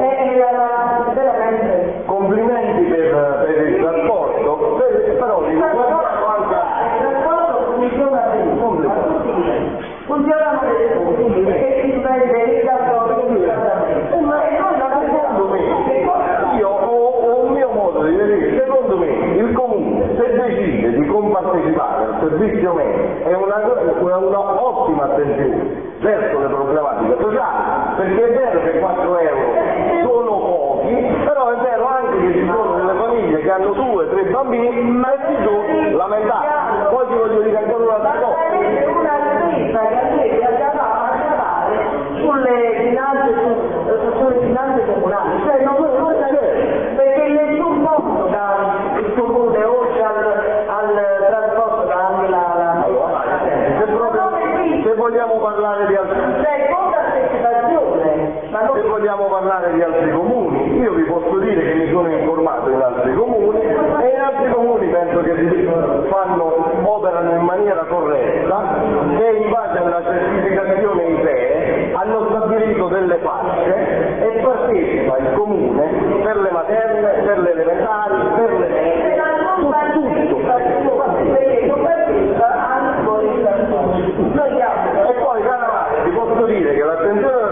complimenti per, per il trasporto, per, però dico, guardiamo anche il trasporto funziona benissimo, funzionano le scuole e si prende il trasporto immediatamente. E noi la secondo me, io ho, ho un mio modo di vedere, secondo me il comune se decide di compartecipare al servizio medio è una, una, una ottima attenzione verso le problematiche sociali, perché è vero che quattro euro sono pochi, però è vero anche che ci sono delle famiglie che hanno due, tre bambini, ma si giù lamentare. Poi ti voglio dire ancora un'altra cosa. Una spesa che andrebbe a gravare sulle finanze, su, sulle finanze comunali, cioè non, non c'è, perché nessun posto dà il comune oltre al, al trasporto da anche la, la se, proprio, se vogliamo parlare di altri cioè con partecipazione, ma non... se vogliamo parlare di altri comuni, io vi posso dire che mi sono informato in altri comuni e in altri comuni penso che si fanno, operano in maniera corretta e in base alla certificazione I P E hanno stabilito delle fasce e partecipa il comune per le materne, per le elementari, per le medie, su tutto. Perché non partecipa anche fuori dal mondo. E poi Caravaglia ti posso dire che l'attenzione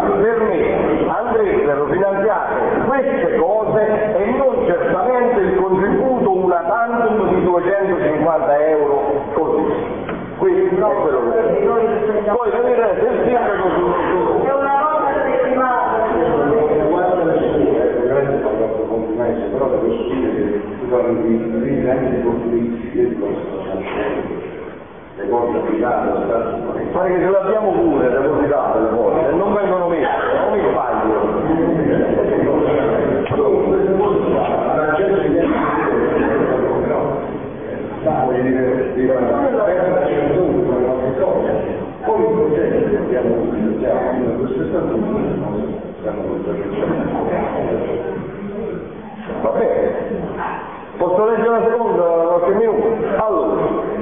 per me andrebbero finanziate queste cose e non certamente il contributo una tantum di duecentocinquanta euro così. Questo è quello che poi per il resto il sindaco su, su... è una cosa settimana. Guarda le sue, veramente fa troppo complimenti, però le posso dire che tu parli di riti anche di conflitti, io dico sto facendo le cose applicate allo Stato. Pare che ce l'abbiamo pure depositate le cose e non vengono messe, non mi sbaglio. Queste cose alla gente di voglio dire, di la censura, qualche cosa. Poi i progetti che abbiamo utilizzato, queste statute stanno Va bene. Posso leggere una seconda, qualche minuto? Allora,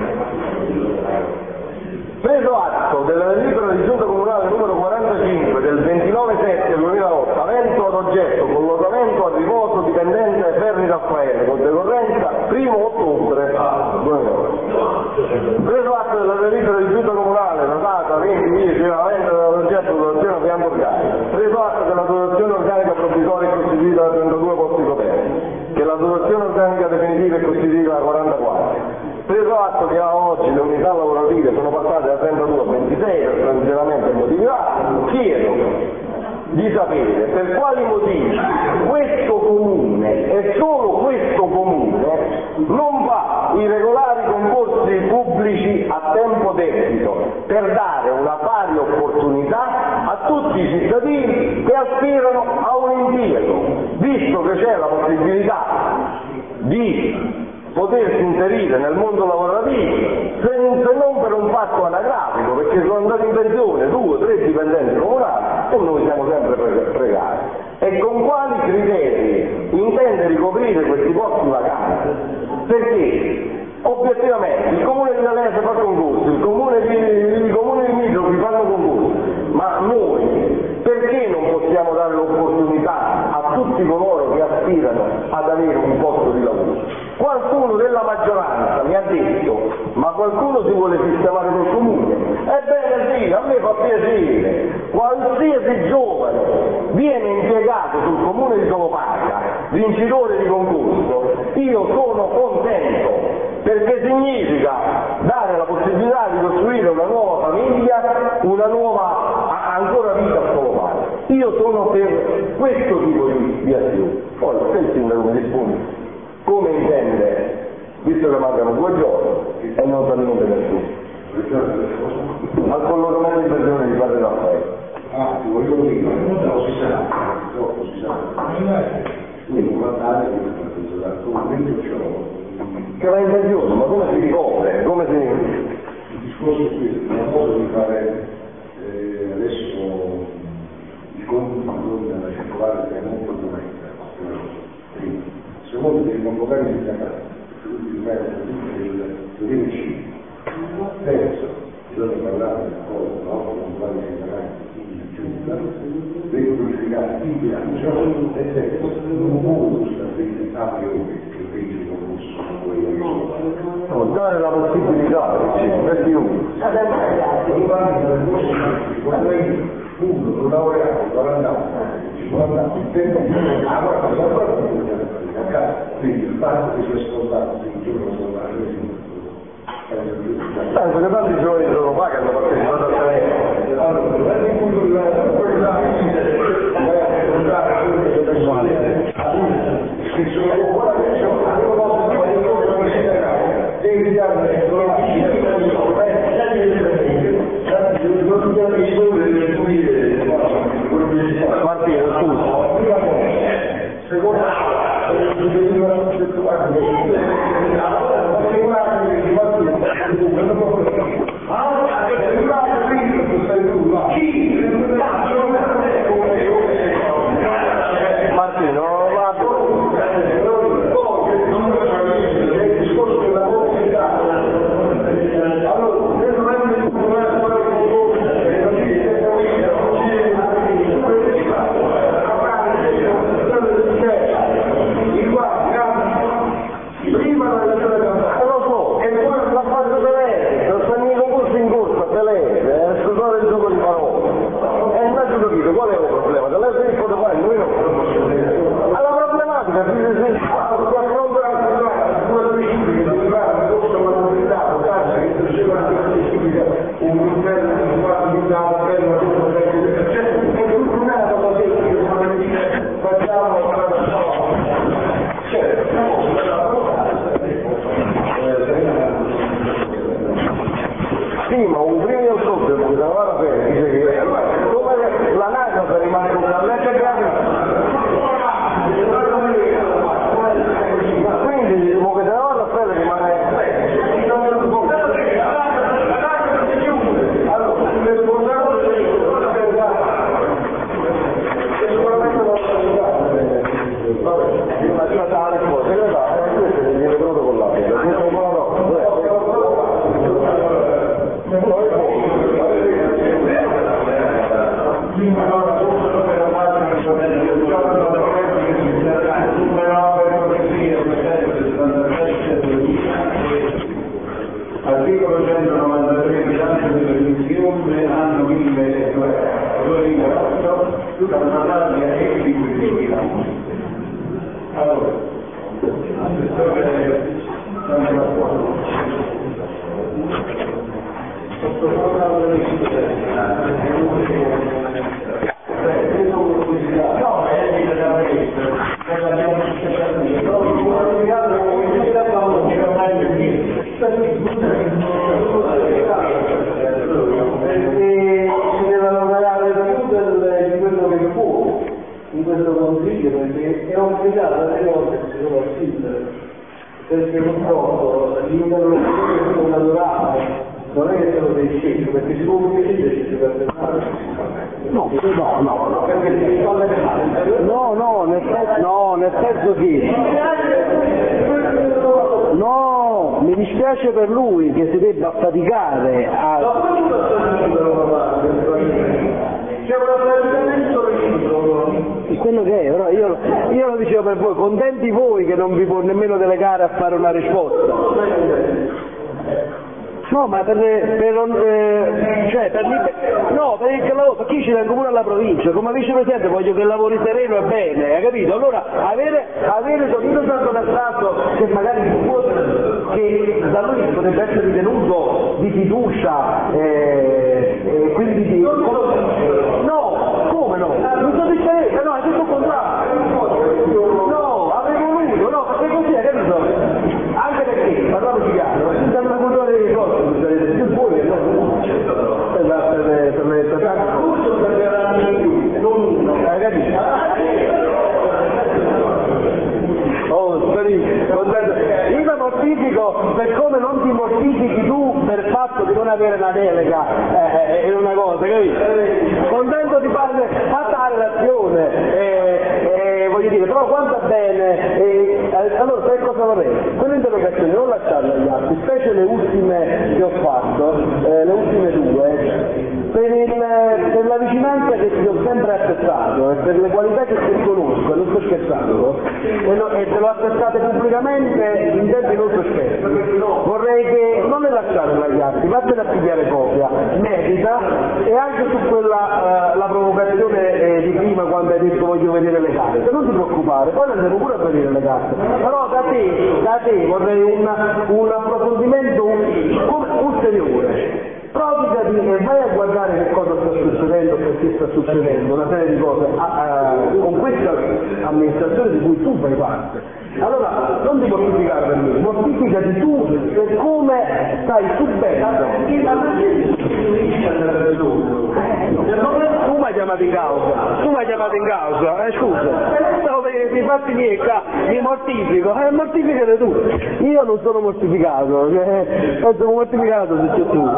preso atto della delibera di giunta comunale numero quarantacinque del ventinove sette duemilaotto, avente ad oggetto collocamento a riposo dipendente Ferri Raffaele con decorrenza primo ottobre duemilaotto. Preso atto della delibera di giunta comunale datata venti dieci avente ad oggetto dotazione pianta organica. Preso atto che la dotazione organica provvisoria è costituita da trentadue posti coperti, che la dotazione organica definitiva è costituita da quarantaquattro. Preso atto che a oggi le unità lavorative sono passate da trentadue a ventisei per transizionamento e motivato, chiedo di sapere per quali motivi questo comune e solo questo comune non fa i regolari concorsi pubblici a tempo debito per dare una pari opportunità a tutti i cittadini che aspirano a un impiego, visto che c'è la possibilità di potersi inserire nel mondo lavorativo, se, se non per un fatto anagrafico, perché sono andati in pensione due, tre dipendenti comunali e noi siamo sempre precari. E con quali criteri intende ricoprire questi posti vacanti? Perché obiettivamente il comune di Alese fa concorsi, il comune di, i comuni limitrofi fanno concorsi, ma noi perché non possiamo dare l'opportunità a tutti coloro che aspirano ad avere un posto di lavoro? Qualcuno della maggioranza mi ha detto, ma qualcuno si vuole sistemare col comune? Ebbene sì, a me fa piacere, qualsiasi giovane viene impiegato sul comune di Solopaca, vincitore di concorso, io sono contento, perché significa dare la possibilità di costruire una nuova famiglia, una nuova ancora vita a Solopaca. Io sono per questo tipo di, di azione. Poi se il sindaco mi risponde come intende, visto che mancano due giorni e non sa niente nessuno, al collocamento in pensione di Padre Raffaele. Ah, ti voglio dire, non si sa, non si sa. Quindi guardate che va in pensione, ma come si ricopre? Come si... Il discorso è questo, una cosa di fare eh, adesso i conti con la circolare che è molto corretta, prima. Secondo devi convocare i sindacati, tutti i membri del duemilacinque. Terzo, bisogna parlare del cosa, no? Convocare i sindacati in giunta, devi purificare il bilancio e terzo, non può stabilire a priori che pensi il concorso non puoi risolvere. No, dare la possibilità, per chiunque. Uno, un laureato, quaranta anni, cinquanta anni, il tempo ah, guarda, sono proprio a casa, quindi il fatto che sia scontato, che un giorno sono tanto che tanti giovani sono qua che hanno partecipato a Trento. Allora, nel in cui quella che sono qua, avevo fatto prima di loro non si era, devi ridare Martino, scusa. Secondo Martino, vado. qual è il problema? Che lei si può fare, noi non alla problematica si affronta una specifica, si fa una corsa maturità, darsi che faceva una specifica, un interno di quattro unità, una cioè, non è una cosa semplice, facciamo una cosa, cioè, una cosa da sì, ma un primo del sud, che lavora bene, dice che come la NASA rimane totalmente grave, quindi come che lavora bene rimane allora, il responsabile è sicuramente non vabbè, ma io tale cosa, che ne fa? Questo è il venuto con l'altro, questo è un po' articolo centonovantatré bilancio delle pensioni anno duemilaotto calcolati a equilibrio. Allora, no, è si deve lavorare più del, di quello che può in questo consiglio, perché è obbligato a rivolgersi solo al sindaco, perché purtroppo l'interlocuzione naturale non è che se lo sei scelto, perché si può decidere si deve No, no, no, no. perché si sta No, no, nel senso, no, nel senso che no, mi dispiace per lui che si debba affaticare a c'è un atteggiamento reciproco. quello che è, però io, io lo dicevo per voi, contenti voi che non vi può nemmeno delegare a fare una risposta. No, ma per, per, eh, cioè, per, no, per il lavoro, perché io ci tengo pure alla provincia, come vicepresidente voglio che lavori sereno e bene, hai capito? Allora avere, avere Tonino Santo Castrato che magari che da lui potrebbe essere ritenuto di fiducia, eh, eh, quindi di... No, come no? Mi sto distraendo, no, è tutto il contrario. No, avrei voluto, no, perché così, hai capito? Anche perché, parliamoci chiaro, si sta una cultura dei ricordi, più buoni che no, per la per le per le non uno, hai capito? Oh, io mi mortifico per come non ti mortifichi tu per il fatto di non avere una delega eh, in una cosa, capito? Contento di farne fatta la relazione, eh, eh, voglio dire, però quanto bene, eh, allora sai cosa vorrei? Quelle interrogazioni non lasciarle agli altri, specie le ultime che ho fatto, eh, le ultime due, per, il, per la vicinanza che ti ho sempre attestato e per le qualità che ti riconosco, non sto scherzando, e, no, e te lo attestate pubblicamente in tempi non sospetti, vorrei che non le lasciate agli altri, vattene a pigliare copia, merita, e anche su quella, eh, la provocazione eh, di prima quando hai detto voglio vedere le carte, non ti preoccupare, poi andremo pure a vedere le carte, però da te, da te vorrei un, un approfondimento ulteriore. Prodigati e vai a guardare che cosa sta succedendo, perché sta succedendo, una serie di cose a, a, con questa amministrazione di cui tu fai parte. Allora non ti mortificare per me, mortificati tu per come stai subendo. Tu mi hai chiamato in causa, tu mi hai chiamato in causa, eh, scusa, stavo per i fatti miei qua, mi mortifico, eh, mortificate tu. Io non sono mortificato, eh, sono mortificato se c'è tu.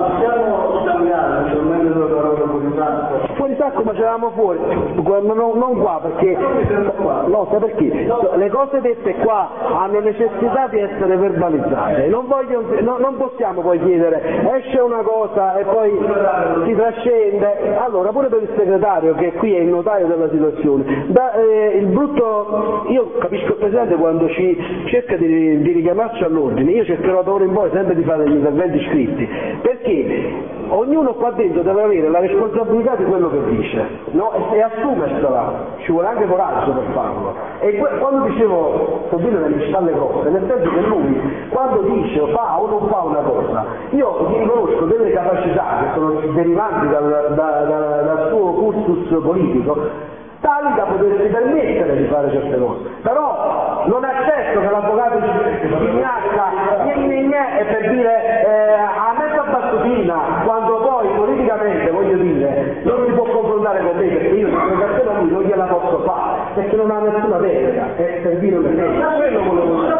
Fuori sacco, ma c'eravamo fuori, non, non qua perché, no, sai perché? Le cose dette qua hanno necessità di essere verbalizzate, non, voglio, no, non possiamo poi chiedere, esce una cosa e poi si trascende, allora pure per il segretario che qui è il notaio della situazione, da, eh, il brutto, io capisco il Presidente quando ci cerca di, di richiamarci all'ordine, io cercherò da ora in poi sempre di fare degli interventi scritti, perché ognuno qua dentro deve avere la responsabilità di quello quello che dice, no? e, e assumersela, ci vuole anche coraggio per farlo. E que- quando dicevo Tobino nelle spalle grosse, nel senso che lui quando dice o fa o non fa una cosa, io gli riconosco delle capacità che sono derivanti dal, da, da, dal suo cursus politico, tali da potersi permettere di fare certe cose. Però non accetto che l'avvocato ci minaccia e per dire eh, a mezza battutina, quando poi politicamente, voglio dire, non si può confrontare con me perché io l'interrogazione a lui non gliela posso fare, perché non ha nessuna delega, è servire per me. Quello volevo dire.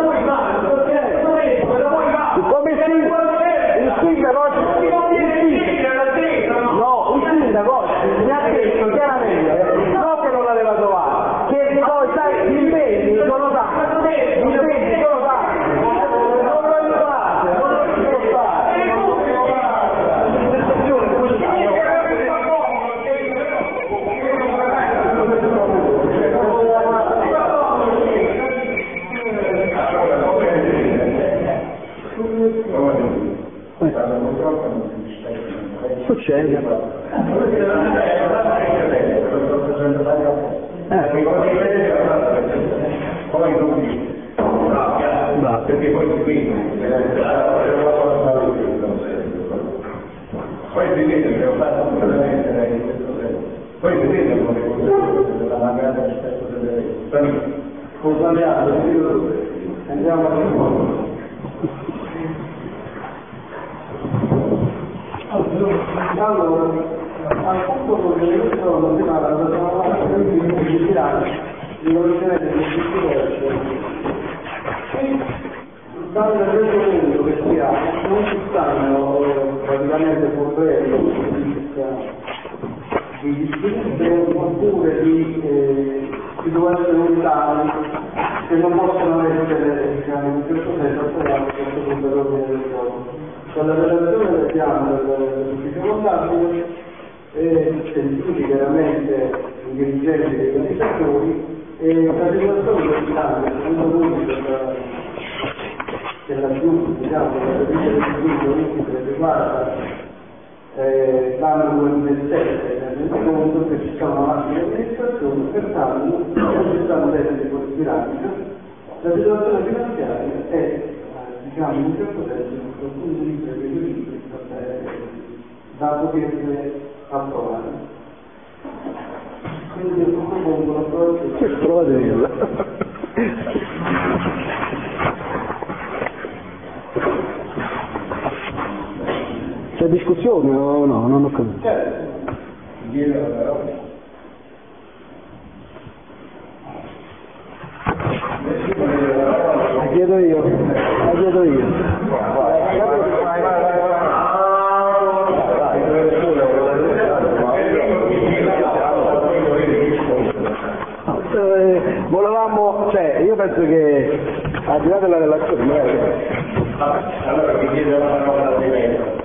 Come il sindaco, il sindaco, no, il sindaco mi ha detto chiaramente, no che non l'aveva trovato, che poi sai, gli impegni sono tanti, gli impegni sono tanti, non lo aiutate, non lo aiutate. Succede. Eh. Poi dubbi, perché poi si vede, poi si vede che ho fatto veramente in questo senso, poi si vede come conseguenze della mancanza rispetto delle regole. Ho sbagliato, andiamo a allora, al punto dove io sono prima la persona di bilancio, di riconoscere degli diversi e dal regolamento che si ha non ci stanno praticamente problemi di distinzione oppure di eh, situazioni unitari che non possono essere, diciamo, in questo senso approvate questo punto dell'ordine del giorno. Con la relazione del piano dell'ufficio contabile e sentiti chiaramente i dirigenti dei vari settori e la situazione del bilancio secondo noi della più, diciamo, della servizio che riguarda eh, l'anno duemilasette, tenendo conto che ci sono altre amministrazioni, pertanto non ci stanno debiti di bilancio, la situazione finanziaria è, diciamo, in un certo senso, dal punto di vista dei giudizi, da potersi approvare. Quindi a questo punto l'approccio Che trovate io? C'è discussione o no? Non ho capito. certo. La chiedo io, la chiedo io. Vai, vai, vai, vai. Eh, volevamo, cioè, io penso che al di là della relazione, magari. Allora vi chiedo una cosa di meno.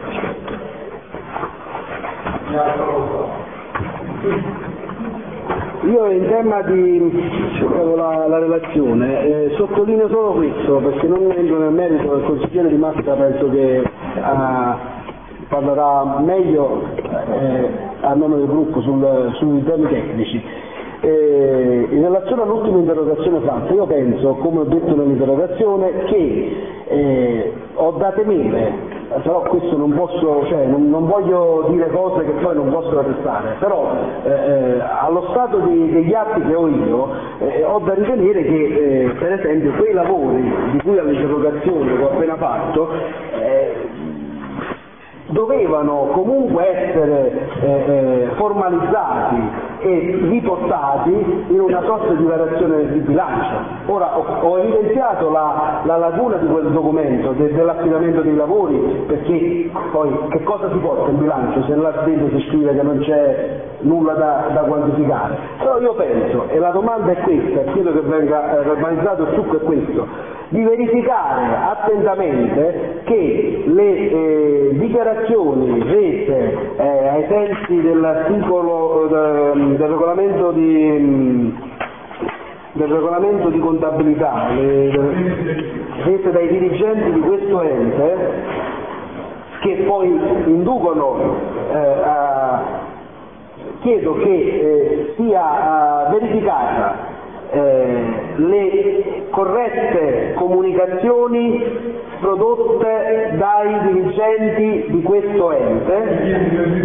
Io in tema di cercavo la, la relazione, eh, sottolineo solo questo perché non entro nel merito del consigliere Di Massa, penso che eh, parlerà meglio eh, a nome del gruppo sul, sui temi tecnici. Eh, in relazione all'ultima interrogazione fatta, io penso, come ho detto nell'interrogazione, che eh, ho da temere, però questo non posso, cioè non, non voglio dire cose che poi non posso attestare, però eh, allo stato di, degli atti che ho io eh, ho da ritenere che eh, per esempio quei lavori di cui all'interrogazione che ho appena fatto eh, dovevano comunque essere eh, eh, formalizzati e riportati in una sorta di variazione di bilancio. Ora ho, ho evidenziato la, la laguna di quel documento, de, dell'affidamento dei lavori, perché poi che cosa si porta in bilancio se là dentro si scrive che non c'è nulla da, da quantificare? Però io penso, e la domanda è questa, chiedo che venga eh, verbalizzato il succo è questo, di verificare attentamente che le eh, dichiarazioni rese eh, ai sensi dell'articolo eh, del regolamento di del regolamento di contabilità le, le, rese dai dirigenti di questo ente che poi inducono eh, a chiedo che eh, sia uh, verificata eh, le corrette comunicazioni prodotte dai dirigenti di questo ente,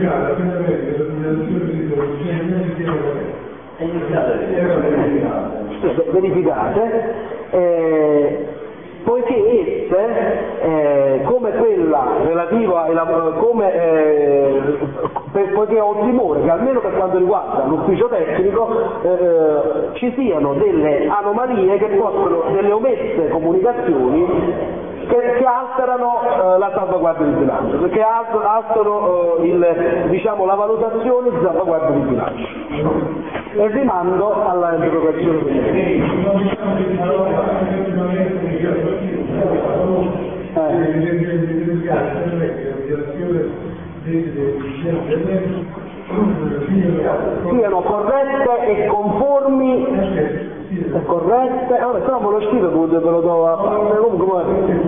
verificate, eh, poiché esse, eh, come quella relativa ai lavori, come, eh, per, poiché ho timore che almeno per quanto riguarda l'ufficio tecnico eh, ci siano delle anomalie che possono, delle omesse comunicazioni che, che alterano eh, la salvaguardia di bilancio, che alterano eh, il, diciamo, la valutazione di salvaguardia di bilancio. E rimando alla interrogazione. Siano corrette e conformi, e corrette, allora se no me lo scrivo, ve lo do a parte, comunque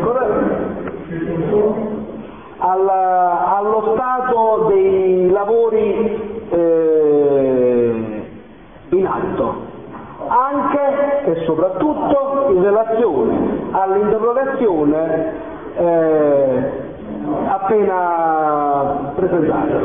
Alla, allo stato dei lavori eh, in atto, anche e soprattutto in relazione all'interrogazione eh, appena presentata.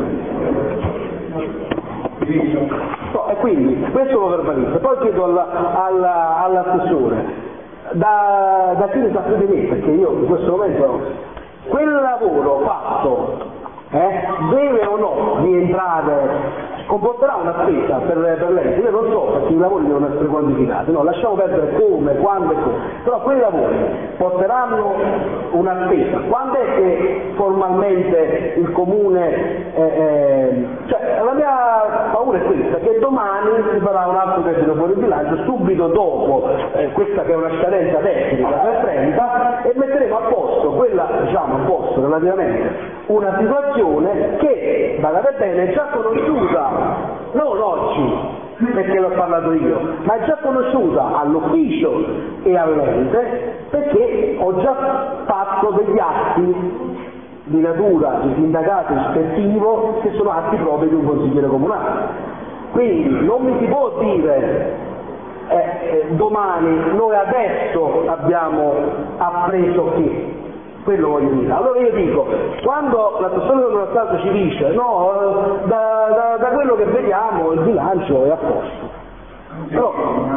No, e quindi questo lo verbalizzo, poi chiedo alla, alla, all'assessore, da, da chi ne sa più di me, perché io in questo momento quel lavoro fatto eh, deve o no rientrare, comporterà una spesa per, per lei, io non so perché i lavori devono essere quantificati, no, lasciamo perdere come, quando e come, però quei lavori porteranno una spesa, quando è che formalmente il comune, eh, eh, cioè la mia paura è questa, che domani si farà un altro credito fuori bilancio subito dopo eh, questa che è una scadenza tecnica per trenta e metteremo a posto quella, diciamo a posto relativamente una situazione che, badate bene, è già conosciuta, non oggi, perché l'ho parlato io, ma è già conosciuta all'ufficio e all'ente, perché ho già fatto degli atti di natura di sindacato ispettivo che sono atti propri di un consigliere comunale. Quindi non mi si può dire eh, eh, domani noi adesso abbiamo appreso che quello voglio dire. Allora io dico, quando l'assessore dello Stato ci dice no, da, da, da quello che vediamo il bilancio è a posto. Però,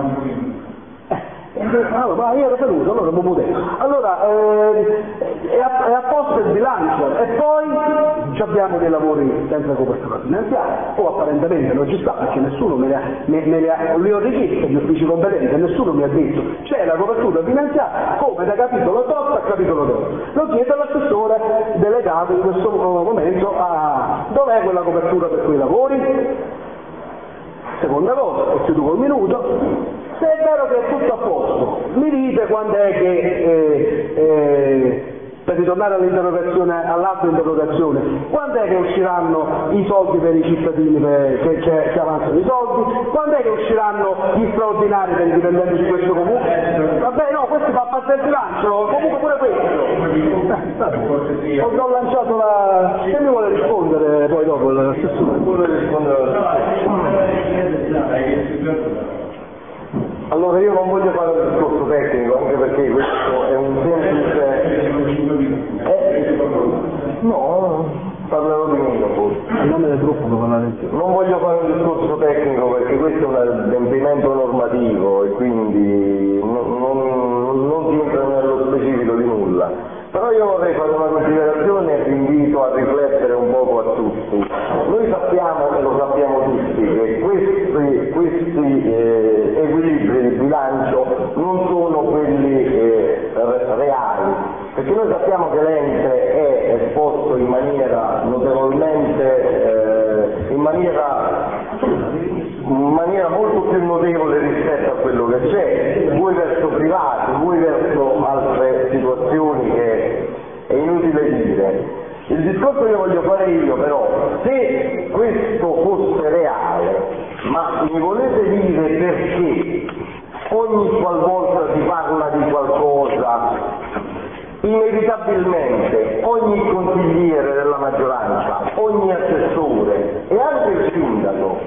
eh, allora, ma io ero venuto, allora non potevo. Allora eh, è, a, è a posto il bilancio e poi abbiamo dei lavori senza copertura finanziaria, o apparentemente non ci sta perché nessuno me, le ha, me, me le ha, li ho richiesto agli uffici competenti e nessuno mi ha detto c'è la copertura finanziaria come da capitolo tot a capitolo tot. Lo chiedo all'assessore delegato in questo momento a dov'è quella copertura per quei lavori? Seconda cosa, e chiudo col minuto, se è vero che è tutto a posto, mi dite quando è che, eh, eh, per ritornare all'interrogazione, all'altra interrogazione, quando è che usciranno i soldi per i cittadini per, che, che, che avanzano i soldi, quando è che usciranno gli straordinari per i dipendenti di questo comune? Vabbè no, questo fa parte del bilancio, comunque pure questo. Eh, ho, ho lanciato la... che mi vuole rispondere poi dopo l'assessore? Vuole rispondere Allora io non voglio fare un discorso tecnico, anche perché questo è un semplice... Eh? No, parlerò di meno forse. A nome del gruppo per parlare di Non voglio fare un discorso tecnico perché questo è un adempimento normativo e quindi non, non, non si entra nello specifico di nulla. Però io vorrei fare una considerazione e vi invito a riflettere un poco a tutti. Noi sappiamo, e lo sappiamo tutti, che questi, questi eh, equilibri di bilancio non sono quelli eh, reali, perché noi sappiamo che l'ente è esposto in maniera notevolmente, eh, in maniera, in maniera molto più notevole rispetto a quello che c'è, vuoi verso privati, vuoi verso altre situazioni che è inutile dire. Il discorso che voglio fare io però, se questo fosse reale, ma mi volete dire perché ogni qualvolta si parla di qualcosa, inevitabilmente ogni consigliere della maggioranza, ogni assessore e anche il sindaco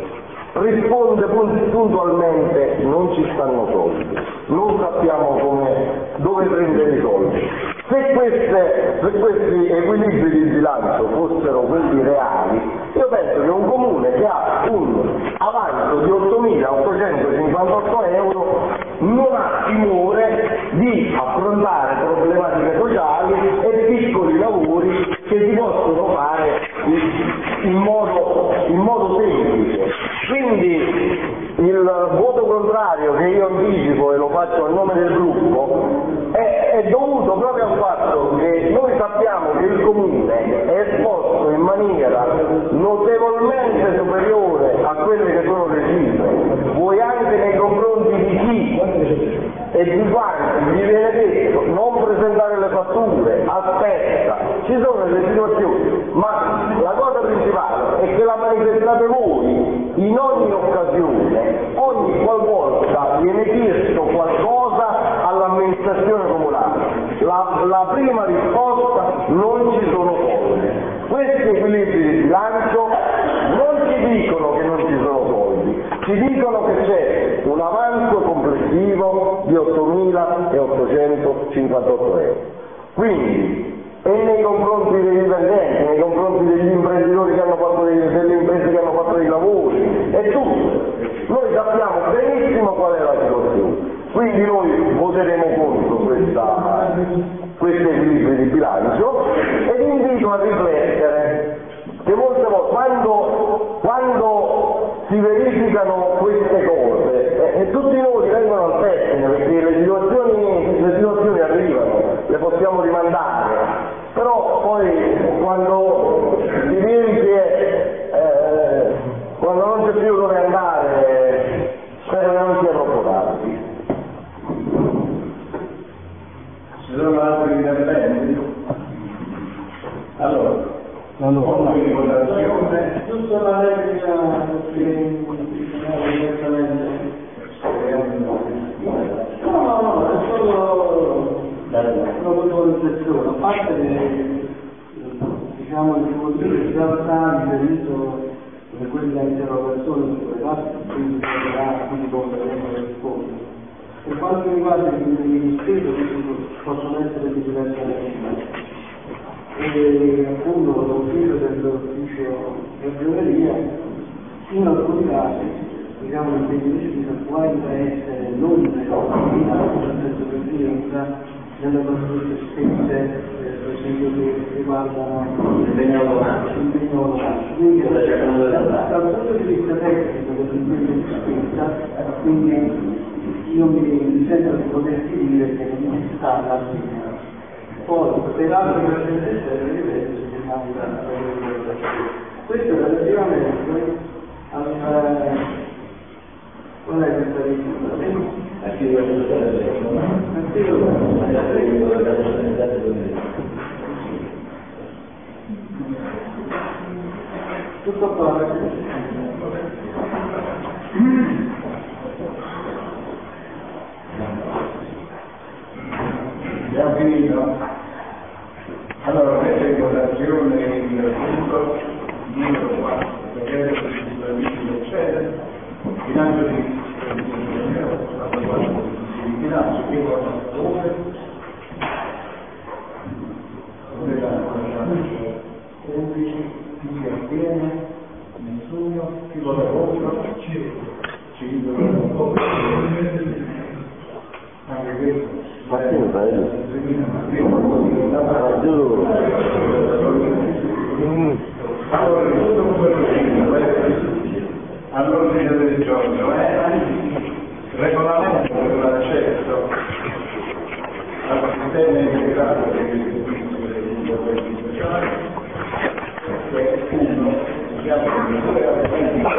risponde puntualmente non ci stanno soldi, non sappiamo come, dove prendere i soldi. Se, queste, se questi equilibri di bilancio fossero quelli reali, io penso che un comune che ha un avanzo di ottomilaottocentocinquantotto euro non ha timore di affrontare problematiche sociali e piccoli lavori che si possono fare in modo, in modo semplice. Quindi il voto contrario che io anticipo e lo faccio a nome del gruppo è, è dovuto proprio al fatto che noi sappiamo che il comune è esposto in maniera notevolmente superiore a quelle che sono le cifre, vuoi anche nei confronti di chi e di quanti gli viene detto non presentare le fatture, aspetta, ci sono delle situazioni, ma la cosa principale è che la manifestate voi in ogni occasione, ogni qualvolta viene chiesto qualcosa all'amministrazione comunale. La, la prima risposta: non ci sono soldi. Questi equilibri di bilancio non ci dicono che non ci sono soldi, ci dicono che c'è un avanzo complessivo di ottomilaottocentocinquantotto euro. Quindi, e nei confronti dei dipendenti, nei confronti degli imprenditori che hanno fatto dei, delle imprese che hanno fatto dei lavori, e tutto. Noi sappiamo benissimo qual è la situazione, quindi noi voteremo contro questa, questi equilibri di bilancio ed invito a riflettere che molte volte quando, quando si verificano queste cose e, e tutti i nodi vengono al pettine perché le situazioni, le situazioni arrivano, le possiamo rimandare, però poi quando si riempie, eh, quando non c'è più dove andare, spero che non sia troppo tardi. Ci sono altri interventi? Allora, allora di votazione. Giusto la replica che direttamente. No, no, no, è solo una puntualizzazione, a parte che diciamo il motivo che già sta inserito in quella interrogazione sulle tasse, quindi quindi conferenza del fondo. Per quanto riguarda i ministeri, questi possono essere di diversa natura. E appunto con l'ausilio dell'ufficio ragioneria, in alcuni casi, diciamo che i benefici attuali da essere non nominati, nel senso che rientra nelle cosiddette spese, per esempio che riguardano l'impegno automatico. l'impegno automatico. Quindi dal punto di vista tecnico dell'impegno di spesa, quindi io mi, mi sento di poterti dire che non si sta all'articolo. Poi, per altre presentazioni, ripeto, si manda la regolamentazione. Questo relativamente al... qual è questa richiesta? L'articolo tutto qua. Abbiamo finito? Allora, mette in votazione il punto numero quattro, decreto sui servizi del C E D, bilancio di di bilancio che vota a favore, undici, chi si astiene, nessuno, chi vota contro, cinque votano contro. Anche questo Martino, fai lui. Allora, il punto numero cinque all'ordine del giorno è regolamento per l'accesso al sistema integrato dei servizi degli interventi sociali, che è uno, diciamo, misure alternative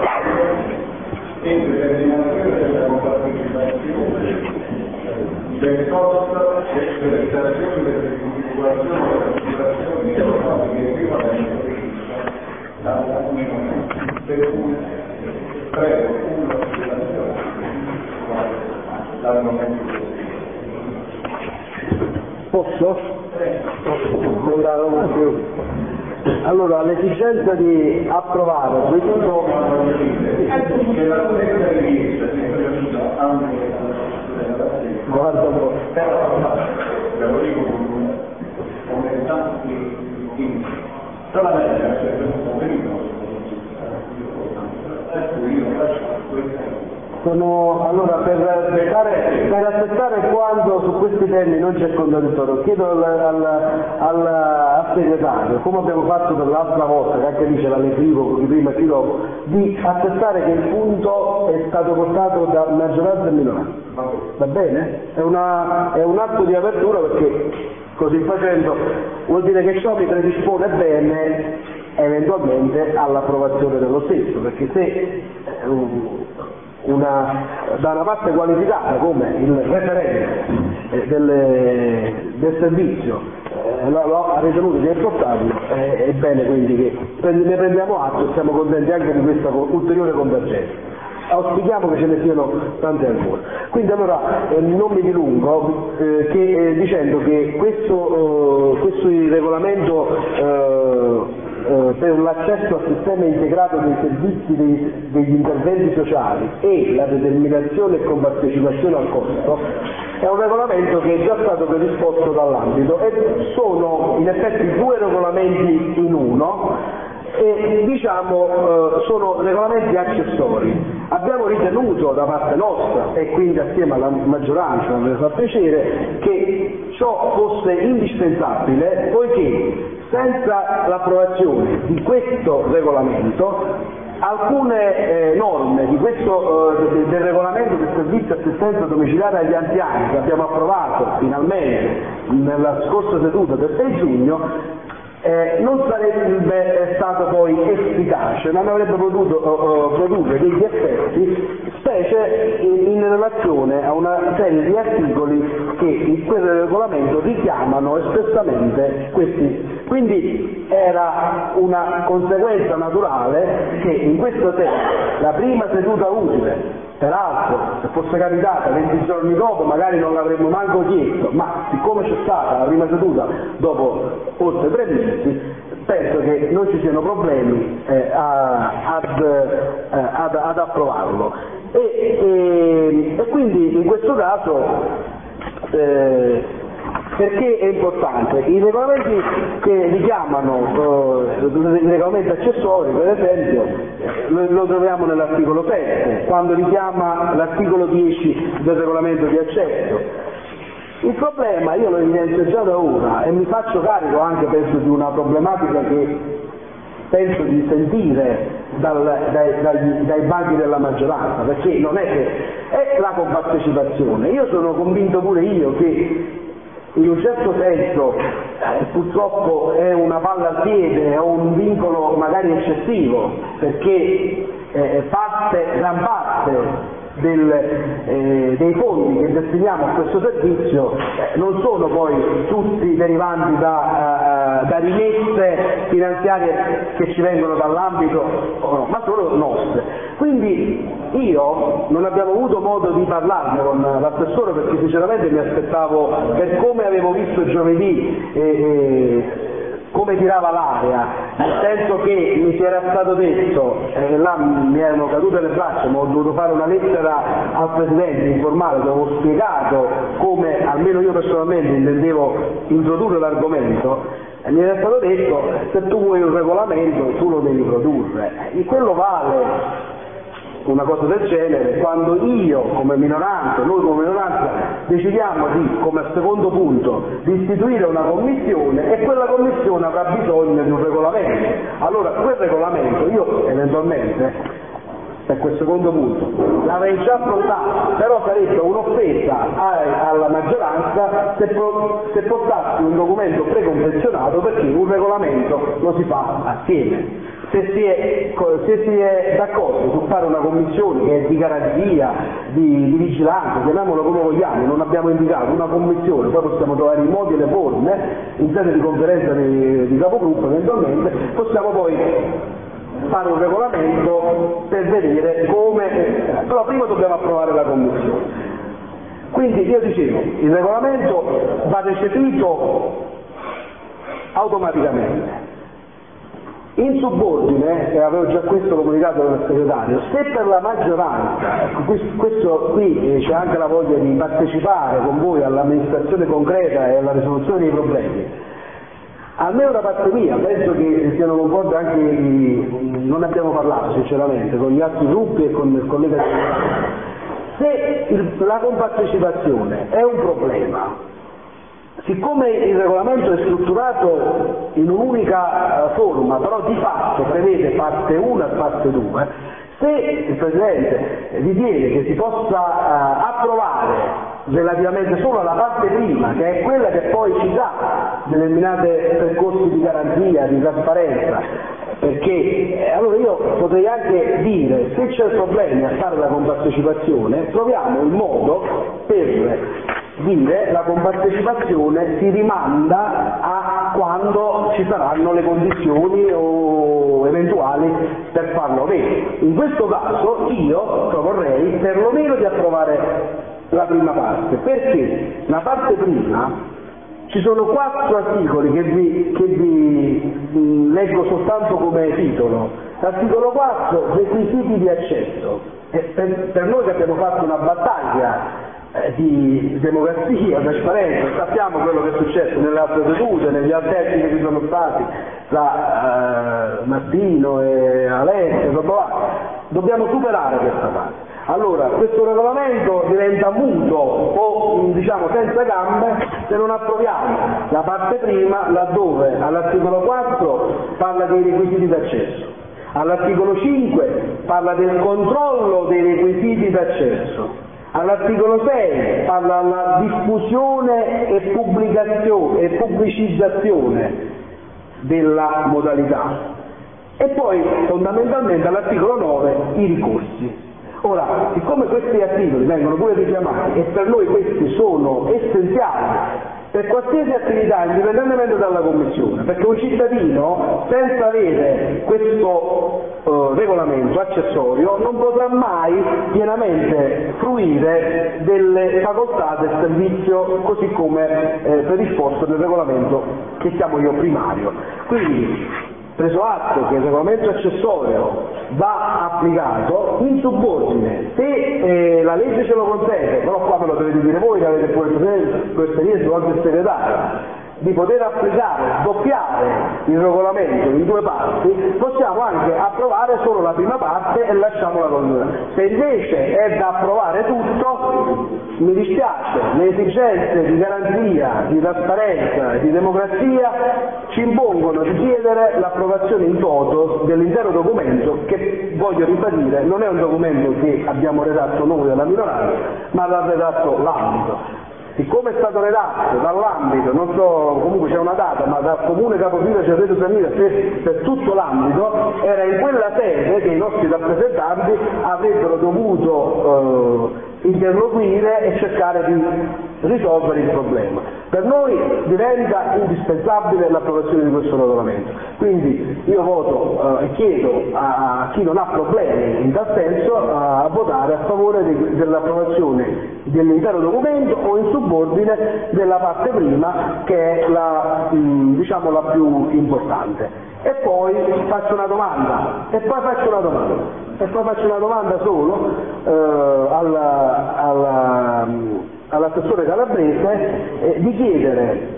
e determinazione della partecipazione del costo e prestazioni delle individuazioni delle assicurazioni economiche equivalenti alla comunità. Per cui prego una spiegazione l'argomento. Posso? Non un attimo. Allora, l'esigenza di approvare questo... che la stessa richiesta si è prevenuta anche Guarda un po'. però ve lo dico come tanti solamente perché è un periodo ecco io faccio questo. Sono, allora, per, dare, per accettare quando su questi temi non c'è contraddittorio, chiedo al, al, al, al segretario, come abbiamo fatto per l'altra volta, che anche lì c'era l'equivoco di prima e di dopo, di accettare che il punto è stato portato da maggioranza e minoranza. Va bene? È, una, è un atto di apertura, perché così facendo vuol dire che ciò mi predispone bene eventualmente all'approvazione dello stesso, perché se eh, una, da una parte qualificata come il referente eh, delle, del servizio eh, lo, lo ha ritenuto di portarlo, eh, è bene quindi che ne prendiamo atto e siamo contenti anche di questa ulteriore convergenza. Auspichiamo che ce ne siano tante ancora. Quindi allora eh, non mi dilungo eh, che, eh, dicendo che questo, eh, questo regolamento eh, eh, per l'accesso al sistema integrato dei servizi dei, degli interventi sociali e la determinazione e compartecipazione al costo è un regolamento che è già stato predisposto dall'ambito e sono in effetti due regolamenti in uno e diciamo eh, sono regolamenti accessori. Abbiamo ritenuto da parte nostra e quindi assieme alla maggioranza mi fa piacere che ciò fosse indispensabile, poiché senza l'approvazione di questo regolamento alcune eh, norme di questo, eh, del regolamento del servizio assistenza domiciliare agli anziani che abbiamo approvato finalmente nella scorsa seduta del sei giugno Eh, non sarebbe stato poi efficace, non avrebbe potuto uh, uh, produrre degli effetti, specie in, in relazione a una serie di articoli che in quel regolamento richiamano espressamente questi. Quindi era una conseguenza naturale che in questo tempo, la prima seduta utile, peraltro se fosse capitata venti giorni dopo magari non l'avremmo manco chiesto, ma siccome c'è stata la prima seduta dopo oltre tre mesi, penso che non ci siano problemi eh, a, ad, eh, ad, ad approvarlo. E, e, e quindi in questo caso eh, perché è importante? I regolamenti che richiamano, eh, i regolamenti accessori per esempio, lo, lo troviamo nell'articolo sette, quando richiama l'articolo dieci del regolamento di accesso. Il problema, io lo evidenzio già da ora e mi faccio carico anche penso di una problematica che penso di sentire dal, dai, dai, dai banchi della maggioranza, perché non è che è la compartecipazione. Io sono convinto pure io che in un certo senso eh, purtroppo è una palla al piede, è un vincolo magari eccessivo, perché eh, parte, gran parte del, eh, dei fondi che destiniamo a questo servizio eh, non sono poi tutti derivanti da, eh, da rimesse finanziarie che ci vengono dall'ambito, no, ma sono nostre. Quindi io non abbiamo avuto modo di parlarne con l'assessore perché sinceramente mi aspettavo, per come avevo visto giovedì eh, eh, come tirava l'aria, nel senso che mi si era stato detto, eh, là mi erano cadute le braccia, ma ho dovuto fare una lettera al Presidente informale dove ho spiegato come almeno io personalmente intendevo introdurre l'argomento, e mi era stato detto se tu vuoi un regolamento tu lo devi produrre, e quello vale una cosa del genere quando io come minoranza, noi come minoranza decidiamo di, come secondo punto, di istituire una commissione e quella commissione avrà bisogno di un regolamento. Allora quel regolamento io eventualmente, per quel secondo punto, l'avrei già affrontato, però sarebbe un'offesa a, alla maggioranza se, pro, se portassi un documento preconfezionato, perché un regolamento lo si fa assieme. Se si, è, se si è d'accordo su fare una commissione che è di garanzia, di, di vigilanza, chiamiamolo come vogliamo, non abbiamo indicato una commissione, poi possiamo trovare i modi e le forme in sede di conferenza di, di capogruppo eventualmente, possiamo poi fare un regolamento per vedere come, però prima dobbiamo approvare la commissione. Quindi io dicevo, il regolamento va recepito automaticamente. In subordine, e avevo già questo comunicato dal segretario, se per la maggioranza, ecco, questo qui c'è anche la voglia di partecipare con voi all'amministrazione concreta e alla risoluzione dei problemi, almeno da parte mia, penso che siano concordi anche i, non abbiamo parlato sinceramente con gli altri gruppi e con il collega di se il, la compartecipazione è un problema, siccome il regolamento è strutturato in un'unica forma, però di fatto prevede parte uno e parte due, se il Presidente ritiene che si possa uh, approvare relativamente solo alla parte prima, che è quella che poi ci dà determinati percorsi di garanzia, di trasparenza, perché eh, allora io potrei anche dire, se c'è il problema a fare la compartecipazione, troviamo il modo per dire la compartecipazione si rimanda a quando ci saranno le condizioni o eventuali per farlo avere. In questo caso io proporrei perlomeno di approvare la prima parte, perché la parte prima ci sono quattro articoli che vi, che vi mh, leggo soltanto come titolo. L'articolo quattro, requisiti di accesso. E per, per noi che abbiamo fatto una battaglia di democrazia, trasparenza, sappiamo quello che è successo nelle altre sedute, negli alterchi che ci sono stati tra uh, Martino e Alessio, dobbiamo superare questa parte. Allora, questo regolamento diventa muto o diciamo senza gambe se non approviamo la parte prima, laddove all'articolo quattro parla dei requisiti d'accesso, all'articolo cinque parla del controllo dei requisiti d'accesso, all'articolo sei parla della diffusione e pubblicazione e pubblicizzazione della modalità e poi fondamentalmente all'articolo nove i ricorsi. Ora, siccome questi articoli vengono pure richiamati e per noi questi sono essenziali per qualsiasi attività, indipendentemente dalla Commissione, perché un cittadino senza avere questo eh, regolamento accessorio non potrà mai pienamente fruire delle facoltà del servizio così come eh, predisposto nel regolamento che chiamo io primario. Quindi, preso atto che il regolamento accessorio va applicato, in subordine, se eh, la legge ce lo consente, però qua me lo dovete dire voi che avete pure più esperienza con il segretario, di poter applicare, doppiare il regolamento in due parti, possiamo anche approvare solo la prima parte e lasciamola con. Se invece è da approvare tutto, mi dispiace, le esigenze di garanzia, di trasparenza e di democrazia ci impongono di chiedere l'approvazione in toto dell'intero documento che, voglio ribadire, non è un documento che abbiamo redatto noi dalla minoranza, ma l'ha redatto l'ambito. Siccome è stato redatto dall'ambito, non so, comunque c'è una data, ma dal comune capofila Cerreto Samira per, per tutto l'ambito, era in quella sede che i nostri rappresentanti avrebbero dovuto eh, interloquire e cercare di risolvere il problema. Per noi diventa indispensabile l'approvazione di questo regolamento. Quindi io voto e eh, chiedo a, a chi non ha problemi in tal senso a, a votare a favore di, dell'approvazione dell'intero documento o in subordine della parte prima che è la, mh, diciamo, la più importante. E poi faccio una domanda, e poi faccio una domanda, e poi faccio una domanda solo eh, alla, alla, all'assessore Calabrese eh, di chiedere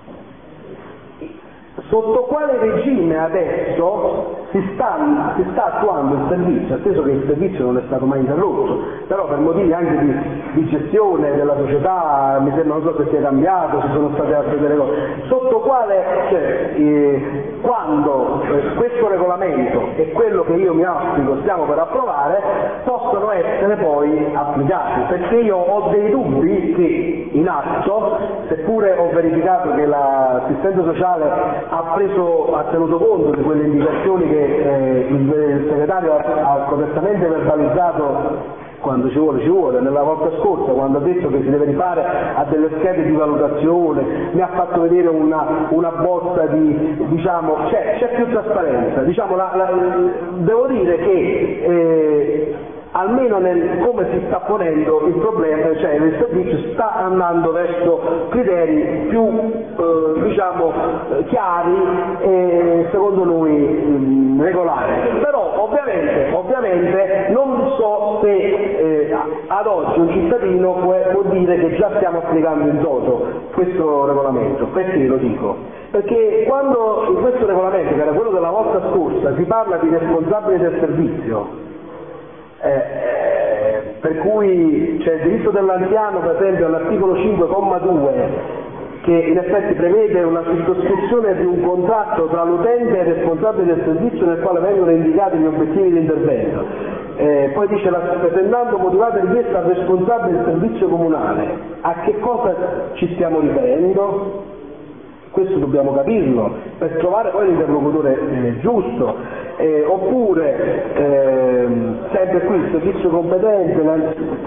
sotto quale regime adesso si sta, si sta attuando il servizio, atteso che il servizio non è stato mai interrotto, però per motivi anche di, di gestione della società, mi sembra, non so se si è cambiato, ci sono state altre delle cose, sotto quale, cioè, eh, quando eh, questo regolamento e quello che io mi auspico stiamo per approvare possono essere poi applicati, perché io ho dei dubbi che in atto, seppure ho verificato che l'assistente sociale ha preso, ha tenuto conto di quelle indicazioni che eh, il, il segretario ha, ha correttamente verbalizzato quando ci vuole, ci vuole, nella volta scorsa quando ha detto che si deve rifare a delle schede di valutazione, mi ha fatto vedere una, una bozza di, diciamo, c'è, c'è più trasparenza, diciamo, la, la, devo dire che eh, almeno nel come si sta ponendo il problema, cioè il servizio sta andando verso criteri più eh, diciamo chiari e secondo noi mh, regolari. Però ovviamente, ovviamente non so se eh, ad oggi un cittadino può, può dire che già stiamo applicando in toto questo regolamento. Perché lo dico? Perché quando in questo regolamento, che era quello della volta scorsa, si parla di responsabili del servizio, Eh, eh, per cui c'è il diritto dell'anziano, per esempio all'articolo cinque comma due, che in effetti prevede una sottoscrizione di un contratto tra l'utente e il responsabile del servizio nel quale vengono indicati gli obiettivi di intervento. Eh, poi dice la presentando motivata richiesta al responsabile del servizio comunale. A che cosa ci stiamo riferendo? Questo dobbiamo capirlo per trovare poi l'interlocutore eh, giusto, eh, oppure ehm, sempre qui il servizio competente, la...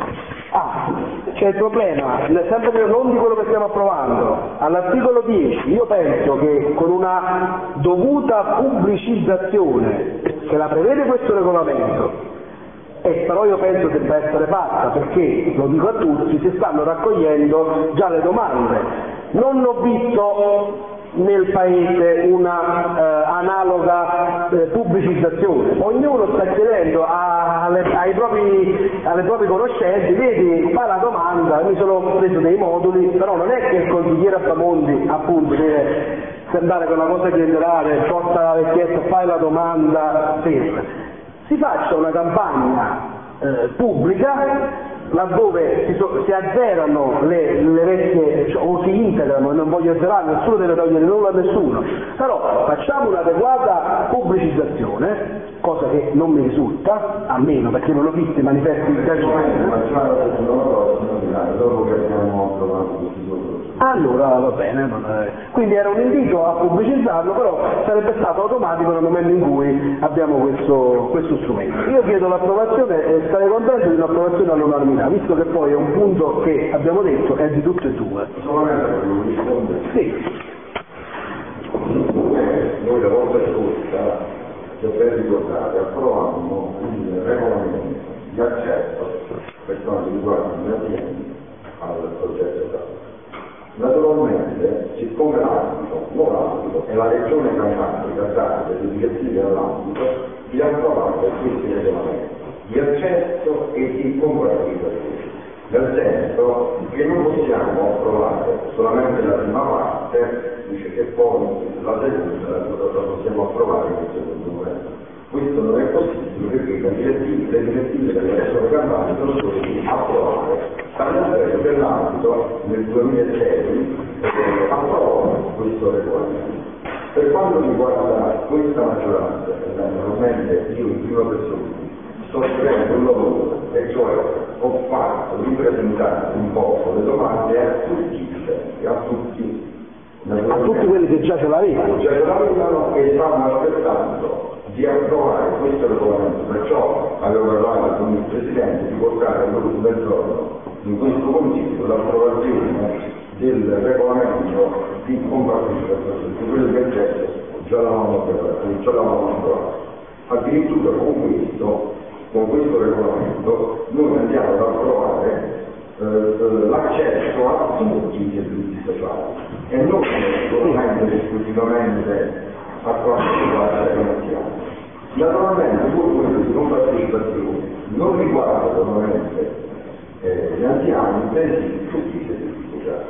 ah, c'è il problema, sempre non di quello che stiamo approvando, all'articolo dieci io penso che con una dovuta pubblicizzazione che la prevede questo regolamento, e però io penso che debba essere fatta, perché, lo dico a tutti, si stanno raccogliendo già le domande. Non ho visto nel paese una eh, analoga eh, pubblicizzazione, ognuno sta chiedendo a, alle, ai propri, alle proprie conoscenti, vedi, fai la domanda, mi sono preso dei moduli, però non è che il consigliere Assamondi appunto deve sembrare quella cosa chiederare, porta la vecchietta, fai la domanda, per. Si faccia una campagna eh, pubblica laddove si, so, si azzerano le, le vecchie, cioè, o si integrano, e non voglio azzerare, nessuno deve togliere nulla a nessuno, però facciamo un'adeguata pubblicizzazione, cosa che non mi risulta, a meno perché non ho visto i manifesti di dopo che abbiamo trovato questi due. Allora va bene, quindi era un invito a pubblicizzarlo, però sarebbe stato automatico nel momento in cui abbiamo questo, questo strumento. Io chiedo l'approvazione e sarei contento di un'approvazione all'unanimità, visto che poi è un punto che abbiamo detto è di tutte e due. Solamente per rispondere. Sì. Noi la volta scorsa, se ben ricordate, approvammo il regolamento di accesso per quanto riguarda gli aziende al progetto d'arte. Naturalmente, siccome l'ambito, non l'ambito, è la regione Campania che ha dato delle direttive all'ambito, di approvare questi regolamenti di accesso e di compatibilità. Nel senso che non possiamo approvare solamente la prima parte, dice che poi la seconda la possiamo approvare nel secondo momento. Questo non è possibile perché le direttive, le direttive della regione Campania sono state approvate. Tanto è che l'ambito nel duemilasei eh, approvò questo regolamento. Per quanto riguarda questa maggioranza, naturalmente io in prima persona sto scrivendo un lavoro, e cioè ho fatto di presentare un po' le domande a tutti, a tutti, a tutti quelli che già ce l'avevano. Già ce l'avevano e stavano aspettando di approvare questo regolamento, perciò avevo parlato con il Presidente di portare all'ordine del giorno in questo Consiglio l'approvazione del regolamento di compatibilità di quello che adesso già l'avevamo approvato. Addirittura con questo con questo regolamento noi andiamo ad approvare eh, l'accesso a tutti i servizi sociali e non solamente esclusivamente a quanto riguarda le anziani. Naturalmente pure quello di compatibilizzazione non riguarda solamente eh, gli anziani, bensì tutti i servizi sociali.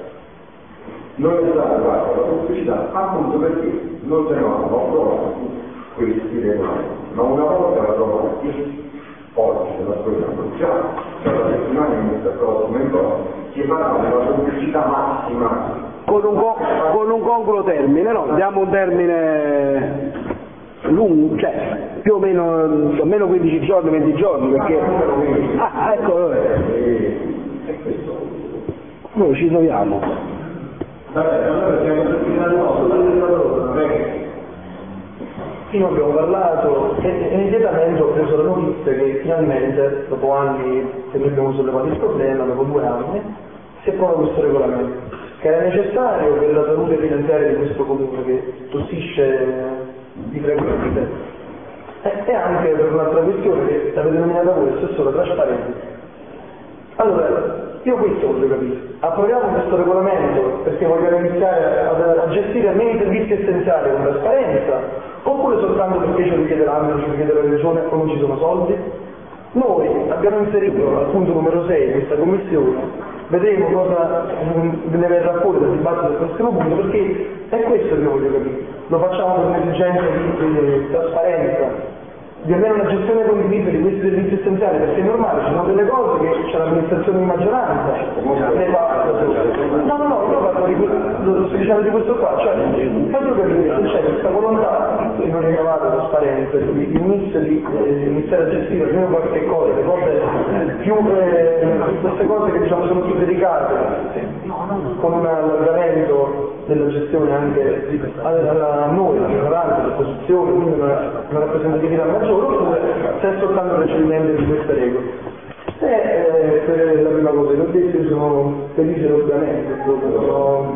Non è stata fatta la pubblicità appunto perché non tenevamo approvati questi regolamenti, ma una volta approvati oggi la proviamo già dalla settimana inizia prossima in poi si farà una pubblicità massima con un, co- con un congruo termine, no? Diamo un termine lungo, cioè più o meno almeno quindici giorni, venti giorni, perché ah ecco noi ci troviamo. Vabbè, allora stiamo terminando. Prima abbiamo parlato e immediatamente ho preso la notizia che finalmente, dopo anni che noi abbiamo sollevato il problema, dopo due anni, si approva questo regolamento, che era necessario per la salute finanziaria di questo comune che tossisce di frequente. e anche per un'altra questione che avete nominato voi, stesso la trasparenza. Allora, io questo voglio capire. Approviamo questo regolamento perché vogliamo iniziare a, a gestire almeno i servizi essenziali con trasparenza, oppure soltanto perché ce lo chiede l'ambito, ce lo chiede la regione o non ci sono soldi? Noi abbiamo inserito al punto numero sei questa commissione, vedremo cosa ne verrà fuori dal dibattito del prossimo punto, perché è questo che io voglio capire. Lo facciamo per un'esigenza di, di trasparenza, di avere una gestione condivisa di questi servizi essenziali, perché è normale, ci sono delle cose che c'è l'amministrazione di maggioranza, ne parla. No, no, no, io parlo di questo, sto dicendo di questo qua, cioè faccio capire se c'è questa volontà che noi chiamate trasparenza, di inizio di eh, iniziare a gestire almeno qualche cosa, le cose più eh, queste cose che diciamo sono più delicate, con un allargamento della gestione anche a noi, la minoranza, l'opposizione, quindi una, una rappresentatività maggiore, oppure se è soltanto il recepimento di queste regole. E eh, per la prima cosa che ho detto, io sono felice ovviamente, sono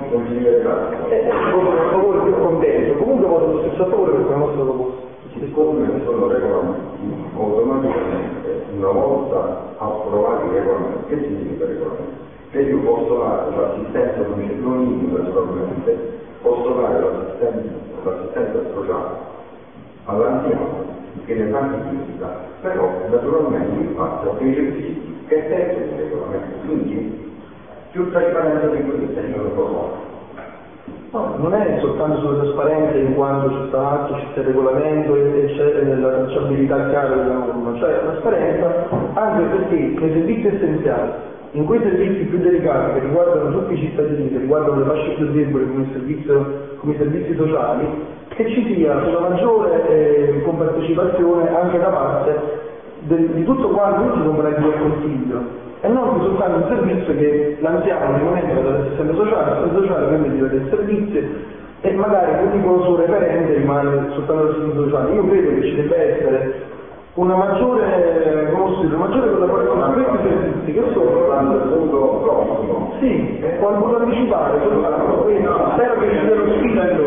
eh, voto a favore, più contento, comunque voto lo stesso a favore perché è la nostra proposta. Siccome sono regolamenti, automaticamente una volta approvati i regolamenti, che significa regolamenti? Che io posso dare l'assistenza non naturalmente, posso dare l'assistenza, l'assistenza sociale all'anziano che ne fa richiesta, però naturalmente in base a dei requisiti che servono i regolamenti, quindi più trasparenza di questa io lo provo. No, non è soltanto sulla trasparenza in quanto c'è sta atto, c'è sta il regolamento e c'è la tracciabilità chiara della norma, cioè la trasparenza anche perché nei servizi essenziali, in quei servizi più delicati che riguardano tutti i cittadini, che riguardano le fasce più deboli come, il servizio, come i servizi sociali, che ci sia una maggiore eh, compartecipazione anche da parte del, di tutto quanto tutti i componenti del Consiglio, e non che soltanto un servizio che l'anziano rimanendo dall'assistenza sociale, l'assistenza sociale quindi vive del servizio e magari l'unico suo referente rimane soltanto l'assistenza sociale. Io credo che ci debba essere una maggiore, una maggiore collaborazione su questi servizi che sono il punto prossimo. Sì, ho voluto anticipare soltanto, quindi spero che ci sia lo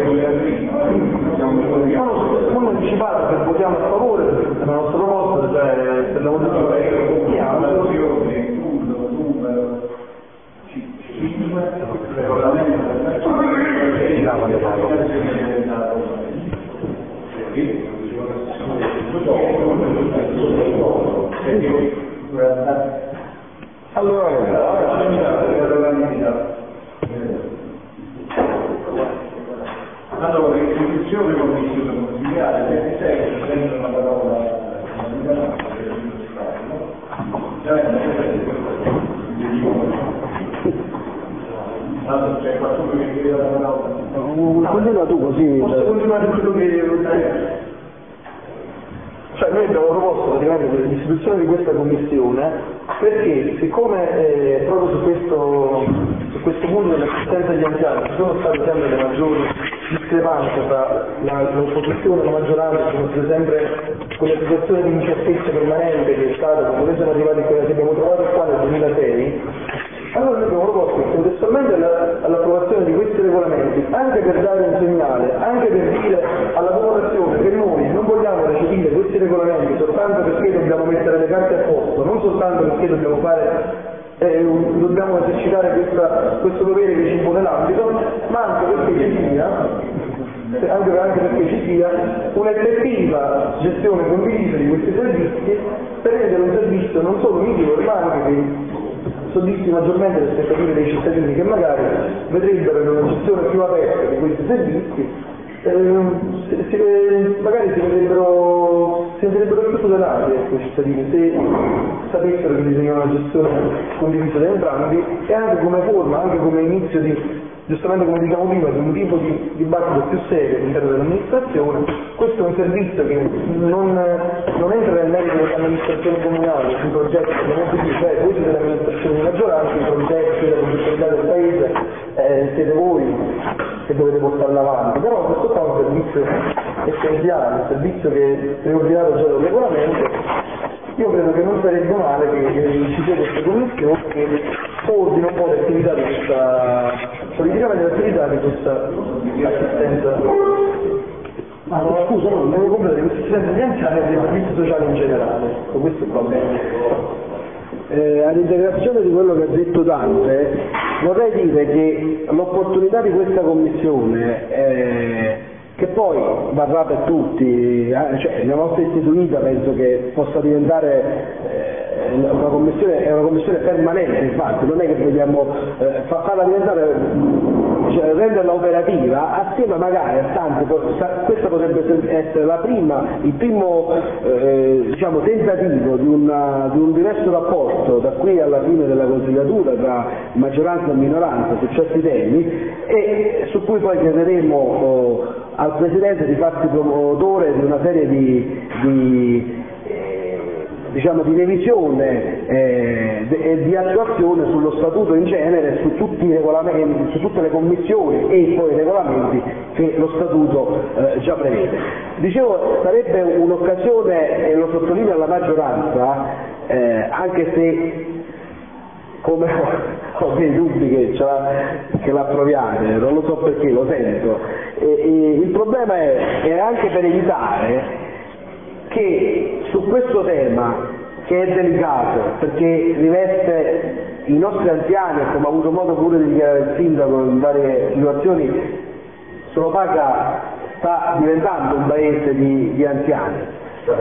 spirito. No, no, su questo punto anticipato che votiamo a favore della nostra proposta, cioè per la votazione che votiamo. Allora, allora, istituzione commissione consigliare, ventisei, sempre una parola allora, c'è qualcuno che chiede la parola? Continua tu così. Posso continuare quello che... Cioè noi abbiamo proposto praticamente l'istituzione di questa commissione perché siccome eh, proprio su questo, su questo punto dell'assistenza agli anziani ci sono state sempre le maggiori discrepanze tra la, l'opposizione e la maggioranza, sono state sempre quella situazione di incertezza permanente che è stata quando noi siamo arrivati qua, che abbiamo trovato qua nel duemilasei. Allora noi abbiamo proposto contestualmente all'approvazione di questi regolamenti, anche per dare un segnale, anche per dire alla popolazione che noi non vogliamo recepire questi regolamenti soltanto perché dobbiamo mettere le carte a posto, non soltanto perché dobbiamo fare, eh, dobbiamo esercitare questa, questo dovere che ci impone l'ambito, ma anche perché ci sia, anche, anche perché ci sia un'effettiva gestione condivisa di questi servizi per rendere un servizio non solo migliore ma anche che soddisfi maggiormente le aspettative dei cittadini che magari vedrebbero in una gestione più aperta di questi servizi, eh, si, si, magari si vedrebbero, si vedrebbero più tutelati ecco, i cittadini se sapessero che bisogna una gestione condivisa da entrambi e anche come forma, anche come inizio di, giustamente come diciamo prima, di un tipo di dibattito più serio all'interno dell'amministrazione. Questo è un servizio che non, non entra nel merito dell'amministrazione comunale, sui progetti che abbiamo più, cioè voi siete l'amministrazione di maggioranza, i progetti, la progettualità del paese, eh, siete voi che dovete portarla avanti, però questo qua è un servizio essenziale, un servizio che è preordinato già dal regolamento. Io credo che non sarebbe male che, che ci sia questa commissione che coordina un po' l'attività di questa, politicamente l'attività di questa assistenza. Ma no, scusa, no, devo comprendere questi studenti di anziani e dei servizi sociali in generale, questo va bene. Eh, all'integrazione di quello che ha detto Dante, vorrei dire che l'opportunità di questa commissione, eh, che poi varrà per tutti, eh, cioè una volta istituita penso che possa diventare eh, una commissione, è una commissione permanente, infatti non è che vogliamo eh, farla diventare, cioè, renderla operativa assieme magari a tante, questa potrebbe essere la prima, il primo eh, diciamo, tentativo di, una, di un diverso rapporto da qui alla fine della consigliatura tra maggioranza e minoranza su certi temi, e su cui poi chiederemo oh, al Presidente di farsi promotore di una serie di, di diciamo di revisione eh, e di attuazione sullo statuto in genere, su tutti i regolamenti, su tutte le commissioni e poi i regolamenti che lo statuto eh, già prevede. Dicevo, sarebbe un'occasione, e lo sottolineo alla maggioranza, eh, anche se come ho dei dubbi che, ce la, che l'approviate, non lo so perché, lo sento, e, e il problema è, è anche per evitare che su questo tema, che è delicato perché riveste i nostri anziani, come ha avuto modo pure di dichiarare il sindaco in varie situazioni, Solopaca sta diventando un paese di, di anziani.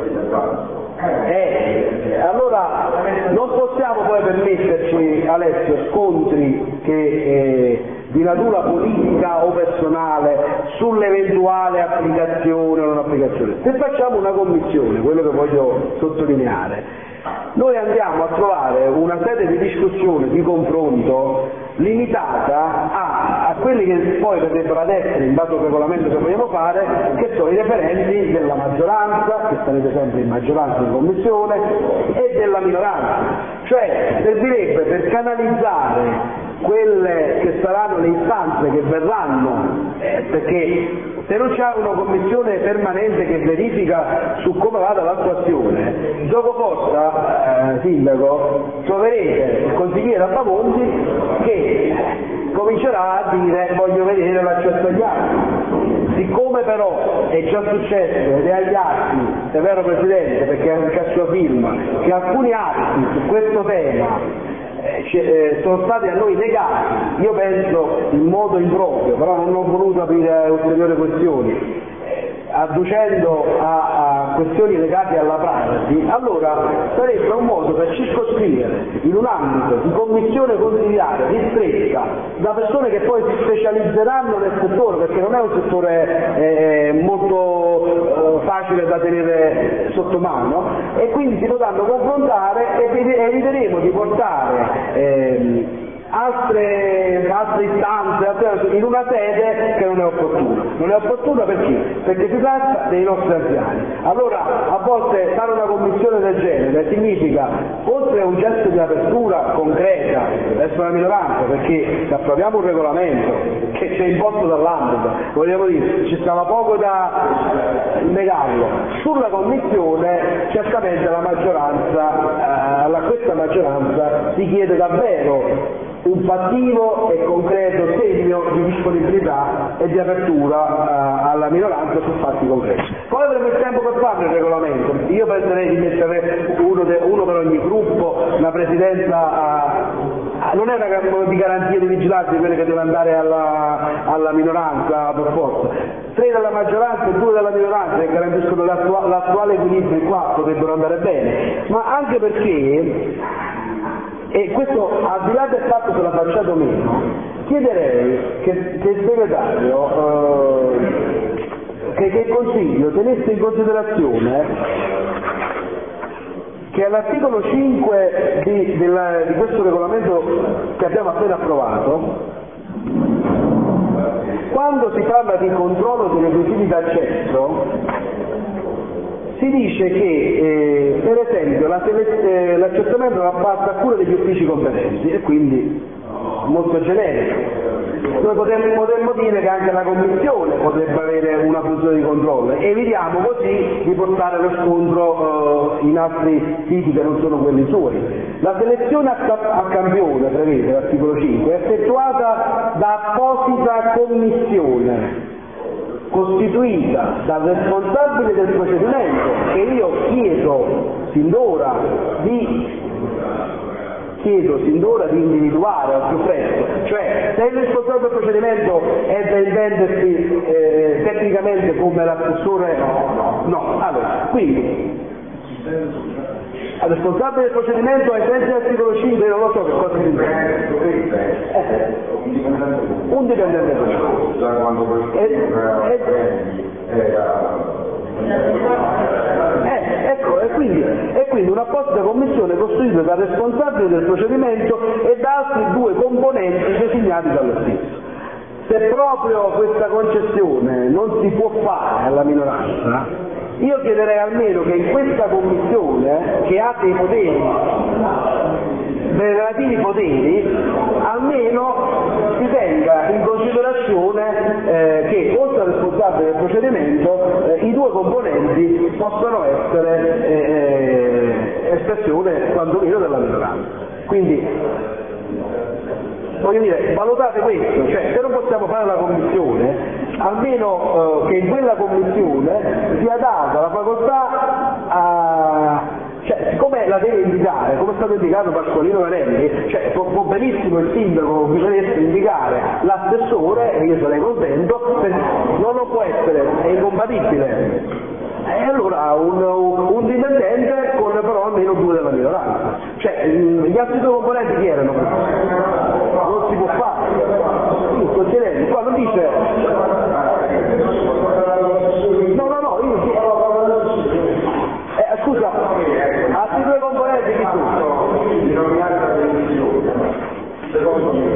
Eh, allora non possiamo poi permetterci, Alessio, scontri che eh, di natura politica o personale sull'eventuale applicazione o non applicazione. Se facciamo una commissione, quello che voglio sottolineare, noi andiamo a trovare una sede di discussione, di confronto limitata a, a quelli che poi verrebbero ad essere, in base al regolamento che vogliamo fare, che sono i referenti della maggioranza, che sarete sempre in maggioranza in commissione, e della minoranza. Cioè servirebbe per canalizzare quelle che saranno le istanze che verranno, eh, perché se non c'è una commissione permanente che verifica su come vada l'attuazione, gioco forza, eh, Sindaco, troverete il consigliere Abamonti che comincerà a dire voglio vedere l'accesso agli atti. Siccome però è già successo ed è agli atti, è vero Presidente, perché anche a sua firma, che alcuni atti su questo tema Eh, sono stati a noi negati, io penso in modo improprio, però non ho voluto aprire ulteriori questioni, eh, adducendo a, a questioni legate alla privacy, allora sarebbe un modo per circoscrivere in un ambito di commissione consigliare ristretta da persone che poi si specializzeranno nel settore, perché non è un settore eh, molto eh, facile da tenere sotto mano, e quindi si potranno confrontare e eviteremo di portare ehm, altre, altre istanze altre, in una sede che non è opportuna. Non è opportuna perché? Perché si tratta dei nostri anziani. Allora a volte fare una commissione del genere significa, oltre a un gesto di apertura concreta verso la minoranza, perché se approviamo un regolamento che c'è imposto dall'ambito, vogliamo dire, ci stava poco da negarlo, sulla commissione certamente la maggioranza, eh, a questa maggioranza si chiede davvero un fattivo e concreto segno di disponibilità e di apertura uh, alla minoranza su fatti concreti. Poi avremo il tempo per farlo il regolamento, io penserei di mettere uno, de, uno per ogni gruppo, una presidenza, uh, non è una di garanzia di vigilanza di quelle che deve andare alla, alla minoranza per forza, tre della maggioranza e due della minoranza che garantiscono l'attuale, l'attuale equilibrio, qua potrebbero andare bene, ma anche perché, e questo al di là del fatto se l'ha facciato o meno, chiederei che, che il segretario, eh, che, che il Consiglio tenesse in considerazione che all'articolo cinque di, della, di questo regolamento che abbiamo appena approvato, quando si parla di controllo dei requisiti d'accesso, si dice che eh, per esempio la sele- eh, l'accertamento va fatto a cura degli uffici competenti, e quindi molto generico. Noi potremmo, potremmo dire che anche la Commissione potrebbe avere una funzione di controllo, e evitiamo così di portare lo scontro eh, in altri siti che non sono quelli suoi. La selezione a, a campione, prevede l'articolo cinque, è effettuata da apposita commissione costituita dal responsabile del procedimento, che io chiedo sin d'ora di chiedo sin d'ora di individuare al più presto, cioè se il responsabile del procedimento è da intendersi eh, tecnicamente come l'assessore, no, no, allora, quindi al responsabile del procedimento ai sensi dell'articolo cinque, non lo so che cosa si intende. Un dipendente pubblico. Da quando Eh, ecco, e quindi, e quindi un'apposita commissione costituita dal responsabile del procedimento e da altri due componenti designati dallo stesso. Se proprio questa concessione non si può fare alla minoranza, io chiederei almeno che in questa commissione, che ha dei poteri, dei relativi poteri, almeno si tenga in considerazione eh, che oltre al responsabile del procedimento eh, i due componenti possano essere eh, espressione quantomeno della minoranza. Quindi voglio dire, valutate questo, cioè se non possiamo fare la commissione, almeno eh, che in quella commissione sia data la facoltà a, cioè siccome la deve indicare, come è stato indicato Pasqualino Vanelli, cioè può, può benissimo il sindaco viceversa indicare l'assessore, e io sarei contento, non lo può essere, è incompatibile. E allora un, un dipendente con però almeno due della minoranza, cioè gli altri due componenti chi erano? Non si può fare, il consigliere qua non dice no no no io eh, scusa, altri due componenti chi sono? Secondo me,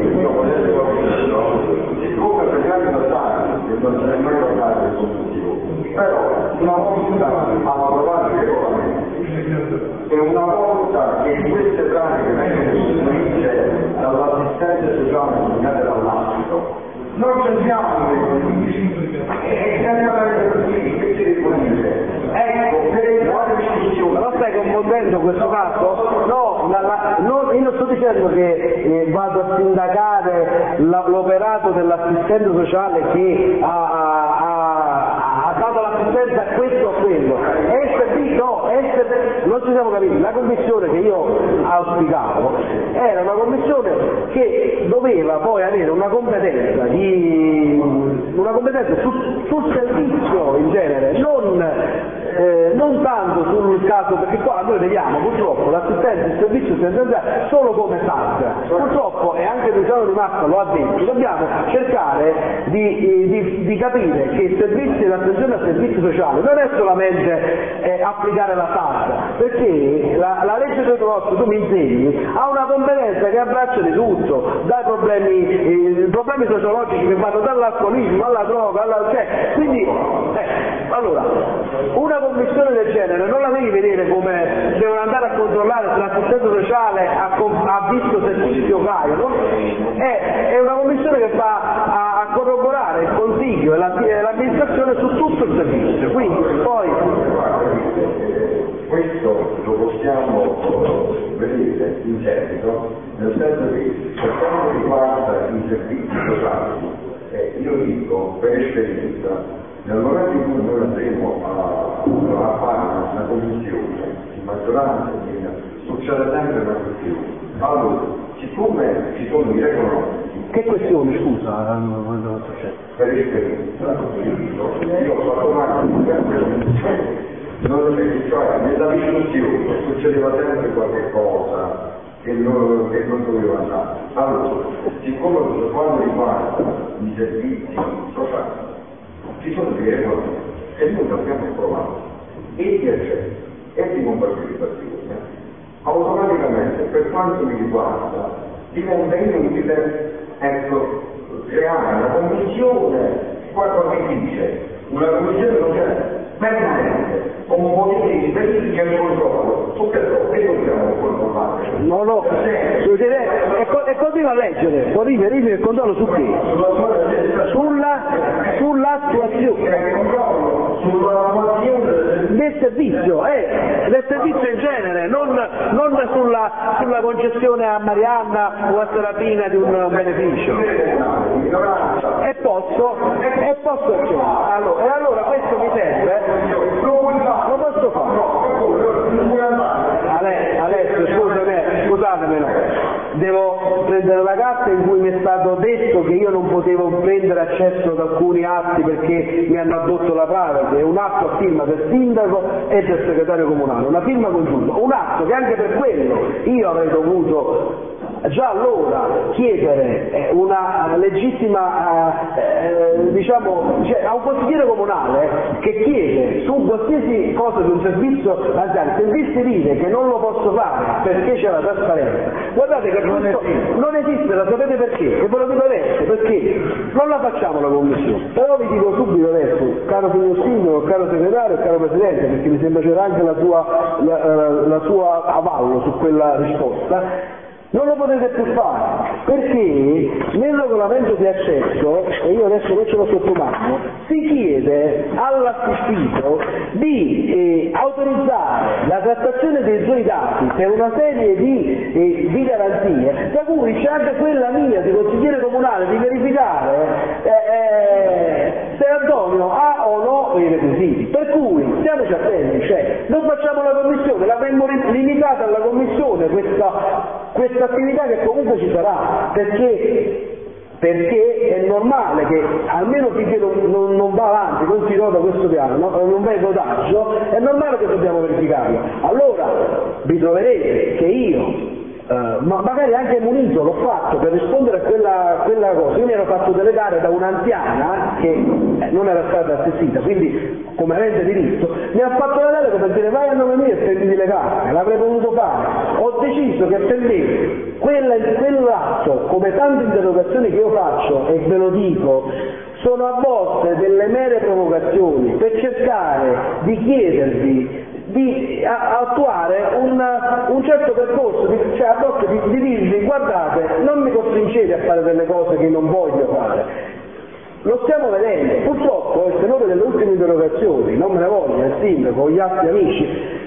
siccome per gli anni passati non si è mai parlato di soluzione, però una volta approvati i regolamenti e una volta che queste pratiche vengono seguite dall'assistenza sociale impegnata dall'ambito, non sentiamo le condizioni e sempre così che si rifornisce. Ecco, per quale discussione? Non stai confondendo questo fatto? No, la, la, non, io non sto dicendo che eh, vado a sindacare la, l'operato dell'assistente sociale che ha, ha, ha dato l'assistenza a questo o a quello. È il servizio, no, è il servizio, non ci siamo capiti. La commissione che io auspicavo era una commissione che doveva poi avere una competenza di una competenza sul, sul servizio in genere, non Eh, non tanto sul caso, perché qua noi vediamo purtroppo l'assistenza il servizio assistenziale solo come salsa, purtroppo, e anche Luciano Di Massa lo ha detto, dobbiamo cercare di, di, di capire che il servizio l'attenzione al servizio sociale non è solamente eh, applicare la salsa, perché la, la legge del nostro, tu mi insegni, ha una competenza che abbraccia di tutto, dai problemi, eh, problemi sociologici che vanno dall'alcolismo alla droga, alla, cioè, quindi eh, allora una commissione del genere non la devi vedere come devono andare a controllare se l'assistenza sociale ha, ha visto servizio Caio, no? è, è una commissione che va a, a corroborare il consiglio e la, l'amministrazione su tutto il servizio, quindi poi questo lo possiamo vedere in seguito, nel senso che per quanto riguarda i servizi sociali, eh, io dico per esperienza, nel momento in cui noi andremo a, a fare una commissione di maggioranza e mia, succede sempre una questione. Allora, siccome ci sono i regolamenti... Che questione, scusa? Per esperienza, io ho fatto male non è, cioè nella discussione succedeva sempre qualche cosa che non, che non doveva andare. Allora, siccome per quanto riguarda i servizi sociali, ci sono dei regolamenti e noi abbiamo approvato e di accesso e di compartecipazione, automaticamente per quanto mi riguarda diventa inutile ecco, creare una commissione, qualcosa che dice, una commissione sociale permanente con poteri di verifica e controllo su che cosa e dobbiamo controllare. No, no, e, co- e continua a leggere, poi verifica e controllo su che? Sulla, sull'attuazione. Il controllo del servizio, eh, del servizio in genere, non, non sulla, sulla concessione a Marianna o a Serafina di un beneficio. E posso, e posso accedere. Allora, e allora questo mi serve, lo posso fare. Ale, Alessio, scusami, scusatemi, no. Devo prendere la carta in cui mi è stato detto che io non potevo prendere accesso ad alcuni atti perché mi hanno addotto la privacy, è un atto a firma del sindaco e del segretario comunale, una firma congiunta, un atto che anche per quello io avrei dovuto già allora chiedere eh, una legittima, eh, diciamo, cioè, a un consigliere comunale che chiede su qualsiasi cosa di un servizio anziano, se vi si dice che non lo posso fare perché c'è la trasparenza, guardate che non questo esiste. non esiste, la sapete perché? E ve lo dico adesso, perché non la facciamo la commissione, però vi dico subito adesso, caro signor sindaco, caro segretario, caro presidente, perché mi sembra c'era anche la sua, la, la sua avallo su quella risposta. Non lo potete più fare, perché nel regolamento di accesso, e io adesso non ce l'ho sotto mano, si chiede all'assistito di eh, autorizzare la trattazione dei suoi dati per una serie di, eh, di garanzie, tra cui c'è anche quella mia di consigliere comunale di verificare eh, eh, se Antonio ha o no i requisiti. Per cui stiamoci attenti, cioè, non facciamo la commissione, l'avremmo limitata alla commissione questa questa attività che comunque ci sarà, perché, perché è normale che almeno finché non, non, non va avanti, non si nota questo piano, no? Non va in rodaggio, è normale che dobbiamo verificarlo. Allora vi troverete che io Uh, ma magari anche munito, l'ho fatto per rispondere a quella, quella cosa, io mi ero fatto delegare da un'anziana che eh, non era stata assistita, quindi come avente diritto, mi ha fatto la delega per dire vai a nome mio e prenditi le carte, l'avrei potuto fare, ho deciso che per me quella, quell'atto, come tante interrogazioni che io faccio, e ve lo dico, sono a volte delle mere provocazioni per cercare di chiedervi di attuare un, un certo percorso, di, cioè a volte di, di dirvi guardate, non mi costringete a fare delle cose che non voglio fare. Lo stiamo vedendo, purtroppo il tenore delle ultime interrogazioni, non me ne voglio, il sindaco, gli altri amici,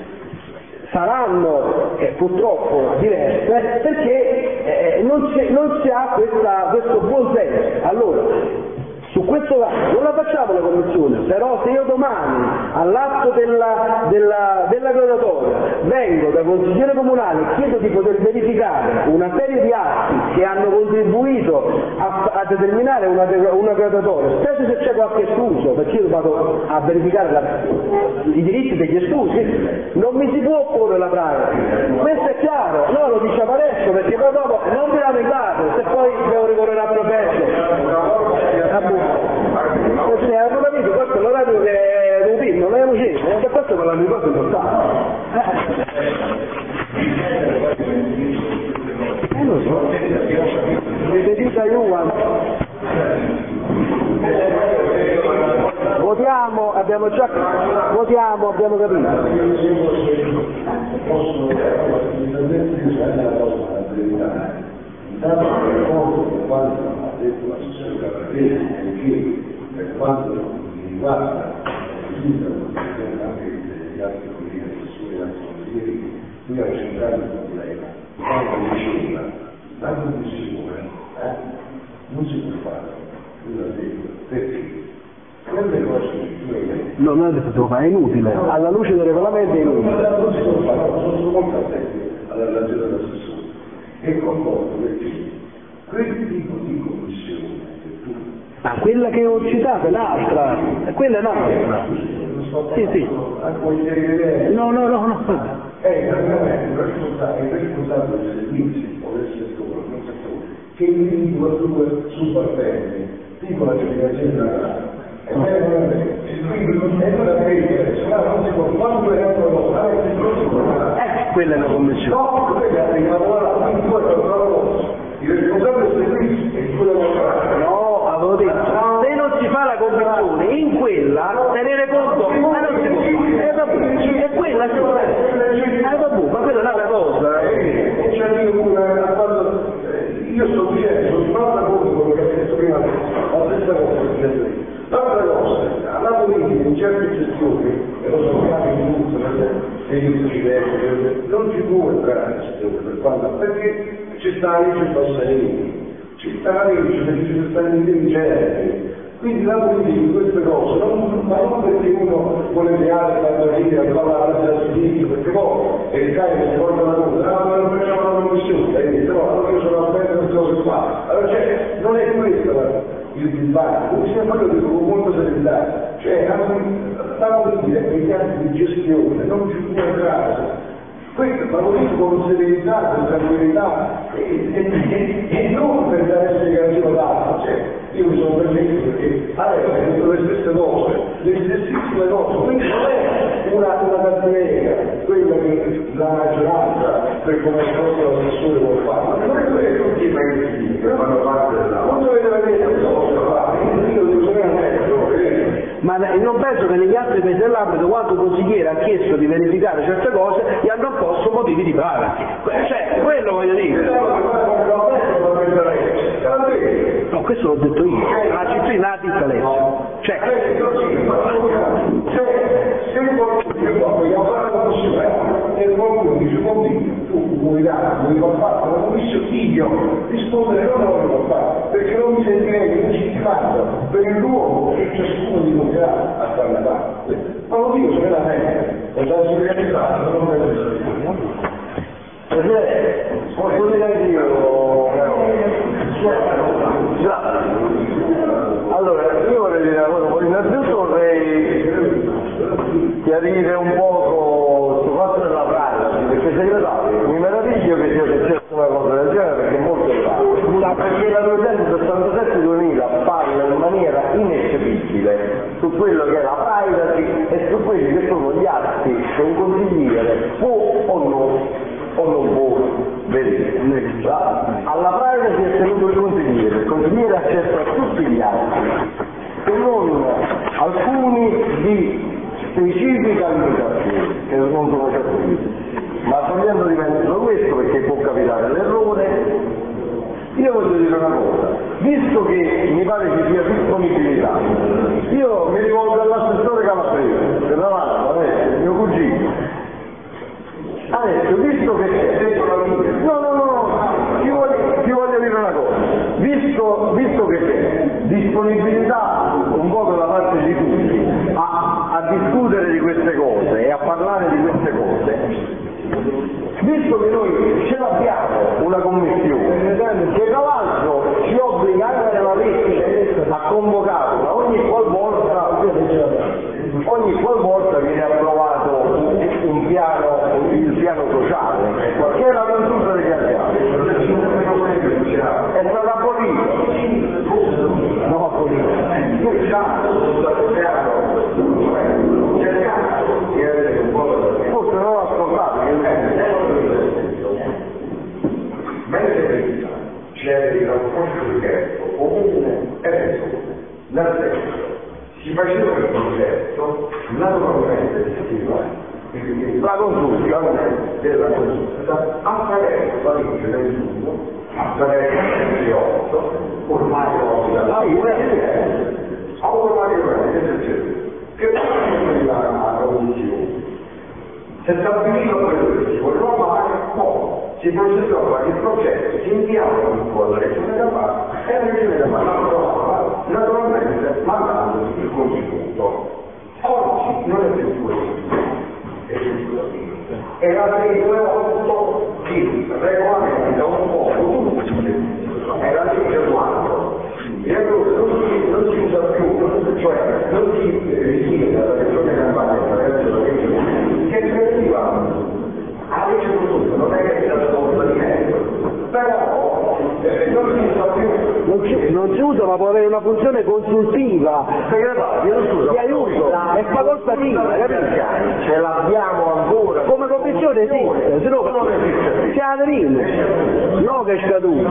saranno eh, purtroppo diverse perché eh, non, non si ha questa, questo buon senso. Allora, su questo lato non la facciamo la commissione, però se io domani all'atto della, della, della graduatoria vengo da consigliere comunale e chiedo di poter verificare una serie di atti che hanno contribuito a, a determinare una, una graduatoria, specie se c'è qualche escluso, perché io vado a verificare la, i diritti degli esclusi, non mi si può opporre la privacy. Questo è chiaro, no, lo diciamo adesso perché poi dopo non vi lamentate, se poi devo ricorrere a processo. Eh, hanno capito, questo è l'orario che è routine, non è lucente, e per questo parlano di cose importanti. Eh lo so, se dica Juan. Votiamo, abbiamo già votiamo, abbiamo capito. Possono intanto per quanto ha detto l'assessore Carraresi, che per quanto riguarda il sindaco e anche gli altri colleghi assessori e altri consiglieri, lui ha centrato il problema. Quando diceva la commissione eh, non si può fare, lui ha detto perché quelle cose che tu hai detto no, non è detto, ma è inutile, alla luce del regolamento è inutile. non si può fare, no, sono molto attenti alla relazione dell'assessore. E concordo perché quel tipo di commissione che tu... Ah, quella che ho citato è l'altra, quella è l'altra. Sì, sì. No, no, no, no. È praticamente il responsabile dei servizi o del settore, del settore che individua due subalterni, tipo la certificazione della gara. E quindi è una credere, se no non si può, quando è una cosa, non si può fare. Quella è una commissione. No, quella è una cosa, quindi poi per una cosa, il responsabile del servizio è quello da fare. No, avevo detto, se non si fa la commissione, in quella tenere conto, ma non si può fare. Eh vabbè, è quella sì. Eh vabbè, ma quella è un'altra cosa. E c'è io sto dicendo, sono un'altra cosa quello che ha detto prima, la stessa cosa che ha detto. L'altra cosa, la politica in certi questioni, e lo sappiamo in tutto, degli uffici, non ci può entrare in questione per quanto, perché ci sta la legge Bassanini, ci sta la legge perché ci stanno gli intelligenti. Quindi la politica di queste cose, non, ma non perché uno vuole creare fantasia, fa la fantasia, perché poi è il cane si porta la cosa, ah, ma non facciamo la commissione, hai detto, no, allora io sono attento a queste cose qua. Allora, cioè, non è questo il dibattito, bisogna farlo con molta serietà, cioè la politica è gli atti di gestione, non ci può entrare. Questo fa con serenità, con tranquillità e, e, e, e non per dare spiegazione d'altro. Cioè, io mi sono permesso perché adesso ho detto le stesse cose, le stessissime cose, quindi non è una, una cattiveria quella che la maggioranza per come il nostro assessore vuole fare, non è quello, tutti i paesi che fanno parte della non dovete vedere cosa possono fare, io devo sapere ma non penso che negli altri paesi dell'ambito quando un consigliere ha chiesto di verificare certe cose gli hanno apposto motivi di privacy, cioè quello voglio dire. No, questo l'ho detto io, la cittadina l'ha detta lei, cioè se qualcuno vogliamo fare la possibilità e qualcuno dice convinto tu comunità non mi fa fare la commissione io rispondere no non lo fa fare perché non mi sentirei legittimato per il luogo che ciascuno di noi ha a farne parte, ma lo dico serenamente e da solidarietà non penso. Posso dire anch'io? Allora, io vorrei dire una cosa, innanzitutto vorrei chiarire un poco sul fatto della privacy, perché segretario, mi meraviglio che sia successa una cosa del genere perché è molto grave, perché la duecentosessantasette duemila parla in maniera ineccepibile su quello che è la privacy e su quelli che sono gli atti che un consigliere può o non o non può vedere. Alla privacy è tenuto il consigliere, il consigliere ha accesso a tutti gli atti, se non alcuni di specifica limitazione, che non sono certo. Ma togliendo di mezzo questo, perché può capitare l'errore, io voglio dire una cosa, visto che mi pare ci sia disponibilità, io mi rivolgo all'assessore Calabrese, che davanti, adesso, il mio cugino. Adesso, visto che c'è, no, no, no, ti voglio, ti voglio dire una cosa, visto, visto che c'è disponibilità un po' da parte di tutti a, a discutere di queste cose e a parlare di queste cose, visto che noi ce l'abbiamo una commissione che tra l'altro ci obbliga anche nella legge a convocarla ogni qualvolta ogni qualvolta viene approvato un piano, il piano sociale, che è la consulta degli anziani. È stata abolita. No, abolita. Forse non ho ascoltato. Mentre prima c'era il rapporto diretto comune e regione, nel senso si faceva il progetto, naturalmente si la consulta della consulta attraverso la legge ventuno, attraverso la legge otto, ormai automaticamente, automaticamente che poi la commissione. Se stabilito quello che si voleva fare, poi si procedeva il progetto, si inviava tutto alla regione Campania e la regione Campania approvava, naturalmente mandando il contributo. Oggi non è più questo. E la legge otto che regolamenta un po' è la legge quattro e allora non si, non si usa più, cioè non si richiede alla regione Campania attraverso la legge che preveniva la legge otto, non è che è stata tolta di mezzo, però eh, non si usa più. Non si, non si usa, ma può avere una funzione consultiva, di aiuto, è facoltativa, capito? Ce l'abbiamo ancora. Come commissione esiste, se no non esiste. si aderisce, no che è scaduto.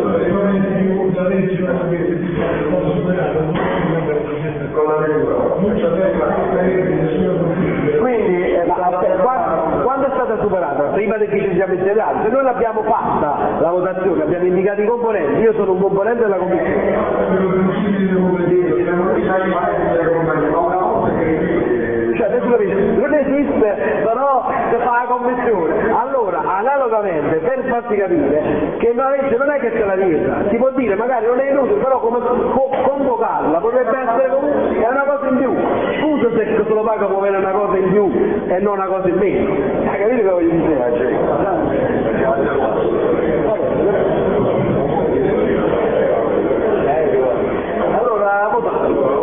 Quindi è stata quando, quando è stata superata? Prima del che ci siamo integrati, se noi l'abbiamo fatta la votazione, abbiamo indicato i componenti, io sono un componente della commissione. cioè, non esiste, però si fa la commissione. Allora, analogamente, per farti capire che una legge non è che se la vieta, si può dire magari non è inutile, però come co- convocarla potrebbe essere comunque, è una cosa in più. Scusa se se lo paga può avere una cosa in più e non una cosa in meno. Hai capito che voglio dire? Allora, votate.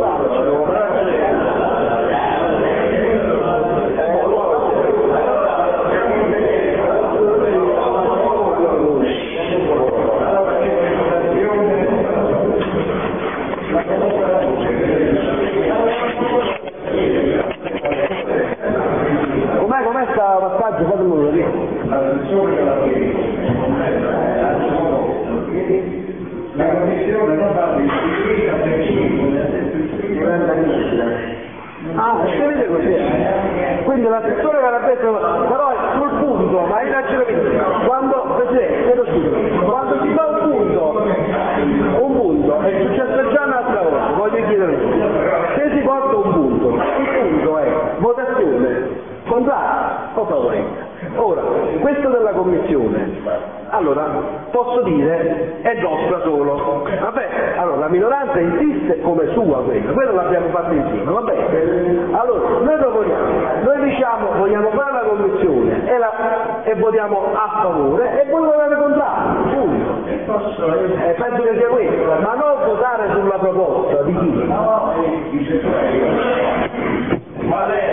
Com'è, com'è sta passaggio? Fatemelo dire. La commissione non fa istituita per diventa rigida. Ah, si vede così. Quindi l'assessore Calabrese, però sul punto, ma hai ragione, quando, Presidente, chiedo scusa, quando si fa un punto, un punto, è successo già un'altra volta, voglio chiedere, se si porta un punto, il punto è votazione, contrario o favorevole. Ora, questo della commissione, allora, posso dire, è nostra solo. Vabbè, allora la minoranza insiste come sua quella, quella l'abbiamo fatta insieme, va bene? Allora, noi proponiamo, noi diciamo vogliamo fare la commissione e, la, e votiamo a favore e voi votate contrario, punto. Eh, penso che sia questo, ma non votare sulla proposta di chi? Ma lei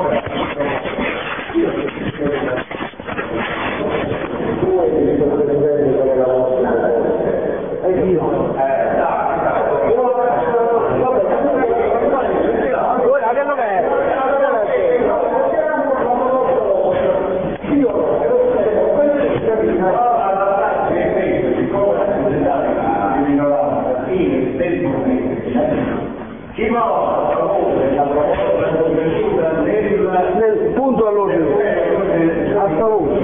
nel punto all'ordine a favore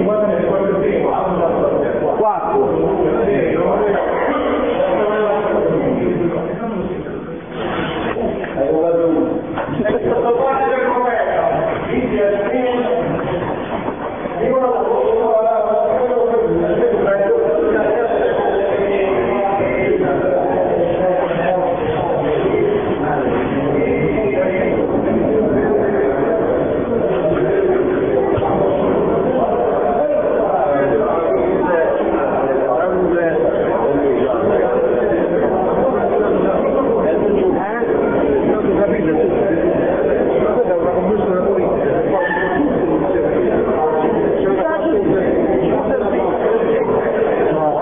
quattro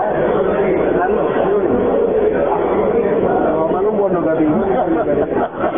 ma non voglio capire.